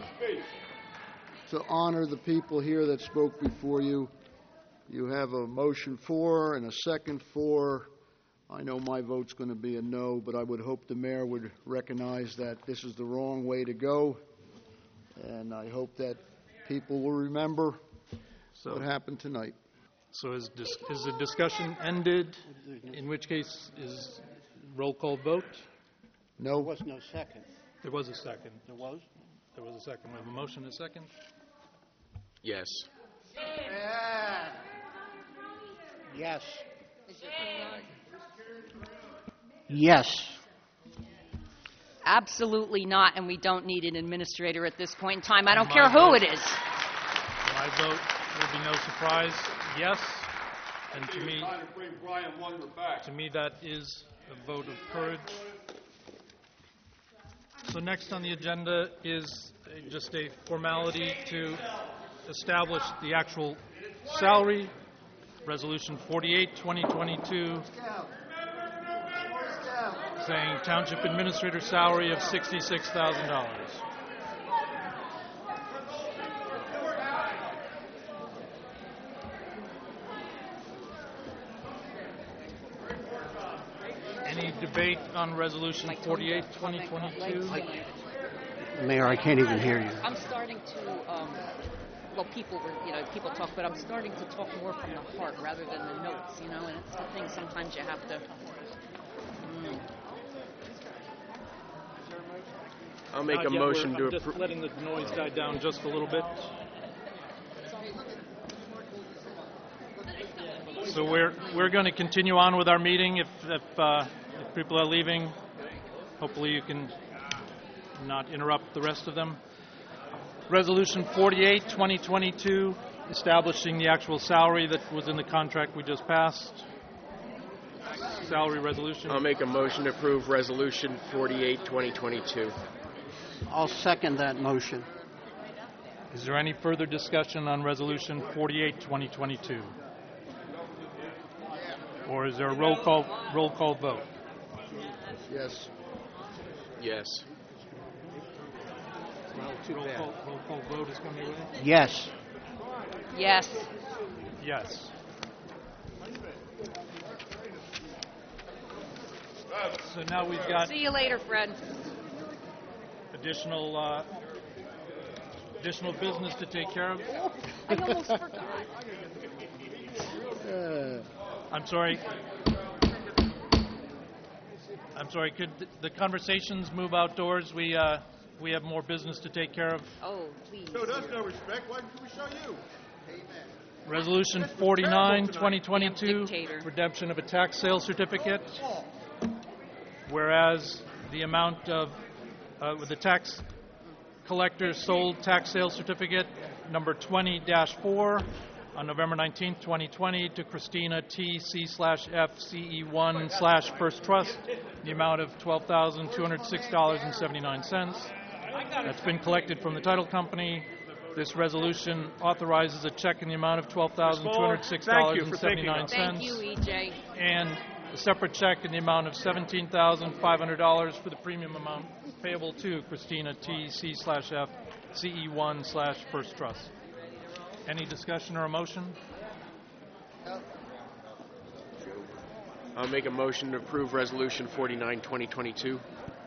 to honor the people here that spoke before you. You have a motion for and a second for. I know my vote's going to be a no, but I would hope the mayor would recognize that this is the wrong way to go. And I hope that people will remember what happened tonight. So is the discussion ended? In which case, is roll call vote? No. There was no second. There was a second. There was? There was a second. We have a motion and a second? Yes. Yes. Yes. Absolutely not, and we don't need an administrator at this point in time. I don't care who it is. My vote will be no surprise. Yes. And to me, that is a vote of courage. So next on the agenda is just a formality to establish the actual salary. Resolution 48, 2022, saying Township Administrator salary of $66,000. Any debate on Resolution 48, 2022? Mayor, I can't even hear you. I'm starting to well, people were, people talk, but I'm starting to talk more from the heart rather than the notes, and it's the thing sometimes you have to. I'll make Not a yet. motion to I'm just approve. letting the noise die down just a little bit. So we're going to continue on with our meeting. If people are leaving, hopefully you can not interrupt the rest of them. Resolution 48, 2022, establishing the actual salary that was in the contract we just passed. Salary resolution. I'll make a motion to approve Resolution 48, 2022. I'll second that motion. Is there any further discussion on Resolution 48, 2022? Or is there a roll call vote? Yes. Yes. Roll call vote is coming away? Yes. Yes. Yes. So now we've got See you later, Fred. additional business to take care of. I almost forgot. I'm sorry. Could the conversations move outdoors? We have more business to take care of. Oh, please. Showed us no respect. Why should we show you? Resolution 49, 2022, Dictator. redemption of a tax sale certificate. Whereas the amount of the tax collector sold tax sale certificate number 20-4 on November 19, 2020 to Christina T.C/F.CE1/First Trust, the amount of $12,206.79. That's been collected from the title company. This resolution authorizes a check in the amount of $12,206.79. Thank you, EJ. And a separate check in the amount of $17,500 for the premium amount payable to Christina T.C/F.CE1/First Trust. Any discussion or a motion? I'll make a motion to approve Resolution 49, 2022.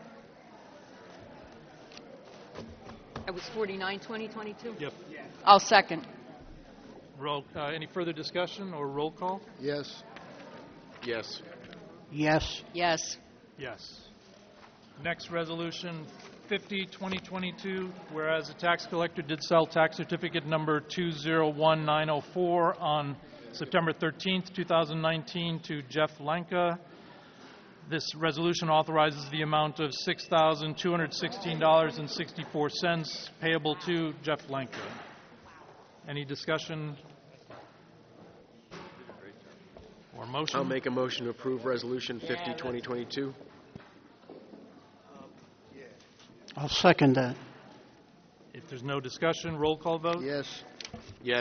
It was 49, 2022? Yep. I'll second. Any further discussion or roll call? Yes. Yes. Yes. Yes. Yes. Next resolution, 50, 2022, whereas the tax collector did sell tax certificate number 201904 on September 13th, 2019 to Jeff Lanka. This resolution authorizes the amount of $6,216.64 payable to Jeff Lanka. Any discussion or motion? I'll make a motion to approve Resolution 50, 2022. I'll second that. If there's no discussion, roll call vote? Yes. Yes.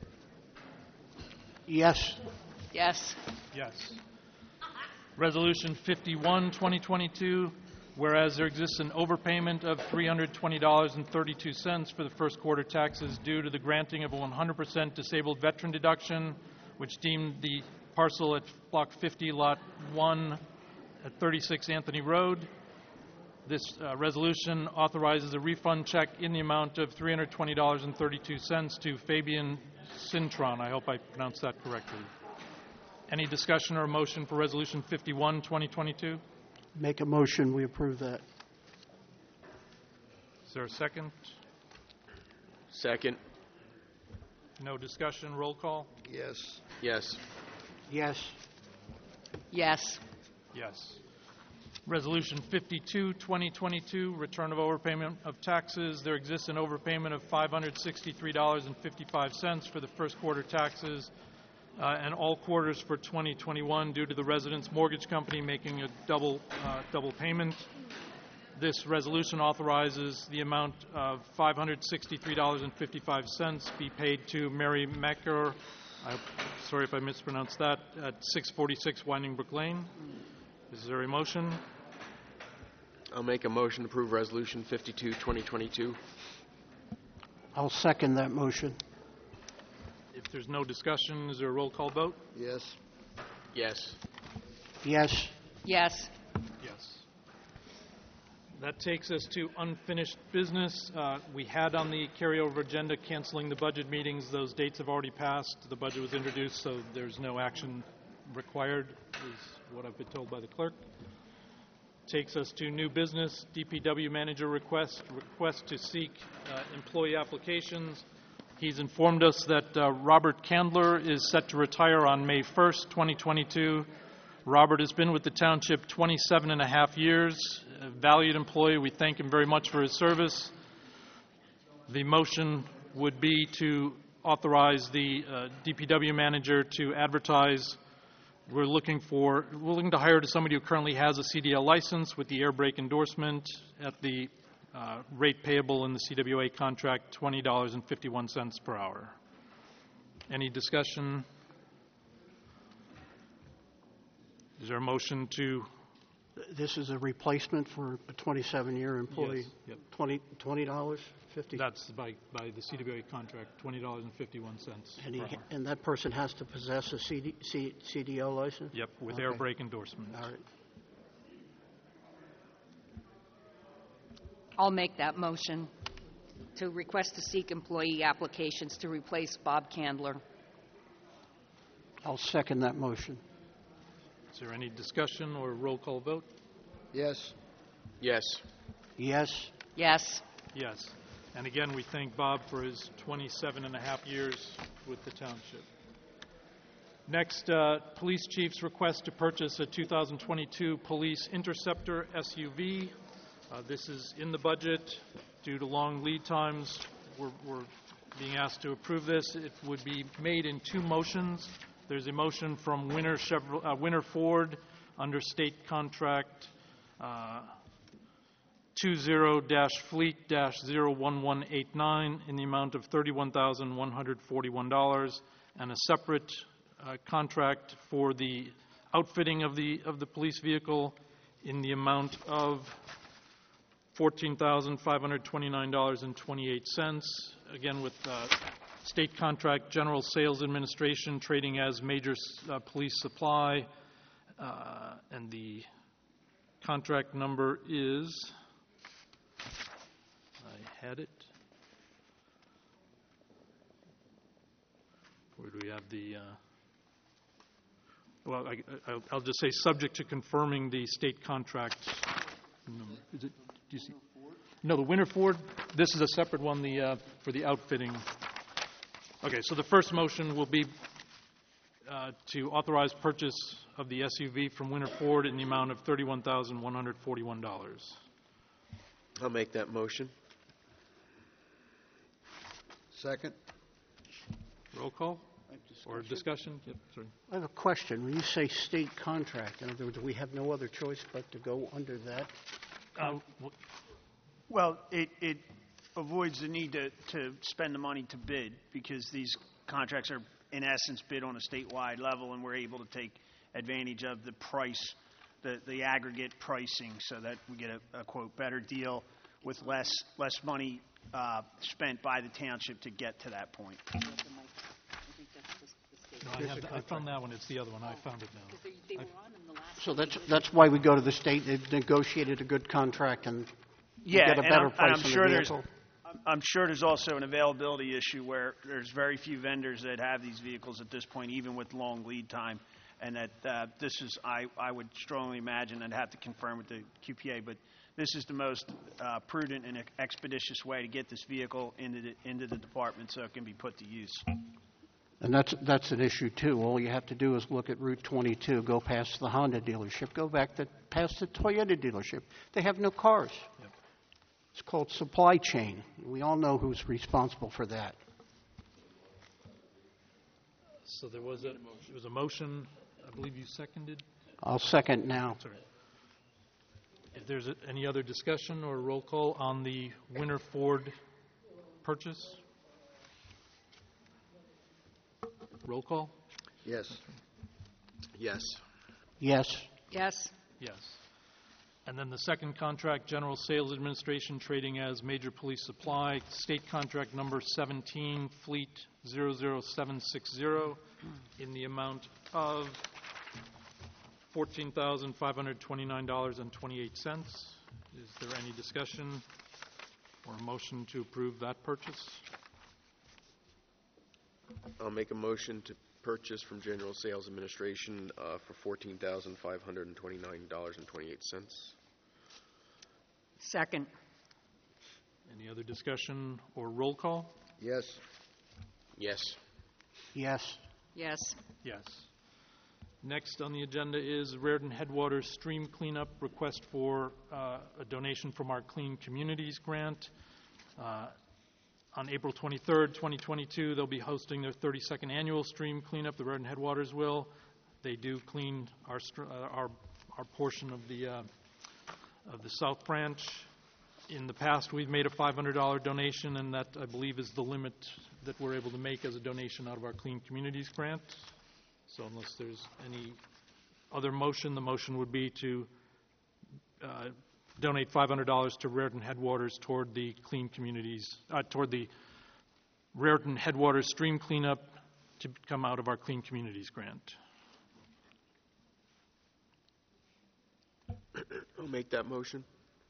Yes. Yes. Yes. Resolution 51, 2022, whereas there exists an overpayment of $320.32 for the first quarter taxes due to the granting of a 100% disabled veteran deduction, which deemed the parcel at Block 50, Lot 1 at 36 Anthony Road. This resolution authorizes a refund check in the amount of $320.32 to Fabian Cintron. I hope I pronounced that correctly. Any discussion or motion for Resolution 51, 2022? Make a motion, we approve that. Is there a second? Second. No discussion, roll call? Yes. Yes. Yes. Yes. Yes. Resolution 52, 2022, return of overpayment of taxes. There exists an overpayment of $563.55 for the first quarter taxes and all quarters for 2021 due to the resident's mortgage company making a double payment. This resolution authorizes the amount of $563.55 be paid to Mary Mecker. Sorry if I mispronounced that, at 646 Winding Brook Lane. Is there a motion? I'll make a motion to approve Resolution 52, 2022. I'll second that motion. If there's no discussion, is there a roll call vote? Yes. Yes. Yes. Yes. Yes. That takes us to unfinished business. We had on the carryover agenda canceling the budget meetings. Those dates have already passed. The budget was introduced, so there's no action required, is what I've been told by the clerk. Takes us to new business, DPW manager request to seek employee applications. He's informed us that Robert Candler is set to retire on May 1st, 2022. Robert has been with the township 27 and a half years, a valued employee. We thank him very much for his service. The motion would be to authorize the DPW manager to advertise. We're looking to hire somebody who currently has a CDL license with the air brake endorsement at the rate payable in the CWA contract, $20.51 per hour. Any discussion? Is there a motion to? This is a replacement for a 27-year employee? Yes. Yep. $20.50? That's by the CWA contract, $20.51 per hour. And that person has to possess a CDL license? Yep, with air brake endorsement. All right. I'll make that motion to request to seek employee applications to replace Bob Candler. I'll second that motion. Is there any discussion or roll call vote? Yes. Yes. Yes. Yes. Yes. And again, we thank Bob for his 27 and a half years with the township. Next, police chief's request to purchase a 2022 Police Interceptor SUV. This is in the budget. Due to long lead times, we're being asked to approve this. It would be made in two motions. There's a motion from Winter Ford under state contract 20-Fleet-01189 in the amount of $31,141, and a separate contract for the outfitting of the police vehicle in the amount of $14,529.28. Again, with state contract General Sales Administration trading as Major Police Supply, and the contract number is, I had it. Where do we have the, well, I'll just say subject to confirming the state contract number. Is it, do you see? No, the Winter Ford, this is a separate one, for the outfitting. Okay, so the first motion will be to authorize purchase of the SUV from Winter Ford in the amount of $31,141. I'll make that motion. Second. Roll call? Or discussion? Yep, sorry. I have a question. When you say state contract, in other words, we have no other choice but to go under that? Well, it avoids the need to spend the money to bid, because these contracts are, in essence, bid on a statewide level, and we're able to take advantage of the price, the aggregate pricing, so that we get a quote, better deal with less money spent by the township to get to that point. No, I found that one. It's the other one. I found it now. So that's why we go to the state. They've negotiated a good contract and get a better price on the vehicle. I'm sure there's also an availability issue where there's very few vendors that have these vehicles at this point, even with long lead time, and that this is, I would strongly imagine, and have to confirm with the QPA, but this is the most prudent and expeditious way to get this vehicle into the department so it can be put to use. And that's an issue, too. All you have to do is look at Route 22, go past the Honda dealership, go back past the Toyota dealership. They have no cars. Yep. It's called supply chain. We all know who's responsible for that. So there was a motion. I believe you seconded. I'll second now. Sorry. If there's any other discussion or roll call on the Winter Ford purchase? Roll call? Yes. Yes. Yes. Yes. Yes. And then the second contract, General Sales Administration trading as Major Police Supply, state contract number 17, Fleet 00760, in the amount of $14,529.28. Is there any discussion or a motion to approve that purchase? I'll make a motion to purchase from General Sales Administration for $14,529.28. Second. Any other discussion or roll call? Yes. Yes. Yes. Yes. Yes. Next on the agenda is Raritan Headwaters Stream Cleanup request for a donation from our Clean Communities grant. On April 23rd, 2022, they'll be hosting their 32nd annual stream cleanup. The Raritan Headwaters will. They do clean our portion of the South Branch. In the past, we've made a $500 donation, and that, I believe, is the limit that we're able to make as a donation out of our Clean Communities grant. So unless there's any other motion, the motion would be to donate $500 to Raritan Headwaters toward the Clean Communities, toward the Raritan Headwaters stream cleanup to come out of our Clean Communities grant. I'll make that motion.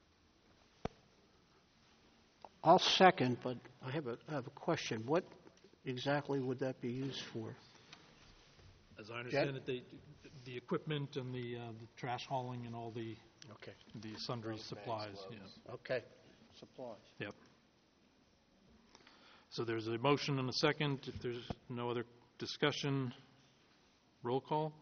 I'll second, but I have a question. What exactly would that be used for? As I understand it, the equipment and the trash hauling and all the sundry supplies. Yeah. Okay. Supplies. Yep. So there's a motion and a second. If there's no other discussion, roll call.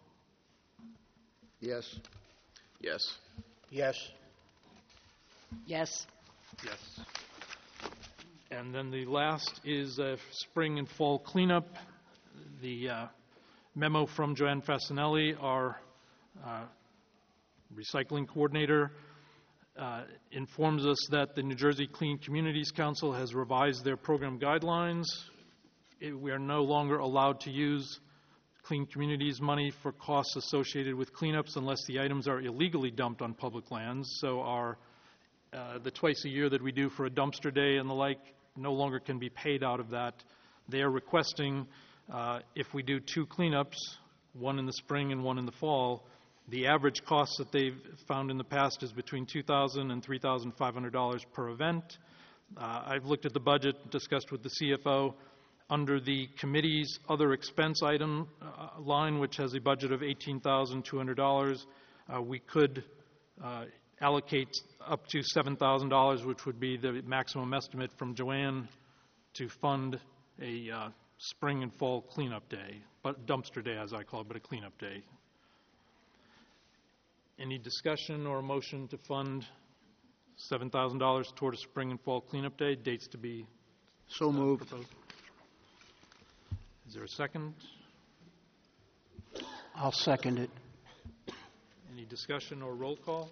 Yes. Yes. Yes. Yes. Yes. And then the last is spring and fall cleanup. The memo from Joanne Fasinelli, our recycling coordinator, informs us that the New Jersey Clean Communities Council has revised their program guidelines. We are no longer allowed to use Clean Communities money for costs associated with cleanups unless the items are illegally dumped on public lands. So the twice a year that we do for a dumpster day and the like no longer can be paid out of that. They are requesting, if we do 2 cleanups, one in the spring and one in the fall, the average cost that they've found in the past is between $2,000 and $3,500 per event. I've looked at the budget, discussed with the CFO. Under the committee's other expense item line, which has a budget of $18,200, we could allocate up to $7,000, which would be the maximum estimate from Joanne, to fund a spring and fall cleanup day, but dumpster day as I call it, but a cleanup day. Any discussion or motion to fund $7,000 toward a spring and fall cleanup day? Dates to be so moved. Proposed. Is there a second? I'll second it. Any discussion or roll call?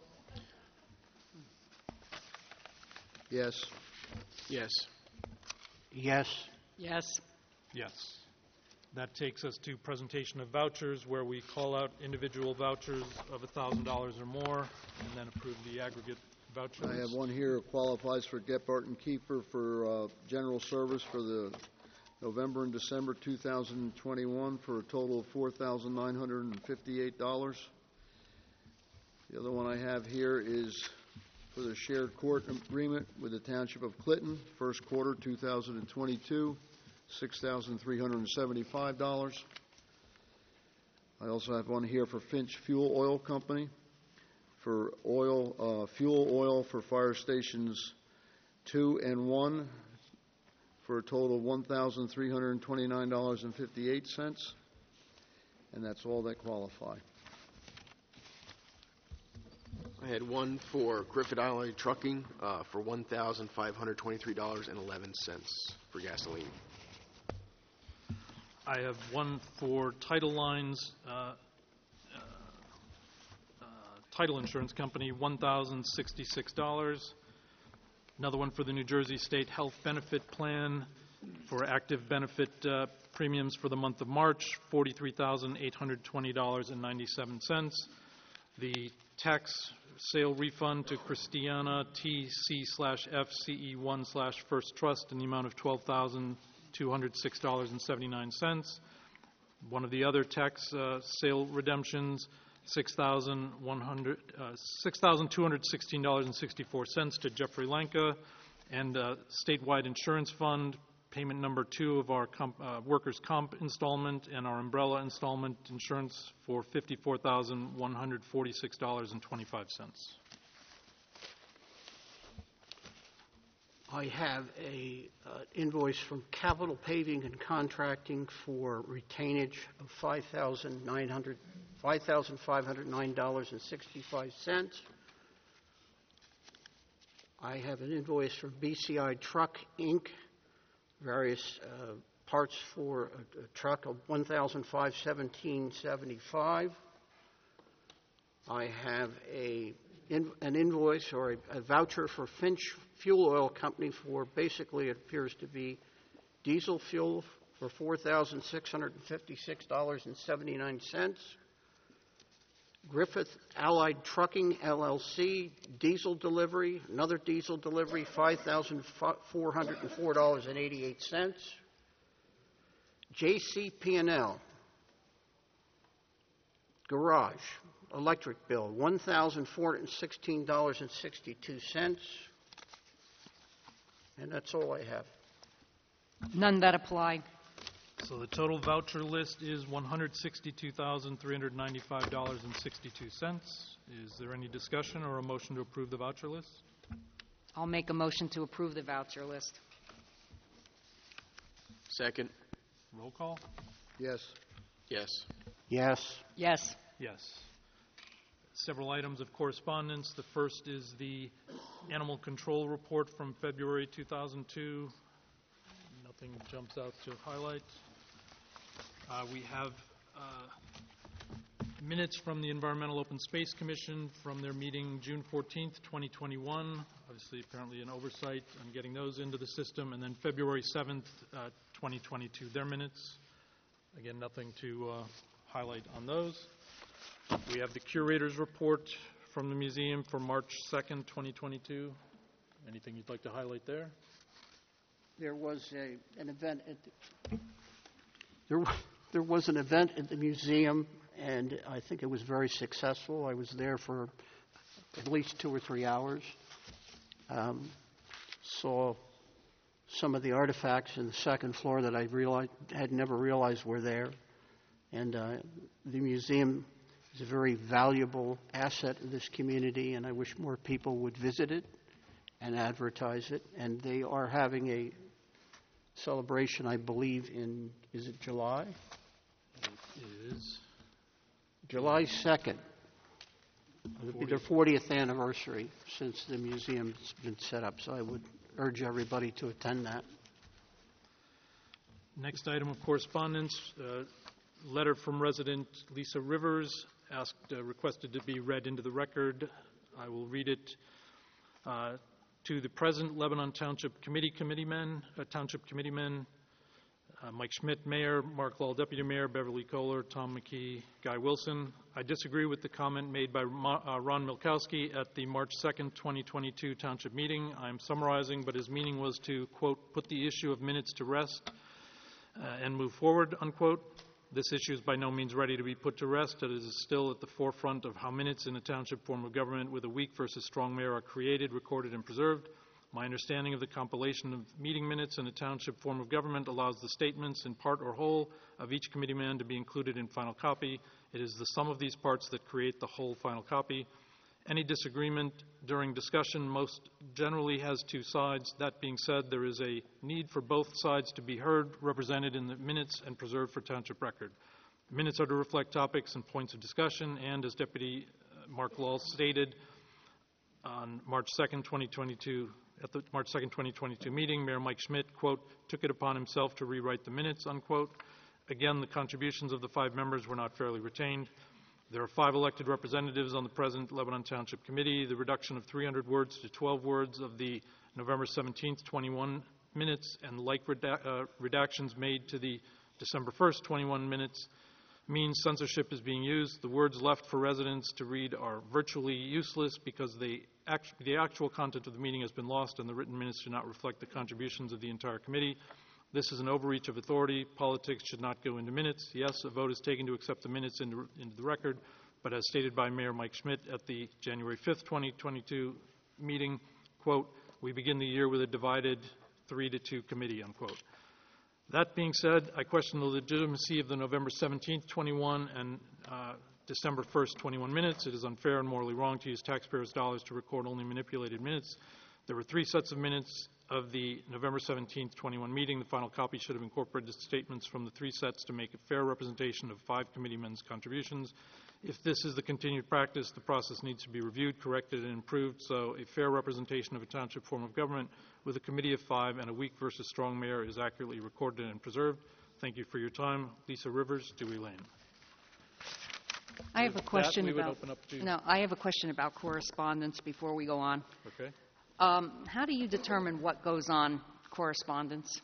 Yes. Yes. Yes. Yes. Yes. That takes us to presentation of vouchers, where we call out individual vouchers of $1,000 or more, and then approve the aggregate vouchers. I have one here that qualifies for Gephardt and Kiefer for general service for the November and December 2021 for a total of $4,958. The other one I have here is for the shared court agreement with the Township of Clinton, first quarter 2022, $6,375. I also have one here for Finch Fuel Oil Company for fuel oil for fire stations 2 and 1 for a total of $1,329.58, and that's all that qualify. I had one for Griffith Island Trucking for $1,523.11 for gasoline. I have one for Title Lines, Title Insurance Company, $1,066. Another one for the New Jersey State Health Benefit Plan for active benefit premiums for the month of March, $43,820.97. The tax sale refund to Christiana TC/FCE1/First Trust in the amount of $12,206.79. One of the other tax sale redemptions, $6,216.64 to Jeffrey Lanka, and statewide insurance fund, payment number 2 of our workers' comp installment and our umbrella installment insurance for $54,146.25. I have a invoice from Capital Paving and Contracting for retainage of $5,509.65. I have an invoice from BCI Truck, Inc., various parts for a truck of $1,517.75. I have an invoice or a voucher for Finch Fuel Oil Company for basically it appears to be diesel fuel for $4,656.79. Griffith Allied Trucking, LLC, diesel delivery, another diesel delivery, $5,404.88. JCP&L, garage, electric bill, $1,416.62. And that's all I have. None that apply. So the total voucher list is $162,395.62. Is there any discussion or a motion to approve the voucher list? I'll make a motion to approve the voucher list. Second. Roll call? Yes. Yes. Yes. Yes. Yes. Several items of correspondence. The first is the animal control report from February 2002. Nothing jumps out to highlight. We have minutes from the Environmental Open Space Commission from their meeting June 14th, 2021. Obviously, apparently an oversight on getting those into the system. And then February 7th, 2022, their minutes. Again, nothing to highlight on those. We have the curator's report from the museum for March 2nd, 2022. Anything you'd like to highlight there? There was an event at there was an event at the museum, and I think it was very successful. I was there for at least 2 or 3 hours. Saw some of the artifacts in the second floor that I had never realized were there. And the museum is a very valuable asset in this community, and I wish more people would visit it and advertise it. And they are having a celebration, I believe, is it July? It is. July 2nd. It'll be their 40th anniversary since the museum's been set up, so I would urge everybody to attend that. Next item of correspondence, letter from resident Lisa Rivers, requested to be read into the record. I will read it. To the present Lebanon Township committeemen, Mike Schmidt, Mayor, Mark Lal, Deputy Mayor, Beverly Kohler, Tom McKee, Guy Wilson. I disagree with the comment made by Ron Milkowski at the March 2nd, 2022 Township meeting. I'm summarizing, but his meaning was to, quote, put the issue of minutes to rest and move forward, unquote. This issue is by no means ready to be put to rest. It is still at the forefront of how minutes in a township form of government with a weak versus strong mayor are created, recorded, and preserved. My understanding of the compilation of meeting minutes in a township form of government allows the statements in part or whole of each committeeman to be included in final copy. It is the sum of these parts that create the whole final copy. Any disagreement during discussion most generally has 2 sides. That being said, there is a need for both sides to be heard, represented in the minutes, and preserved for township record. The minutes are to reflect topics and points of discussion, and as Deputy Mark Lal stated on March 2nd, 2022, at the March 2nd, 2022 meeting, Mayor Mike Schmidt, quote, took it upon himself to rewrite the minutes, unquote. Again, the contributions of the 5 members were not fairly retained. There are 5 elected representatives on the present Lebanon Township Committee. The reduction of 300 words to 12 words of the November 17th, 21 minutes and like redactions made to the December 1st, 21 minutes means censorship is being used. The words left for residents to read are virtually useless because the actual content of the meeting has been lost and the written minutes do not reflect the contributions of the entire committee. This is an overreach of authority. Politics should not go into minutes. Yes, a vote is taken to accept the minutes into the record, but as stated by Mayor Mike Schmidt at the January 5th, 2022 meeting, quote, "We begin the year with a divided 3-2 committee," unquote. That being said, I question the legitimacy of the November 17th, 21 and December 1st, 21 minutes. It is unfair and morally wrong to use taxpayers' dollars to record only manipulated minutes. There were 3 sets of minutes of the November 17th, 21 meeting. The final copy should have incorporated statements from the 3 sets to make a fair representation of 5 committeemen's contributions. If this is the continued practice, the process needs to be reviewed, corrected, and improved, so a fair representation of a township form of government with a committee of 5 and a weak versus strong mayor is accurately recorded and preserved. Thank you for your time. Lisa Rivers, Dewey Lane. I have a question I have a question about correspondence before we go on. Okay. How do you determine what goes on correspondence?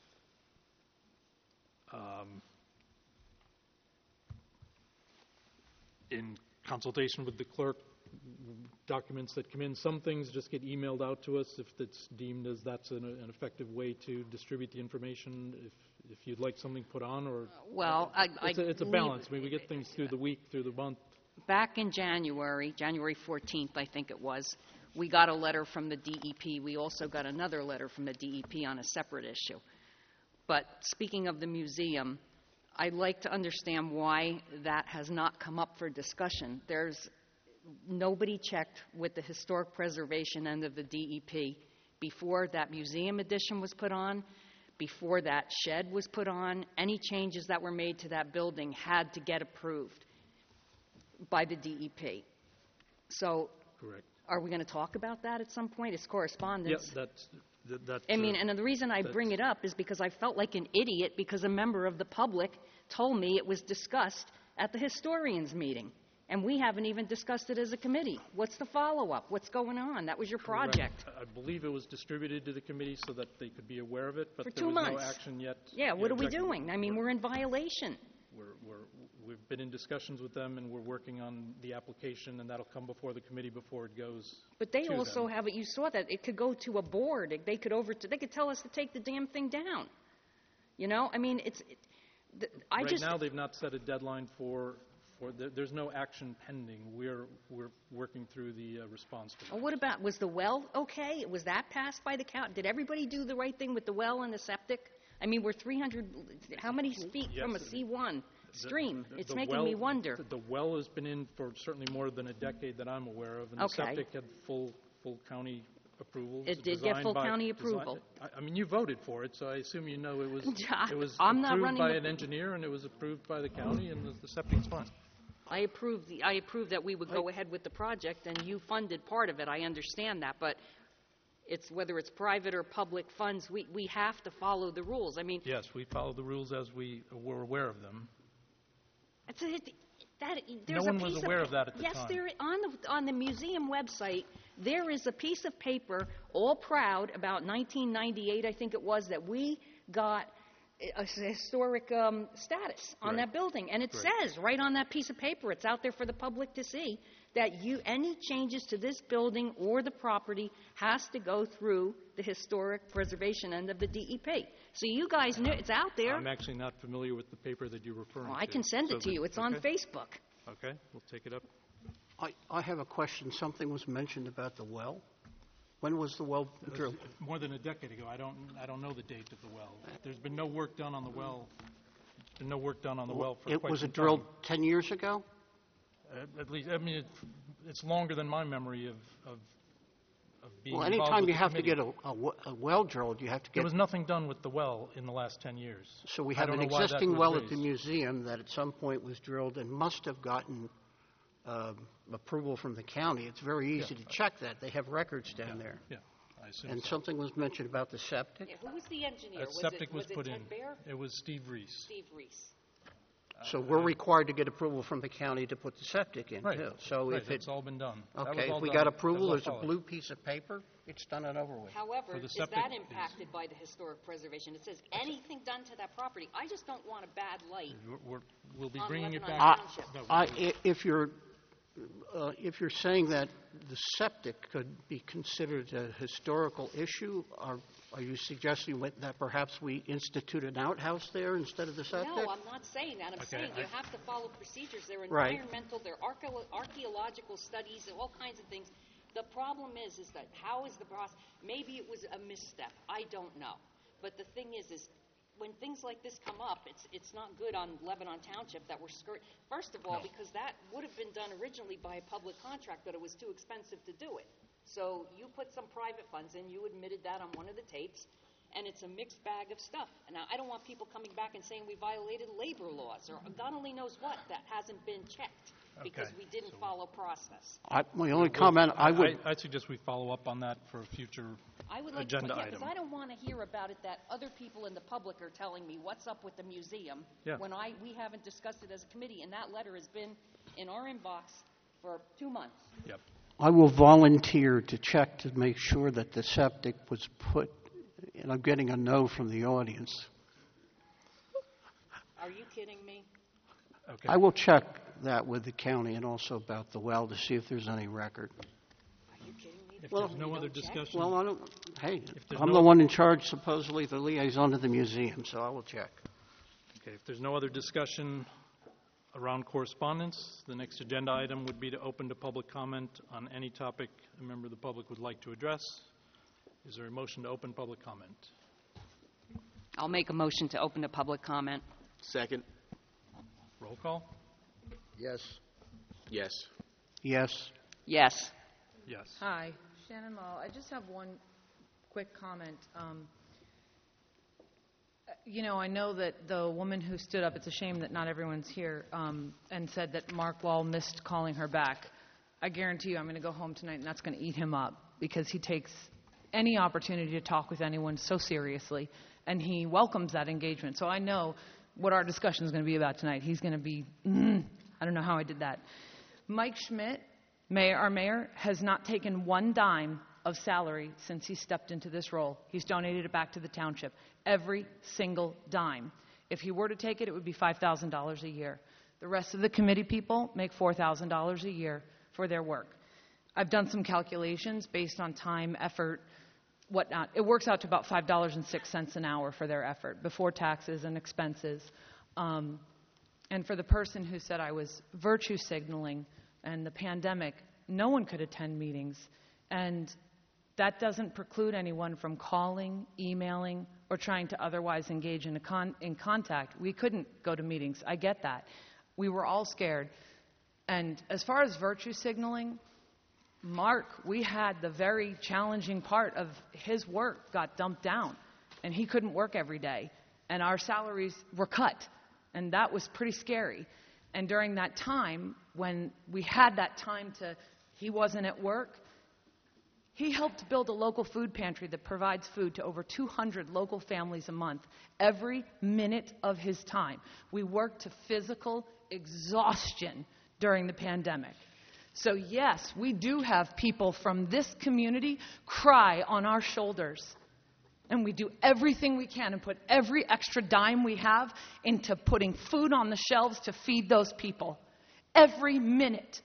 In consultation with the clerk, documents that come in, some things just get emailed out to us if it's deemed as that's an effective way to distribute the information. If you'd like something put on, or well, it's a balance. I mean, we get things through the week, through the month. Back in January 14th, I think it was, we got a letter from the DEP. We also got another letter from the DEP on a separate issue. But speaking of the museum, I'd like to understand why that has not come up for discussion. Nobody checked with the historic preservation end of the DEP before that museum addition was put on, before that shed was put on. Any changes that were made to that building had to get approved by the DEP. So, correct. Are we going to talk about that at some point? It's correspondence. Yeah, that's I mean, and the reason I bring it up is because I felt like an idiot because a member of the public told me it was discussed at the historians meeting, and we haven't even discussed it as a committee. What's the follow-up? What's going on? That was your project. Correct. I believe it was distributed to the committee so that they could be aware of it, but for there 2 was months. No action yet. Yeah, what are we doing? I mean, we're in violation. We've been in discussions with them, and we're working on the application, and that'll come before the committee before it goes. But they to also them. have it. You saw that it could go to a board. They could tell us to take the damn thing down. You know, I mean, Right now, they've not set a deadline for. There's no action pending. We're working through the response to that. Well, what about, was the well okay? Was that passed by the county? Did everybody do the right thing with the well and the septic? I mean, we're 300. How many feet from a C1 stream? It's making me wonder. The well has been in for certainly more than a decade that I'm aware of, and the septic had full county approval. It did get full county approval. I mean, you voted for it, so I assume you know it was I'm not approved running by an engineer, and it was approved by the county, and the septic's fine. I approved that we would go ahead with the project, and you funded part of it. I understand that, but whether it's private or public funds, we have to follow the rules. I mean, yes, we follow the rules as we were aware of them. No one was aware of that at the time. Yes, there on the museum website there is a piece of paper, all proud, about 1998, I think it was, that we got a historic status on that building, and it says right on that piece of paper, it's out there for the public to see, that any changes to this building or the property has to go through the historic preservation end of the DEP. So you guys knew it's out there. I'm actually not familiar with the paper that you're referring to. I can send it to you. It's on Facebook. Okay, we'll take it up. I have a question. Something was mentioned about the well. When was the well drilled? More than a decade ago. I don't know the date of the well. There's been no work done on the well. There's been no work done on the well for quite some time. Was it drilled 10 years ago? At least, I mean, it's longer than my memory of being Well, involved anytime with you the have to committee. get a well drilled, you have to get... There was nothing done with the well in the last 10 years. So we have an existing well at the museum that at some point was drilled and must have gotten approval from the county. It's very easy to check that. They have records down there. Yeah, I assume And so. something was mentioned about the septic. Yeah, who was the engineer? Septic was put Ted in. Bear? It was Steve Reese. Steve Reese. So we're required to get approval from the county to put the septic in, Right. too. So Right, if it's all been done. That was Okay, all if we done. got That approval, was there's all a blue piece of paper, it's done and over with. However, For the is septic, that yes. impacted by the historic preservation? It says anything done to that property. I just don't want a bad light. We'll be on bringing it Lebanon back. Township. No, If you're if you're saying that the septic could be considered a historical issue, are you suggesting that perhaps we institute an outhouse there instead of the septic? No, I'm not saying that. I'm saying you have to follow procedures. There are Right. environmental, there are archaeological studies, and all kinds of things. The problem is that how is the process? Maybe it was a misstep. I don't know. But the thing is when things like this come up, it's not good on Lebanon Township that we're First of all, because that would have been done originally by a public contract, but it was too expensive to do it. So you put some private funds in, you admitted that on one of the tapes, and it's a mixed bag of stuff. And now, I don't want people coming back and saying we violated labor laws, or God only knows what, that hasn't been checked, because we didn't follow process. My only comment, I'd suggest we follow up on that for a future I would like agenda to, item. because I don't want to hear about it that other people in the public are telling me what's up with the museum when we haven't discussed it as a committee, and that letter has been in our inbox for 2 months. Yep. I will volunteer to check to make sure that the septic was put, and I'm getting a no from the audience. Are you kidding me? Okay. I will check that with the county and also about the well to see if there's any record. Are you kidding me? If there's no other discussion. Well, hey, there's I'm no- the one in charge, supposedly, the liaison to the museum, so I will check. Okay, if there's no other discussion around correspondence, the next agenda item would be to open to public comment on any topic a member of the public would like to address. Is there a motion to open public comment? I'll make a motion to open to public comment. Second. Roll call? Yes. Yes. Yes. Yes. Yes. Hi, Shannon Law. I just have one quick comment. I know that the woman who stood up, it's a shame that not everyone's here, and said that Mark Wall missed calling her back. I guarantee you I'm going to go home tonight and that's going to eat him up, because he takes any opportunity to talk with anyone so seriously, and he welcomes that engagement. So I know what our discussion is going to be about tonight. He's going to be, I don't know how I did that. Mike Schmidt, our mayor, has not taken one dime of salary since he stepped into this role. He's donated it back to the township, every single dime. If he were to take it, it would be $5,000 a year. The rest of the committee people make $4,000 a year for their work. I've done some calculations based on time, effort, whatnot. It works out to about $5.06 an hour for their effort, before taxes and expenses. And for the person who said I was virtue signaling and the pandemic, no one could attend meetings. And that doesn't preclude anyone from calling, emailing, or trying to otherwise engage in contact. We couldn't go to meetings. I get that. We were all scared. And as far as virtue signaling, Mark, we had the very challenging part of his work got dumped down, and he couldn't work every day, and our salaries were cut, and that was pretty scary. And during that time, when we had that time he wasn't at work, he helped build a local food pantry that provides food to over 200 local families a month, every minute of his time. We worked to physical exhaustion during the pandemic. So yes, we do have people from this community cry on our shoulders. And we do everything we can and put every extra dime we have into putting food on the shelves to feed those people. Every minute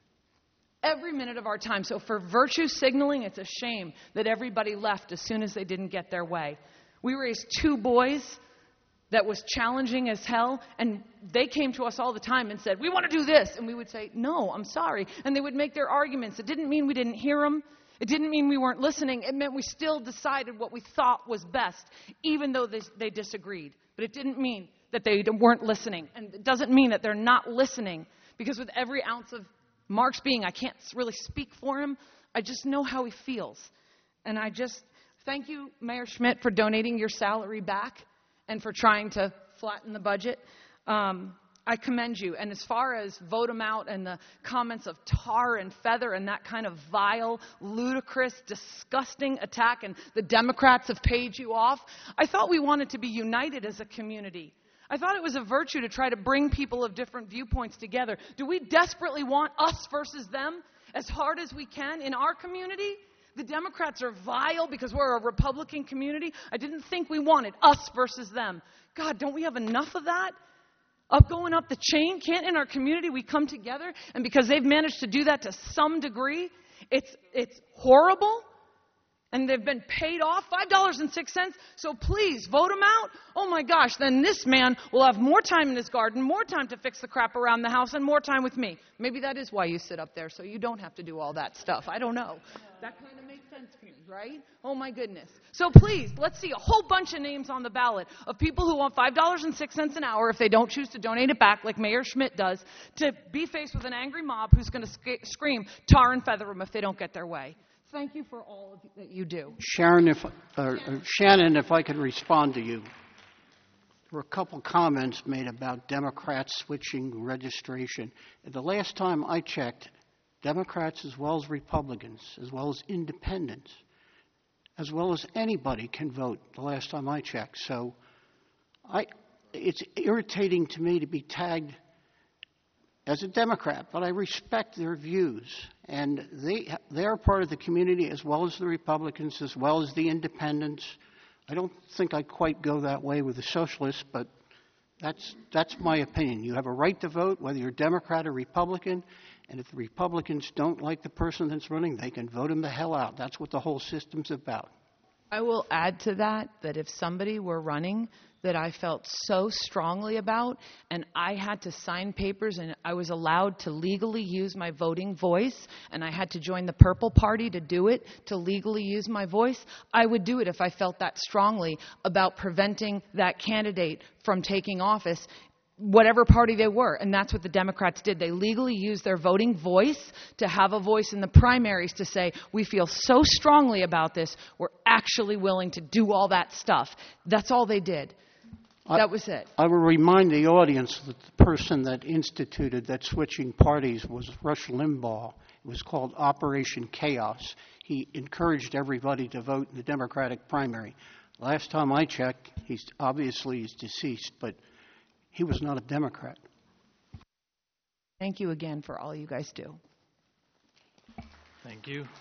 of our time. So for virtue signaling, it's a shame that everybody left as soon as they didn't get their way. We raised 2 boys that was challenging as hell, and they came to us all the time and said, we want to do this. And we would say, no, I'm sorry. And they would make their arguments. It didn't mean we didn't hear them. It didn't mean we weren't listening. It meant we still decided what we thought was best, even though they disagreed. But it didn't mean that they weren't listening. And it doesn't mean that they're not listening, because with every ounce of Mark's being, I can't really speak for him. I just know how he feels. And I just thank you, Mayor Schmidt, for donating your salary back and for trying to flatten the budget. I commend you. And as far as vote him out and the comments of tar and feather and that kind of vile, ludicrous, disgusting attack, and the Democrats have paid you off, I thought we wanted to be united as a community. I thought it was a virtue to try to bring people of different viewpoints together. Do we desperately want us versus them as hard as we can in our community? The Democrats are vile because we're a Republican community. I didn't think we wanted us versus them. God, don't we have enough of that? of going up the chain? Can't in our community we come together? And because they've managed to do that to some degree, it's horrible. And they've been paid off, $5.06. So please, vote them out. Oh my gosh, then this man will have more time in his garden, more time to fix the crap around the house, and more time with me. Maybe that is why you sit up there, so you don't have to do all that stuff. I don't know. That kind of makes sense to me, right? Oh my goodness. So please, let's see a whole bunch of names on the ballot of people who want $5.06 an hour if they don't choose to donate it back like Mayor Schmidt does, to be faced with an angry mob who's going to scream, tar and feather them if they don't get their way. Thank you for all of that you do. Shannon, if I could respond to you. There were a couple comments made about Democrats switching registration. The last time I checked, Democrats as well as Republicans, as well as independents, as well as anybody can vote the last time I checked. So it's irritating to me to be tagged as a Democrat, but I respect their views. And they're part of the community as well as the Republicans, as well as the independents. I don't think I quite go that way with the socialists, but that's my opinion. You have a right to vote, whether you're Democrat or Republican, and if the Republicans don't like the person that's running, they can vote him the hell out. That's what the whole system's about. I will add to that if somebody were running that I felt so strongly about, and I had to sign papers, and I was allowed to legally use my voting voice, and I had to join the Purple Party to do it, to legally use my voice, I would do it if I felt that strongly about preventing that candidate from taking office, whatever party they were. And that's what the Democrats did. They legally used their voting voice to have a voice in the primaries to say, we feel so strongly about this, we're actually willing to do all that stuff. That's all they did. That was it. I will remind the audience that the person that instituted that switching parties was Rush Limbaugh. It was called Operation Chaos. He encouraged everybody to vote in the Democratic primary. Last time I checked, he's deceased, but he was not a Democrat. Thank you again for all you guys do. Thank you.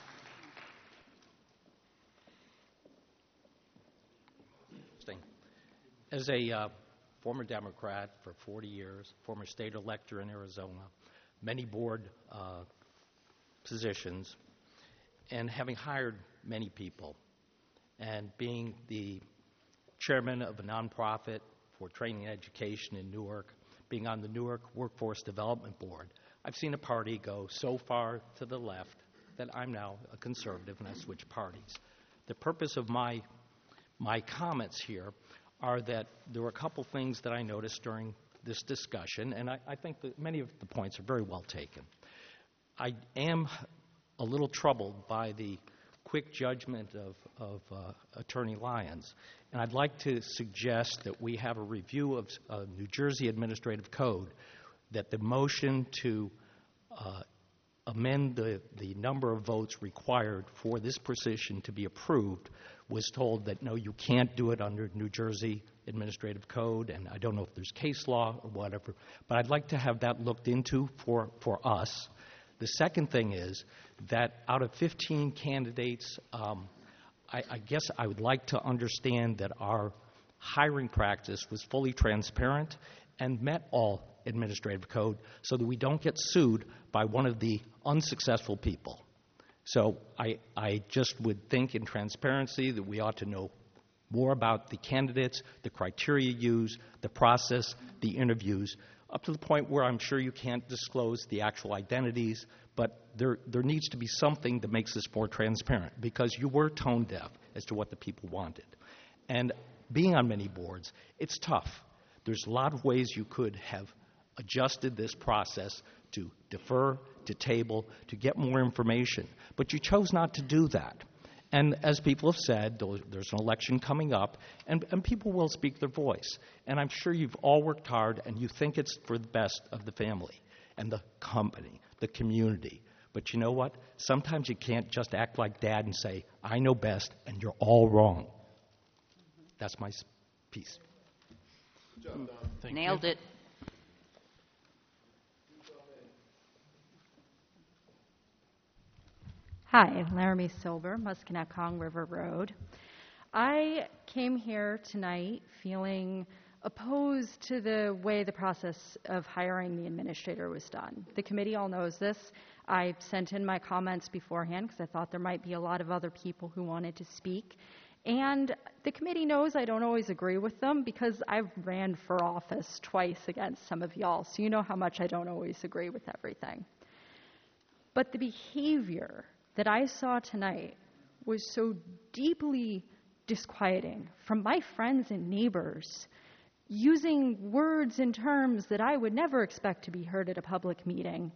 As a former Democrat for 40 years, former state elector in Arizona, many board positions, and having hired many people, and being the chairman of a nonprofit for training and education in Newark, being on the Newark Workforce Development Board, I've seen a party go so far to the left that I'm now a conservative and I switch parties. The purpose of my comments here are that there were a couple things that I noticed during this discussion, and I think that many of the points are very well taken. I am a little troubled by the quick judgment of Attorney Lyons, and I'd like to suggest that we have a review of New Jersey Administrative Code, that the motion to amend the number of votes required for this position to be approved was told that, no, you can't do it under New Jersey Administrative Code, and I don't know if there's case law or whatever, but I'd like to have that looked into for us. The second thing is that out of 15 candidates, I guess I would like to understand that our hiring practice was fully transparent and met all administrative code so that we don't get sued by one of the unsuccessful people. So I just would think in transparency that we ought to know more about the candidates, the criteria used, the process, the interviews, up to the point where I'm sure you can't disclose the actual identities, but there needs to be something that makes this more transparent, because you were tone deaf as to what the people wanted. And being on many boards, it's tough. There's a lot of ways you could have adjusted this process to defer, to table, to get more information. But you chose not to do that. And as people have said, there's an election coming up, and people will speak their voice. And I'm sure you've all worked hard, and you think it's for the best of the family and the company, the community. But you know what? Sometimes you can't just act like Dad and say, I know best, and you're all wrong. That's my piece. Nailed it. Hi, Laramie Silver, Muskinecong River Road. I came here tonight feeling opposed to the way the process of hiring the administrator was done. The committee all knows this. I sent in my comments beforehand because I thought there might be a lot of other people who wanted to speak. And the committee knows I don't always agree with them because I've ran for office twice against some of y'all, so you know how much I don't always agree with everything. But the behavior that I saw tonight was so deeply disquieting from my friends and neighbors, using words and terms that I would never expect to be heard at a public meeting,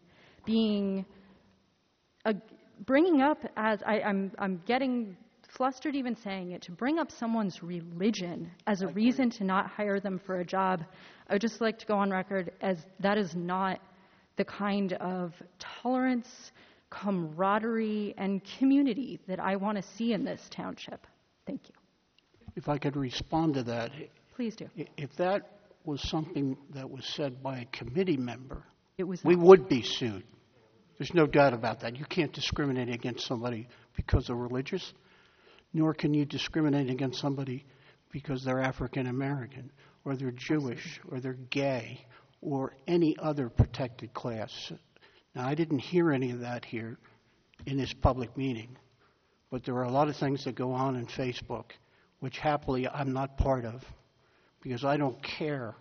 bringing up, as I'm getting flustered even saying it, to bring up someone's religion as a reason to not hire them for a job. I would just like to go on record as that is not the kind of tolerance, camaraderie, and community that I want to see in this township. Thank you. If I could respond to that. Please do. If that was something that was said by a committee member, we would be sued. There's no doubt about that. You can't discriminate against somebody because they're religious, nor can you discriminate against somebody because they're African American, or they're Jewish, or they're gay, or any other protected class. Now, I didn't hear any of that here in this public meeting, but there are a lot of things that go on in Facebook, which happily I'm not part of, because I don't care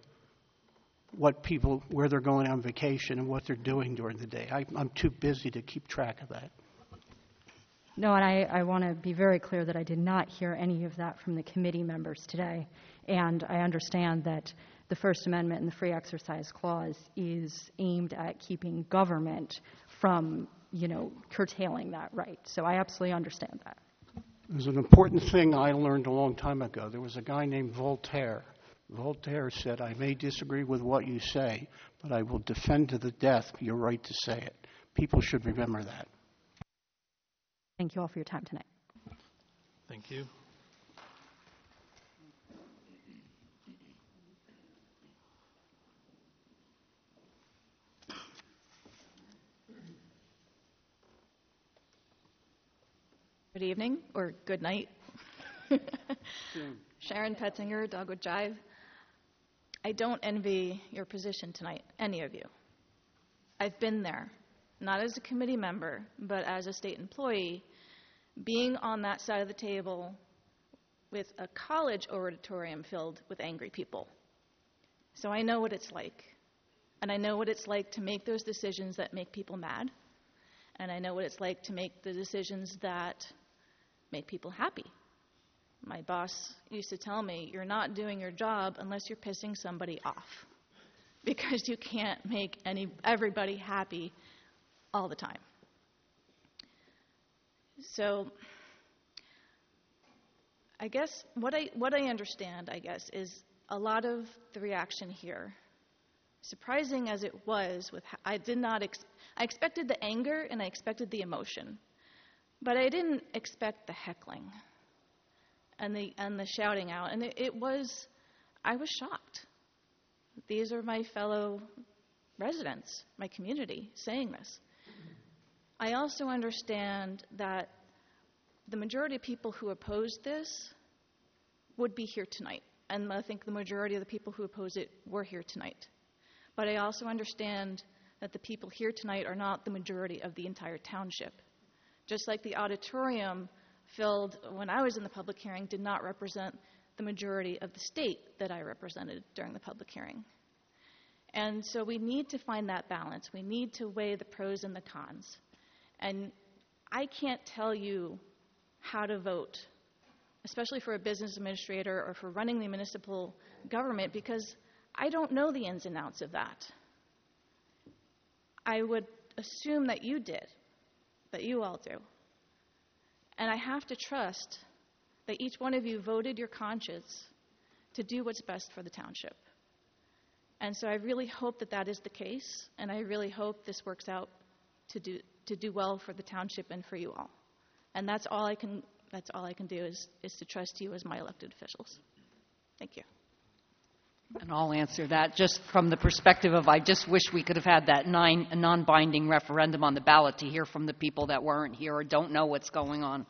where they're going on vacation and what they're doing during the day. I'm too busy to keep track of that. No, and I want to be very clear that I did not hear any of that from the committee members today. And I understand that the First Amendment and the Free Exercise Clause is aimed at keeping government from, curtailing that right. So I absolutely understand that. There's an important thing I learned a long time ago. There was a guy named Voltaire. Voltaire said, "I may disagree with what you say, but I will defend to the death your right to say it." People should remember that. Thank you all for your time tonight. Thank you. Good evening, or good night. Sharon Petzinger, Dogwood Jive. I don't envy your position tonight, any of you. I've been there, not as a committee member, but as a state employee, being on that side of the table with a college auditorium filled with angry people. So I know what it's like. And I know what it's like to make those decisions that make people mad. And I know what it's like to make the decisions that make people happy. My boss used to tell me, you're not doing your job unless you're pissing somebody off, because you can't make everybody happy all the time. So I guess what I understand, is a lot of the reaction here, surprising as it was, I expected the anger and I expected the emotion, but I didn't expect the heckling and the shouting out, and I was shocked. These are my fellow residents, my community, saying this. I also understand that the majority of people who opposed this would be here tonight, and I think the majority of the people who oppose it were here tonight. But I also understand that the people here tonight are not the majority of the entire township. Just like the auditorium filled when I was in the public hearing did not represent the majority of the state that I represented during the public hearing. And so we need to find that balance. We need to weigh the pros and the cons. And I can't tell you how to vote, especially for a business administrator or for running the municipal government, because I don't know the ins and outs of that. I would assume that you did, that you all do. And I have to trust that each one of you voted your conscience to do what's best for the township. And so I really hope that that is the case, and I really hope this works out to do well for the township and for you all. And that's all I can do is to trust you as my elected officials. Thank you. And I'll answer that just from the perspective of I just wish we could have had that non-binding referendum on the ballot to hear from the people that weren't here or don't know what's going on.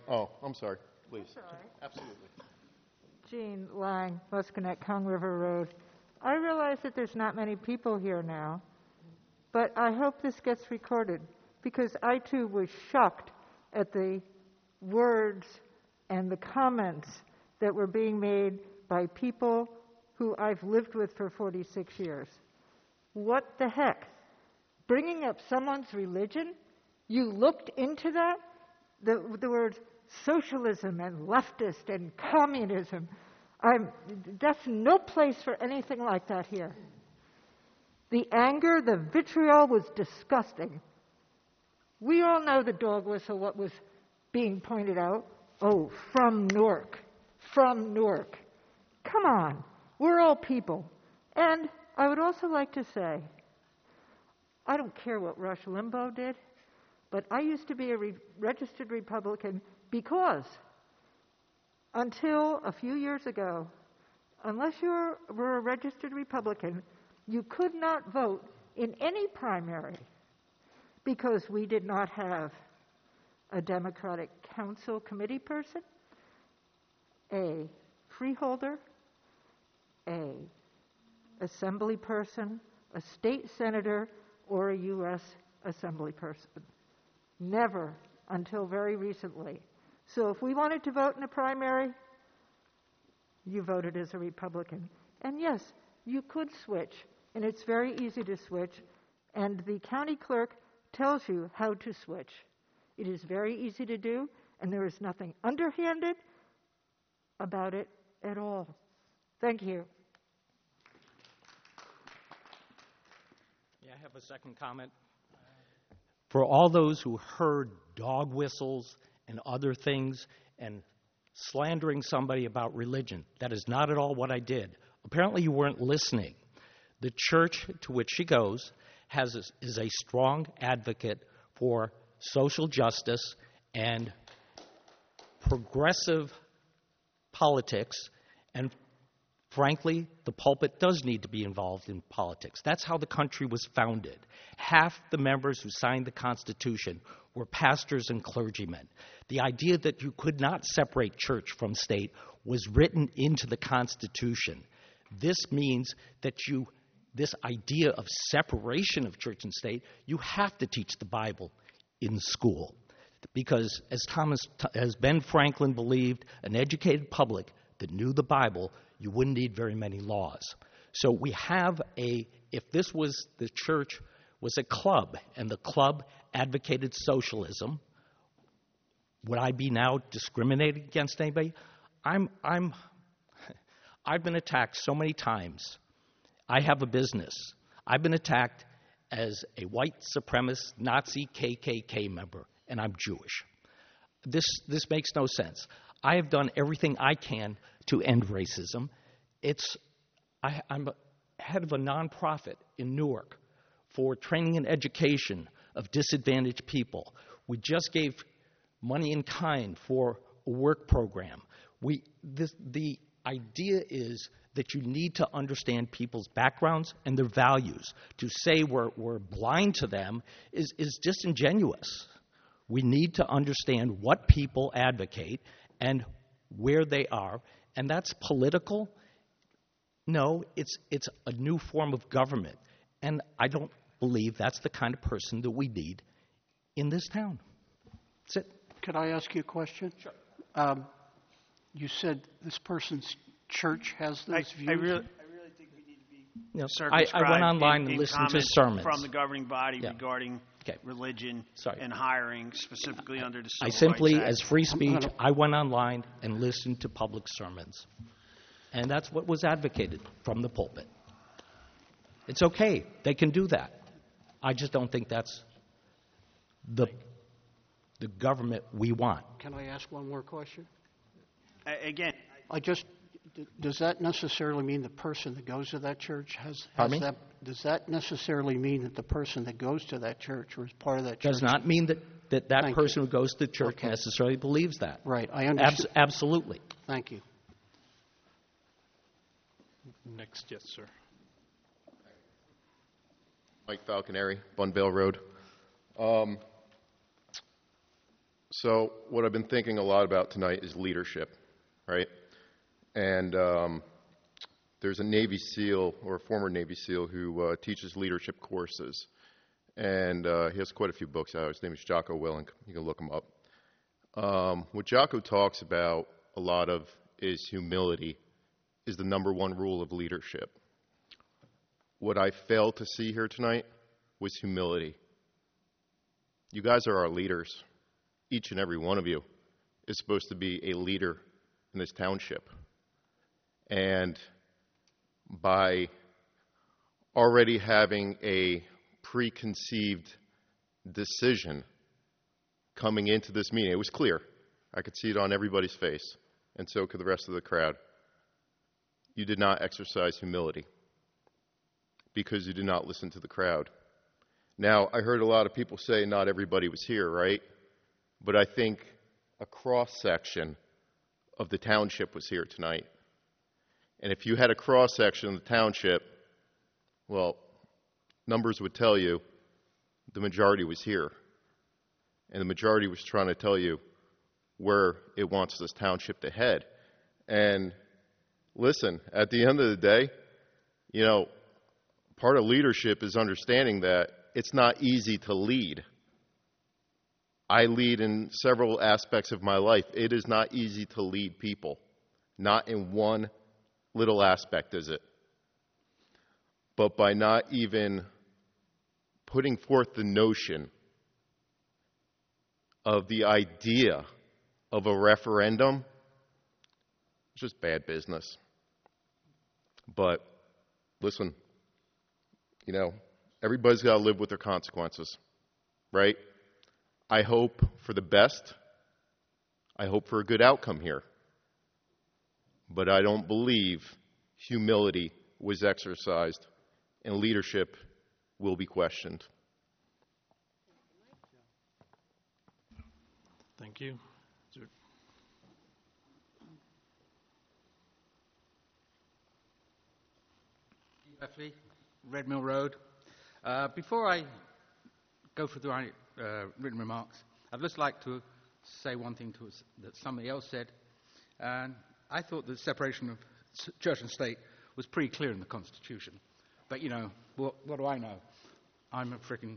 Oh, I'm sorry. Please. Absolutely. Jean Lang, Musconnett, Kong River Road. I realize that there's not many people here now, but I hope this gets recorded because I too was shocked at the words and the comments that were being made by people who I've lived with for 46 years. What the heck? Bringing up someone's religion? You looked into that? The words socialism and leftist and communism. That's no place for anything like that here. The anger, the vitriol was disgusting. We all know the dog whistle, what was being pointed out. Oh, from Newark. From Newark. Come on. We're all people. And I would also like to say, I don't care what Rush Limbaugh did, but I used to be a registered Republican because until a few years ago, unless you were a registered Republican, you could not vote in any primary because we did not have a Democratic Council committee person, a freeholder, a assembly person, a state senator, or a U.S. assembly person. Never until very recently. So if we wanted to vote in a primary, you voted as a Republican. And yes, you could switch, and it's very easy to switch, and the county clerk tells you how to switch. It is very easy to do, and there is nothing underhanded about it at all. Thank you. Yeah, I have a second comment. For all those who heard dog whistles and other things and slandering somebody about religion, that is not at all what I did. Apparently you weren't listening. The church to which she goes is a strong advocate for social justice and progressive politics, and frankly, the pulpit does need to be involved in politics. That's how the country was founded. Half the members who signed the Constitution were pastors and clergymen. The idea that you could not separate church from state was written into the Constitution. This means that this idea of separation of church and state, you have to teach the Bible in school. Because as Ben Franklin believed, an educated public that knew the Bible, you wouldn't need very many laws. So we have if this was the church was a club and the club advocated socialism, would I be now discriminating against anybody? I've been attacked so many times. I have a business. I've been attacked as a white supremacist Nazi KKK member, and I'm Jewish. This makes no sense. I have done everything I can to end racism. I'm head of a nonprofit in Newark for training and education of disadvantaged people. We just gave money in kind for a work program. The idea is that you need to understand people's backgrounds and their values. To say we're blind to them is disingenuous. We need to understand what people advocate and where they are, and that's political. No, it's a new form of government, and I don't believe that's the kind of person that we need in this town. That's it. Could I ask you a question? Sure. You said this person's church has those views. I really think we need to be I went online and listened to sermons from the governing body regarding religion and hiring, specifically under the Civil I simply, Rights Act. as free speech, I went online and listened to public sermons. And that's what was advocated from the pulpit. It's okay. They can do that. I just don't think that's the government we want. Can I ask one more question? Again, does that necessarily mean the person that goes to that church has Pardon me? that? Does that necessarily mean that the person that goes to that church or is part of that church? Does not mean that person who goes to church necessarily believes that. Right. I understand. Absolutely. Thank you. Next, yes, sir. Mike Falconeri, Bunvale Road. So what I've been thinking a lot about tonight is leadership, right? And there's a Navy SEAL, or a former Navy SEAL, who teaches leadership courses. And he has quite a few books out. His name is Jocko Willink. You can look him up. What Jocko talks about a lot of is humility is the number one rule of leadership. What I failed to see here tonight was humility. You guys are our leaders. Each and every one of you is supposed to be a leader in this township. And by already having a preconceived decision coming into this meeting, it was clear. I could see it on everybody's face, and so could the rest of the crowd. You did not exercise humility because you did not listen to the crowd. Now, I heard a lot of people say not everybody was here, right? But I think a cross-section of the township was here tonight. And if you had a cross-section of the township, well, numbers would tell you the majority was here. And the majority was trying to tell you where it wants this township to head. And listen, at the end of the day, you know, part of leadership is understanding that it's not easy to lead. I lead in several aspects of my life. It is not easy to lead people. Not in one little aspect is it. But by not even putting forth the notion of the idea of a referendum, it's just bad business. But listen, you know, everybody's got to live with their consequences, right? I hope for the best. I hope for a good outcome here. But I don't believe humility was exercised and leadership will be questioned. Thank you. Beffley, Red Mill Road. Before I go through the written remarks, I'd just like to say one thing that somebody else said. And I thought the separation of church and state was pretty clear in the Constitution. But, you know, what do I know? I'm a freaking,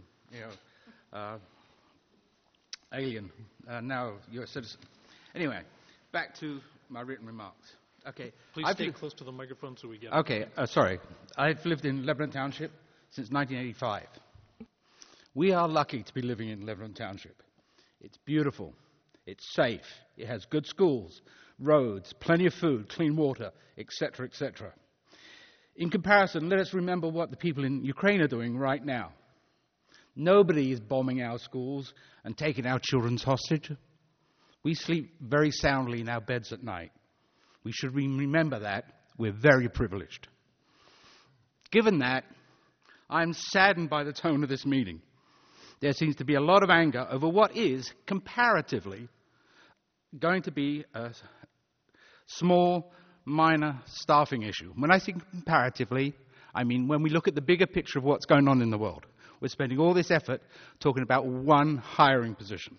alien, now you're a citizen. Anyway, back to my written remarks. Okay. Please stay close to the microphone so we get Okay, sorry. I've lived in Lebanon Township since 1985. We are lucky to be living in Lebanon Township. It's beautiful. It's safe. It has good schools, roads, plenty of food, clean water, etc., etc. In comparison, let us remember what the people in Ukraine are doing right now. Nobody is bombing our schools and taking our children's hostage. We sleep very soundly in our beds at night. We should remember that. We're very privileged. Given that, I'm saddened by the tone of this meeting. There seems to be a lot of anger over what is, comparatively, going to be a small, minor staffing issue. When I say comparatively, I mean when we look at the bigger picture of what's going on in the world. We're spending all this effort talking about one hiring position.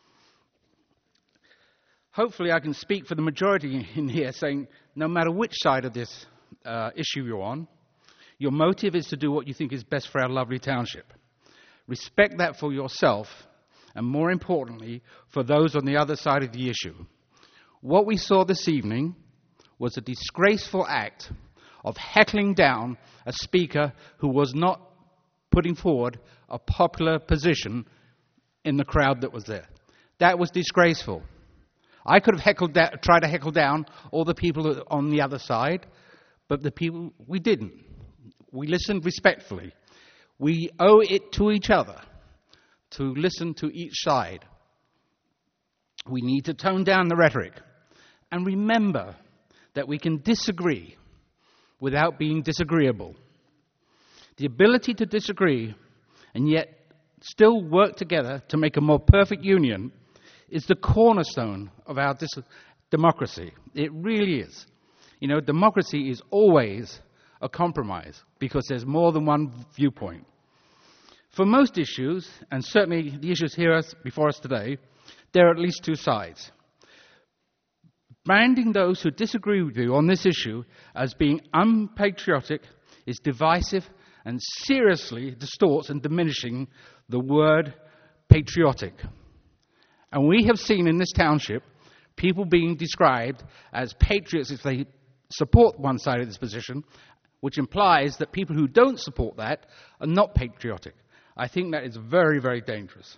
Hopefully I can speak for the majority in here saying no matter which side of this issue you're on, your motive is to do what you think is best for our lovely township. Respect that for yourself and, more importantly, for those on the other side of the issue. What we saw this evening was a disgraceful act of heckling down a speaker who was not putting forward a popular position in the crowd that was there. That was disgraceful. I could have tried to heckle down all the people on the other side, but we didn't. We listened respectfully. We owe it to each other to listen to each side. We need to tone down the rhetoric and remember that we can disagree without being disagreeable. The ability to disagree and yet still work together to make a more perfect union is the cornerstone of our democracy. It really is. You know, democracy is always a compromise because there's more than one viewpoint. For most issues, and certainly the issues here before us today, there are at least two sides. Branding those who disagree with you on this issue as being unpatriotic is divisive and seriously distorts and diminishing the word patriotic. And we have seen in this township people being described as patriots if they support one side of this position, which implies that people who don't support that are not patriotic. I think that is very, very dangerous.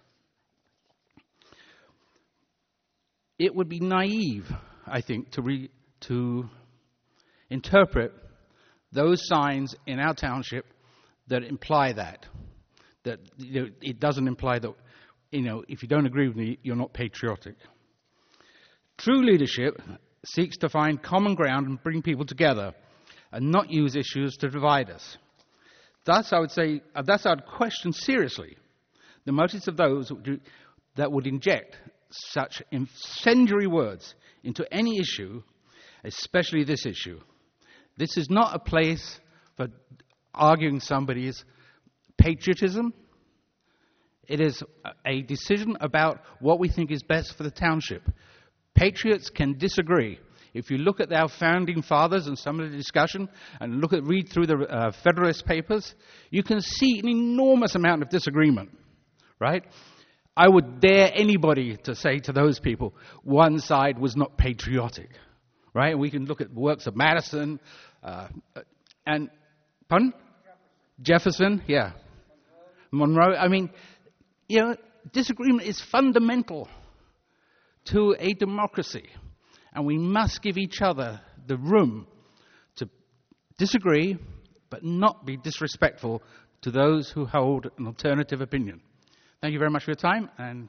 It would be naive, I think, to interpret those signs in our township that imply that it doesn't imply that, if you don't agree with me, you're not patriotic. True leadership seeks to find common ground and bring people together and not use issues to divide us. Thus, I would question seriously the motives of those that would inject such incendiary words into any issue, especially this issue. This is not a place for arguing somebody's patriotism. It is a decision about what we think is best for the township. Patriots can disagree. If you look at our founding fathers and some of the discussion and read through the Federalist Papers, you can see an enormous amount of disagreement, right? I would dare anybody to say to those people, one side was not patriotic, right? We can look at works of Madison and, pardon? Jefferson, yeah. Monroe. I mean, disagreement is fundamental to a democracy. And we must give each other the room to disagree, but not be disrespectful to those who hold an alternative opinion. Thank you very much for your time. And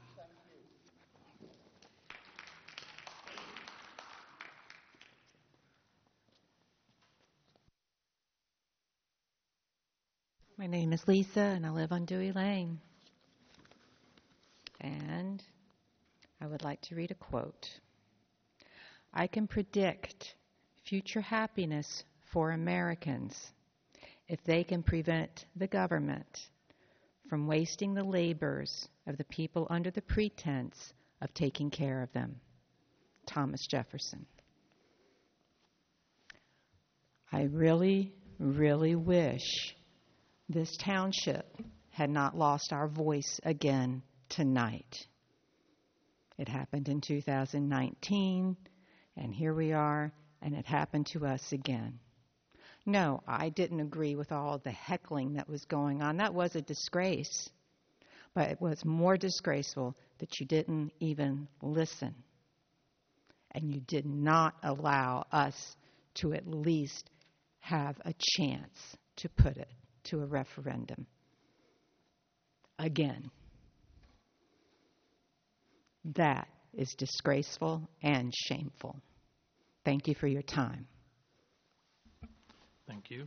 My name is Lisa, and I live on Dewey Lane. And I would like to read a quote. I can predict future happiness for Americans if they can prevent the government from wasting the labors of the people under the pretense of taking care of them. Thomas Jefferson. I really, really wish this township had not lost our voice again tonight. It happened in 2019, and here we are, and it happened to us again. No, I didn't agree with all the heckling that was going on. That was a disgrace. But it was more disgraceful that you didn't even listen. And you did not allow us to at least have a chance to put it to a referendum. Again. That is disgraceful and shameful. Thank you for your time. Thank you.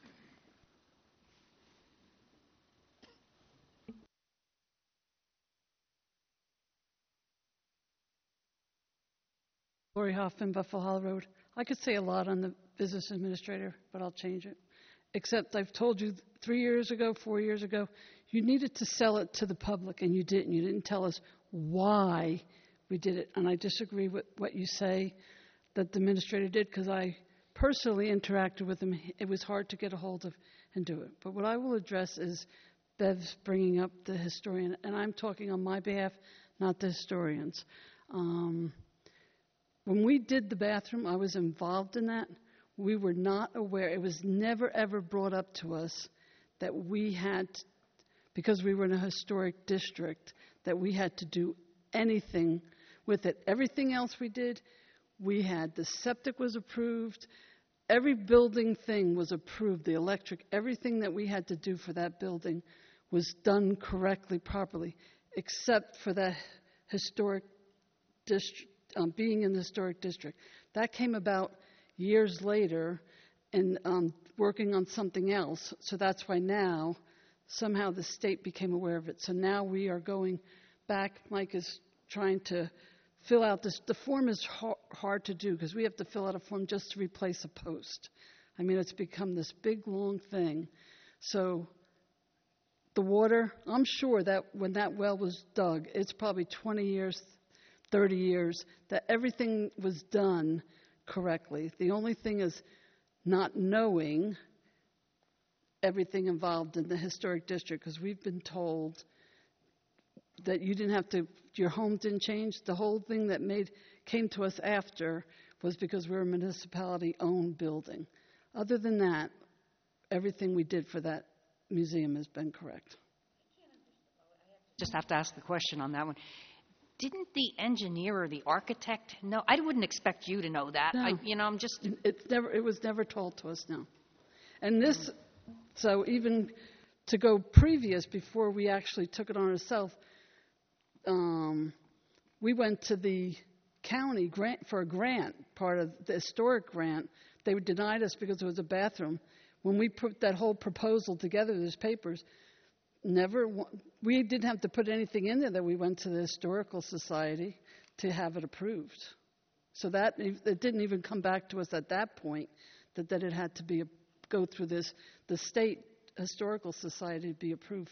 Lori Hoffman, Buffalo Hollow Road. I could say a lot on the business administrator, but I'll change it. Except I've told you 3 years ago, 4 years ago, you needed to sell it to the public, and you didn't. You didn't tell us why we did it. And I disagree with what you say that the administrator did, because I personally interacted with him. It was hard to get a hold of and do it. But what I will address is Bev's bringing up the historian, and I'm talking on my behalf, not the historians. When we did the bathroom, I was involved in that. We were not aware. It was never, ever brought up to us that we had, because we were in a historic district, that we had to do anything with it. Everything else we did, we had. The septic was approved. Every building thing was approved. The electric, everything that we had to do for that building was done correctly, properly, except for that historic district. Being in the historic district. That came about years later and working on something else. So that's why now somehow the state became aware of it. So now we are going back. Mike is trying to fill out this. The form is hard to do because we have to fill out a form just to replace a post. I mean, it's become this big, long thing. So the water, I'm sure that when that well was dug, it's probably 20 years 30 years, that everything was done correctly. The only thing is not knowing everything involved in the historic district, because we've been told that you didn't have to, your home didn't change. The whole thing that came to us after was because we're a municipality-owned building. Other than that, everything we did for that museum has been correct. Just have to ask the question on that one. Didn't the engineer or the architect know? I wouldn't expect you to know that. No. I'm just... It was never told to us, no. And this, so even to go previous, before we actually took it on ourselves, we went to the county grant for a grant, part of the historic grant. They denied us because it was a bathroom. When we put that whole proposal together, those papers, we didn't have to put anything in there that we went to the Historical Society to have it approved. So that it didn't even come back to us at that point that it had to go through the State Historical Society to be approved.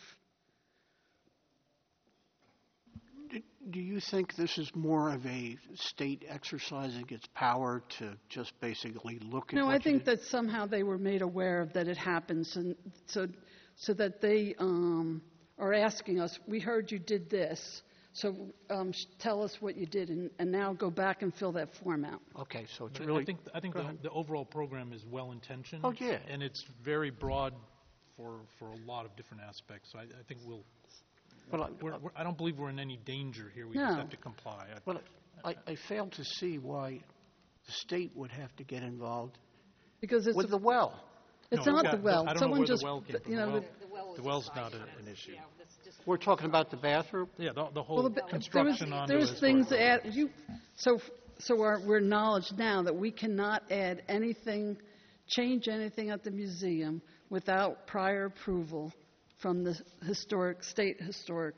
Do you think this is more of a state exercising its power to just basically look at? No, I think that somehow they were made aware of that it happens, and so that they are asking us, we heard you did this, so tell us what you did, and now go back and fill that form out. Okay, so it's But really... I think the overall program is well-intentioned. Oh, yeah. And it's very broad for a lot of different aspects. So I think I don't believe we're in any danger here. We just have to comply. Well, I fail to see why the state would have to get involved because it's with the well. It's not the well. I don't Someone know where just, the well came from. The well's not an issue. We're talking about the bathroom? Yeah, the whole construction on there's things to add. So we're acknowledged now that we cannot add anything, change anything at the museum without prior approval from the state historic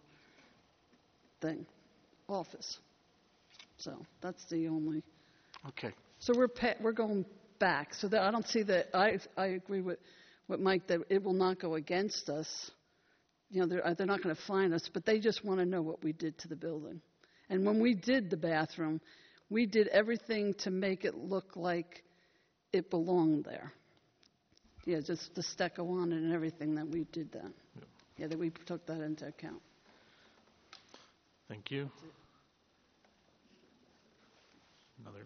office. So that's the only. Okay. So we're going back. So that I don't see that. I agree with Mike that it will not go against us. They're not going to fine us, but they just want to know what we did to the building. And when we did the bathroom, we did everything to make it look like it belonged there. Yeah, just the stucco on it and everything that we did that. Yeah, that we took that into account. Thank you. Another.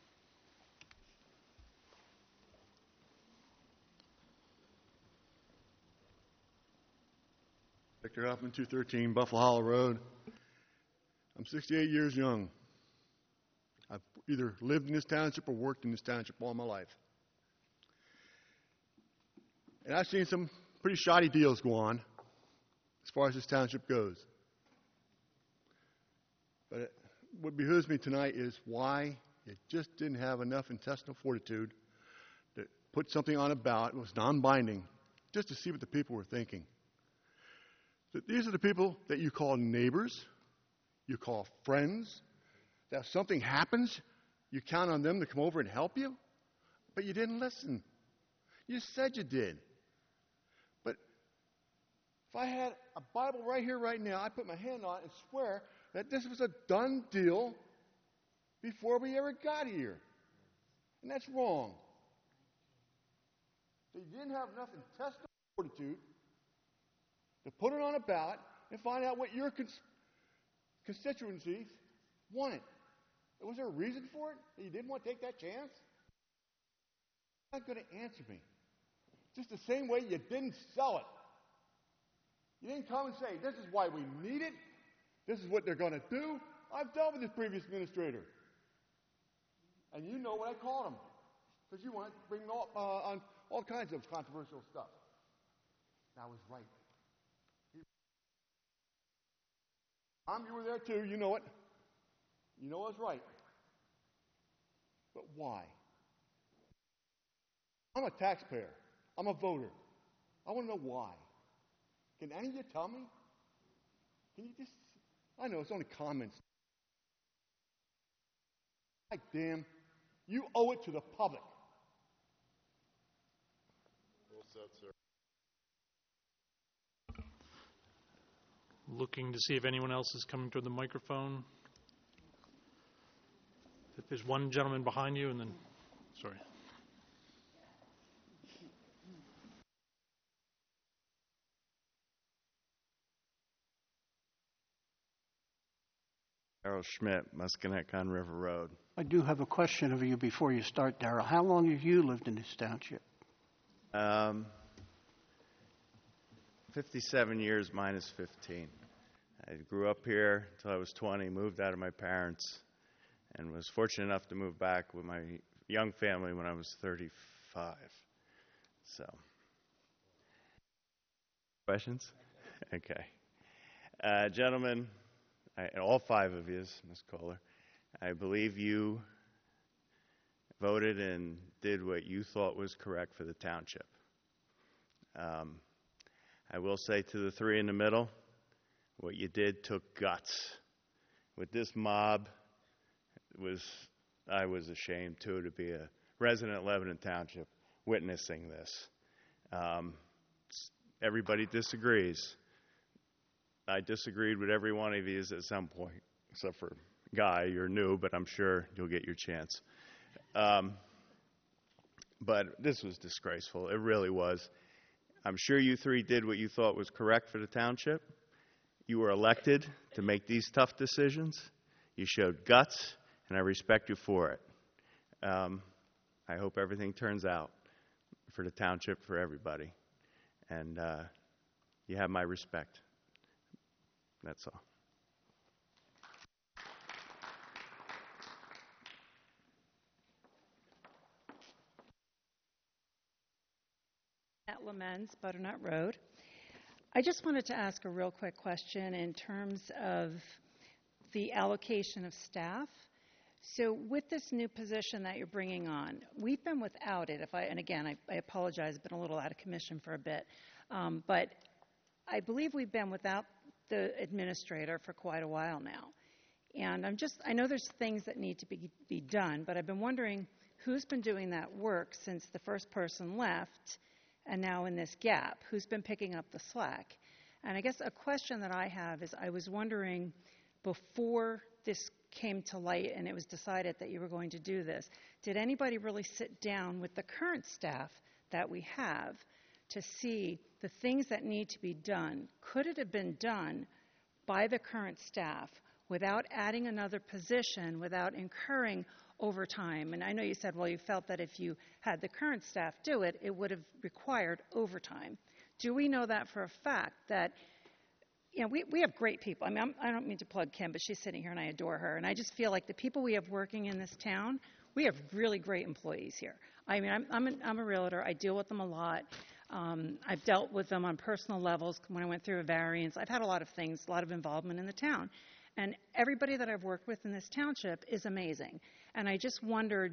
Victor Huffman, 213 Buffalo Hollow Road. I'm 68 years young. I've either lived in this township or worked in this township all my life. And I've seen some pretty shoddy deals go on as far as this township goes. But what behooves me tonight is why you just didn't have enough intestinal fortitude to put something on a ballot that was non-binding just to see what the people were thinking. So these are the people that you call neighbors, you call friends, that if something happens, you count on them to come over and help you, but you didn't listen. You said you did. But if I had a Bible right here, right now, I'd put my hand on it and swear that this was a done deal before we ever got here. And that's wrong. So you didn't have enough intestinal fortitude to put it on a ballot and find out what your constituencies wanted. Was there a reason for it that you didn't want to take that chance? You're not going to answer me. Just the same way you didn't sell it. You didn't come and say, this is why we need it. This is what they're going to do. I've dealt with this previous administrator. And you know what I called him. Because you want to bring on all kinds of controversial stuff. And I was right. Tom, you were there too. You know it. You know I was right. But why? I'm a taxpayer. I'm a voter. I want to know why. Can any of you tell me? Can you just... I know it's only comments. Like, damn, you owe it to the public. Well said, sir. Looking to see if anyone else is coming to the microphone. There's one gentleman behind you, and then, sorry. Darrell Schmidt, Muscatneck on River Road. I do have a question of you before you start, Darrell. How long have you lived in this township? 57 years minus 15. I grew up here until I was 20, moved out of my parents, and was fortunate enough to move back with my young family when I was 35. So, questions? Okay. Gentlemen, all five of you, Ms. Kohler, I believe you voted and did what you thought was correct for the township. I will say to the three in the middle, what you did took guts. With this mob, I was ashamed, too, to be a resident of Lebanon Township witnessing this. Everybody disagrees. I disagreed with every one of you at some point, except for Guy. You're new, but I'm sure you'll get your chance. But this was disgraceful. It really was. I'm sure you three did what you thought was correct for the township. You were elected to make these tough decisions. You showed guts, and I respect you for it. I hope everything turns out for the township, for everybody. And you have my respect. That's all. At Lamens, Butternut Road. I just wanted to ask a real quick question in terms of the allocation of staff. So with this new position that you're bringing on, we've been without it. And again, I apologize, I've been a little out of commission for a bit. But I believe we've been without the administrator for quite a while now. And I know there's things that need to be done, but I've been wondering who's been doing that work since the first person left. And now in this gap, who's been picking up the slack? And I guess a question that I have is I was wondering, before this came to light and it was decided that you were going to do this, did anybody really sit down with the current staff that we have to see the things that need to be done? Could it have been done by the current staff without adding another position, without incurring overtime? And I know you said, well, you felt that if you had the current staff do it, it would have required overtime. Do we know that for a fact that, you know, we have great people. I mean, I don't mean to plug Kim, but she's sitting here and I adore her. And I just feel like the people we have working in this town, we have really great employees here. I mean, I'm a realtor. I deal with them a lot. I've dealt with them on personal levels when I went through a variance. I've had a lot of things, a lot of involvement in the town. And everybody that I've worked with in this township is amazing. And I just wonder,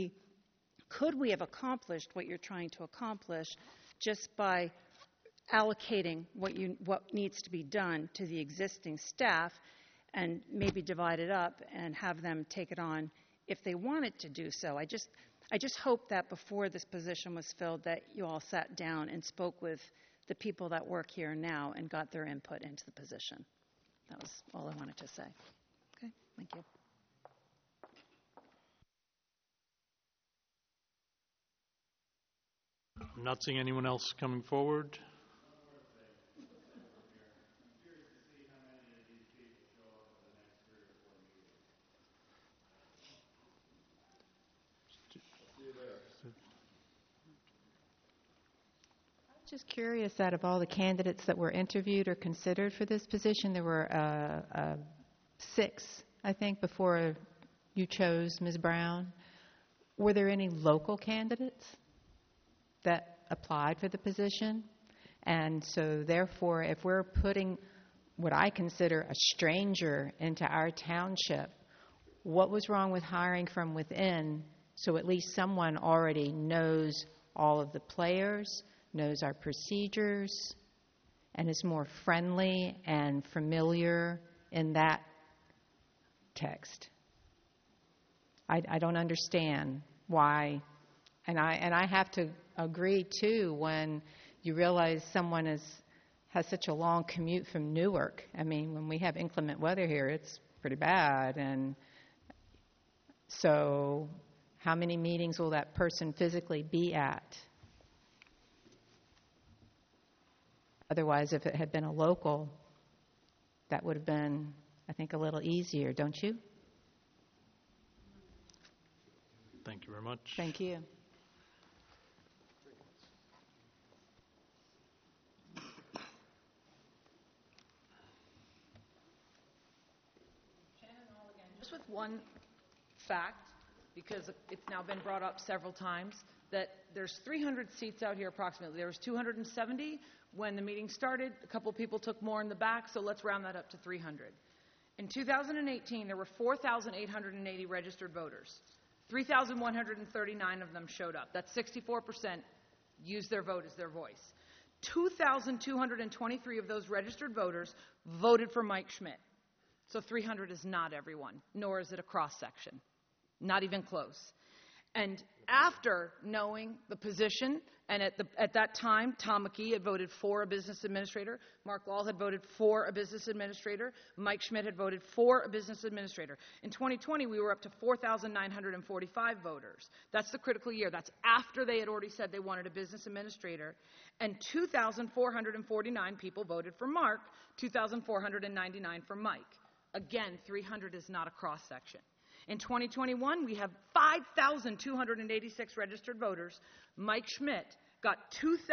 could we have accomplished what you're trying to accomplish just by allocating what needs to be done to the existing staff and maybe divide it up and have them take it on if they wanted to do so? I just hope that before this position was filled that you all sat down and spoke with the people that work here now and got their input into the position. That was all I wanted to say. Okay, thank you. I'm not seeing anyone else coming forward. Just curious, out of all the candidates that were interviewed or considered for this position, there were 6, I think, before you chose Ms. Brown. Were there any local candidates that applied for the position? And so, therefore, if we're putting what I consider a stranger into our township, what was wrong with hiring from within so at least someone already knows all of the players, knows our procedures, and is more friendly and familiar in that text? I don't understand why, and I have to agree too when you realize someone has such a long commute from Newark. I mean, when we have inclement weather here, it's pretty bad, and So how many meetings will that person physically be at? Otherwise, if it had been a local, that would have been, I think, a little easier, don't you? Thank you very much. Thank you. Just with one fact, because it's now been brought up several times, that there's 300 seats out here approximately. There was 270 when the meeting started. A couple people took more in the back, so let's round that up to 300. In 2018, there were 4,880 registered voters. 3,139 of them showed up. That's 64% used their vote as their voice. 2,223 of those registered voters voted for Mike Schmidt. So 300 is not everyone, nor is it a cross-section. Not even close. And after knowing the position, and at that time, Tom McKee had voted for a business administrator, Mark Wall had voted for a business administrator, Mike Schmidt had voted for a business administrator. In 2020, we were up to 4,945 voters. That's the critical year. That's after they had already said they wanted a business administrator. And 2,449 people voted for Mark, 2,499 for Mike. Again, 300 is not a cross-section. In 2021, we have 5,286 registered voters. Mike Schmidt got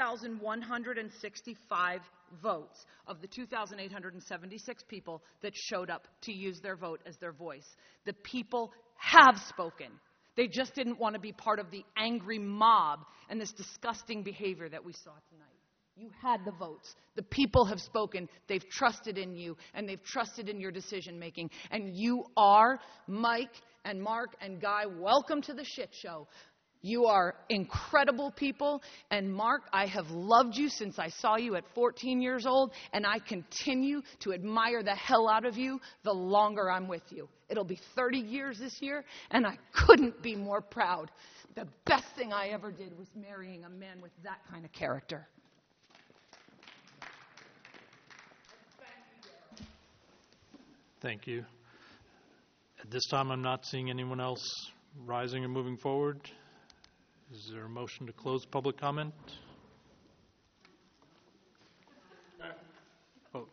2,165 votes of the 2,876 people that showed up to use their vote as their voice. The people have spoken. They just didn't want to be part of the angry mob and this disgusting behavior that we saw tonight. You had the votes. The people have spoken. They've trusted in you, and they've trusted in your decision-making. And you are, Mike and Mark and Guy, welcome to the shit show. You are incredible people. And Mark, I have loved you since I saw you at 14 years old, and I continue to admire the hell out of you the longer I'm with you. It'll be 30 years this year, and I couldn't be more proud. The best thing I ever did was marrying a man with that kind of character. Thank you. At this time, I'm not seeing anyone else rising or moving forward. Is there a motion to close public comment? Oh.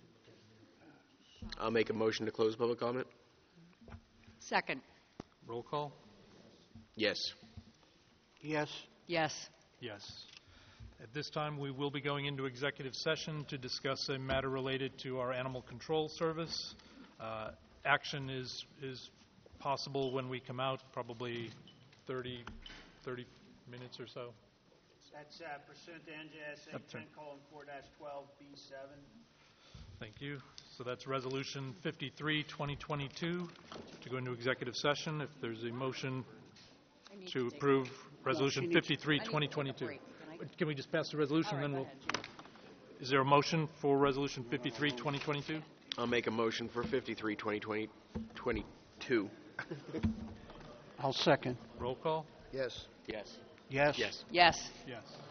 I'll make a motion to close public comment. Second. Roll call? Yes. Yes. Yes. Yes. At this time, we will be going into executive session to discuss a matter related to our animal control service. Action is possible when we come out, probably 30 minutes or so. That's pursuant to NJSA 10:4-12B7. Thank you. So that's Resolution 53, 2022, to go into executive session. If there's a motion to approve Resolution 53, 2022. Can we just pass the resolution, then we'll... Is there a motion for Resolution 53, 2022? I'll make a motion for 53, 2022. I'll second. Roll call? Yes. Yes. Yes. Yes. Yes. Yes.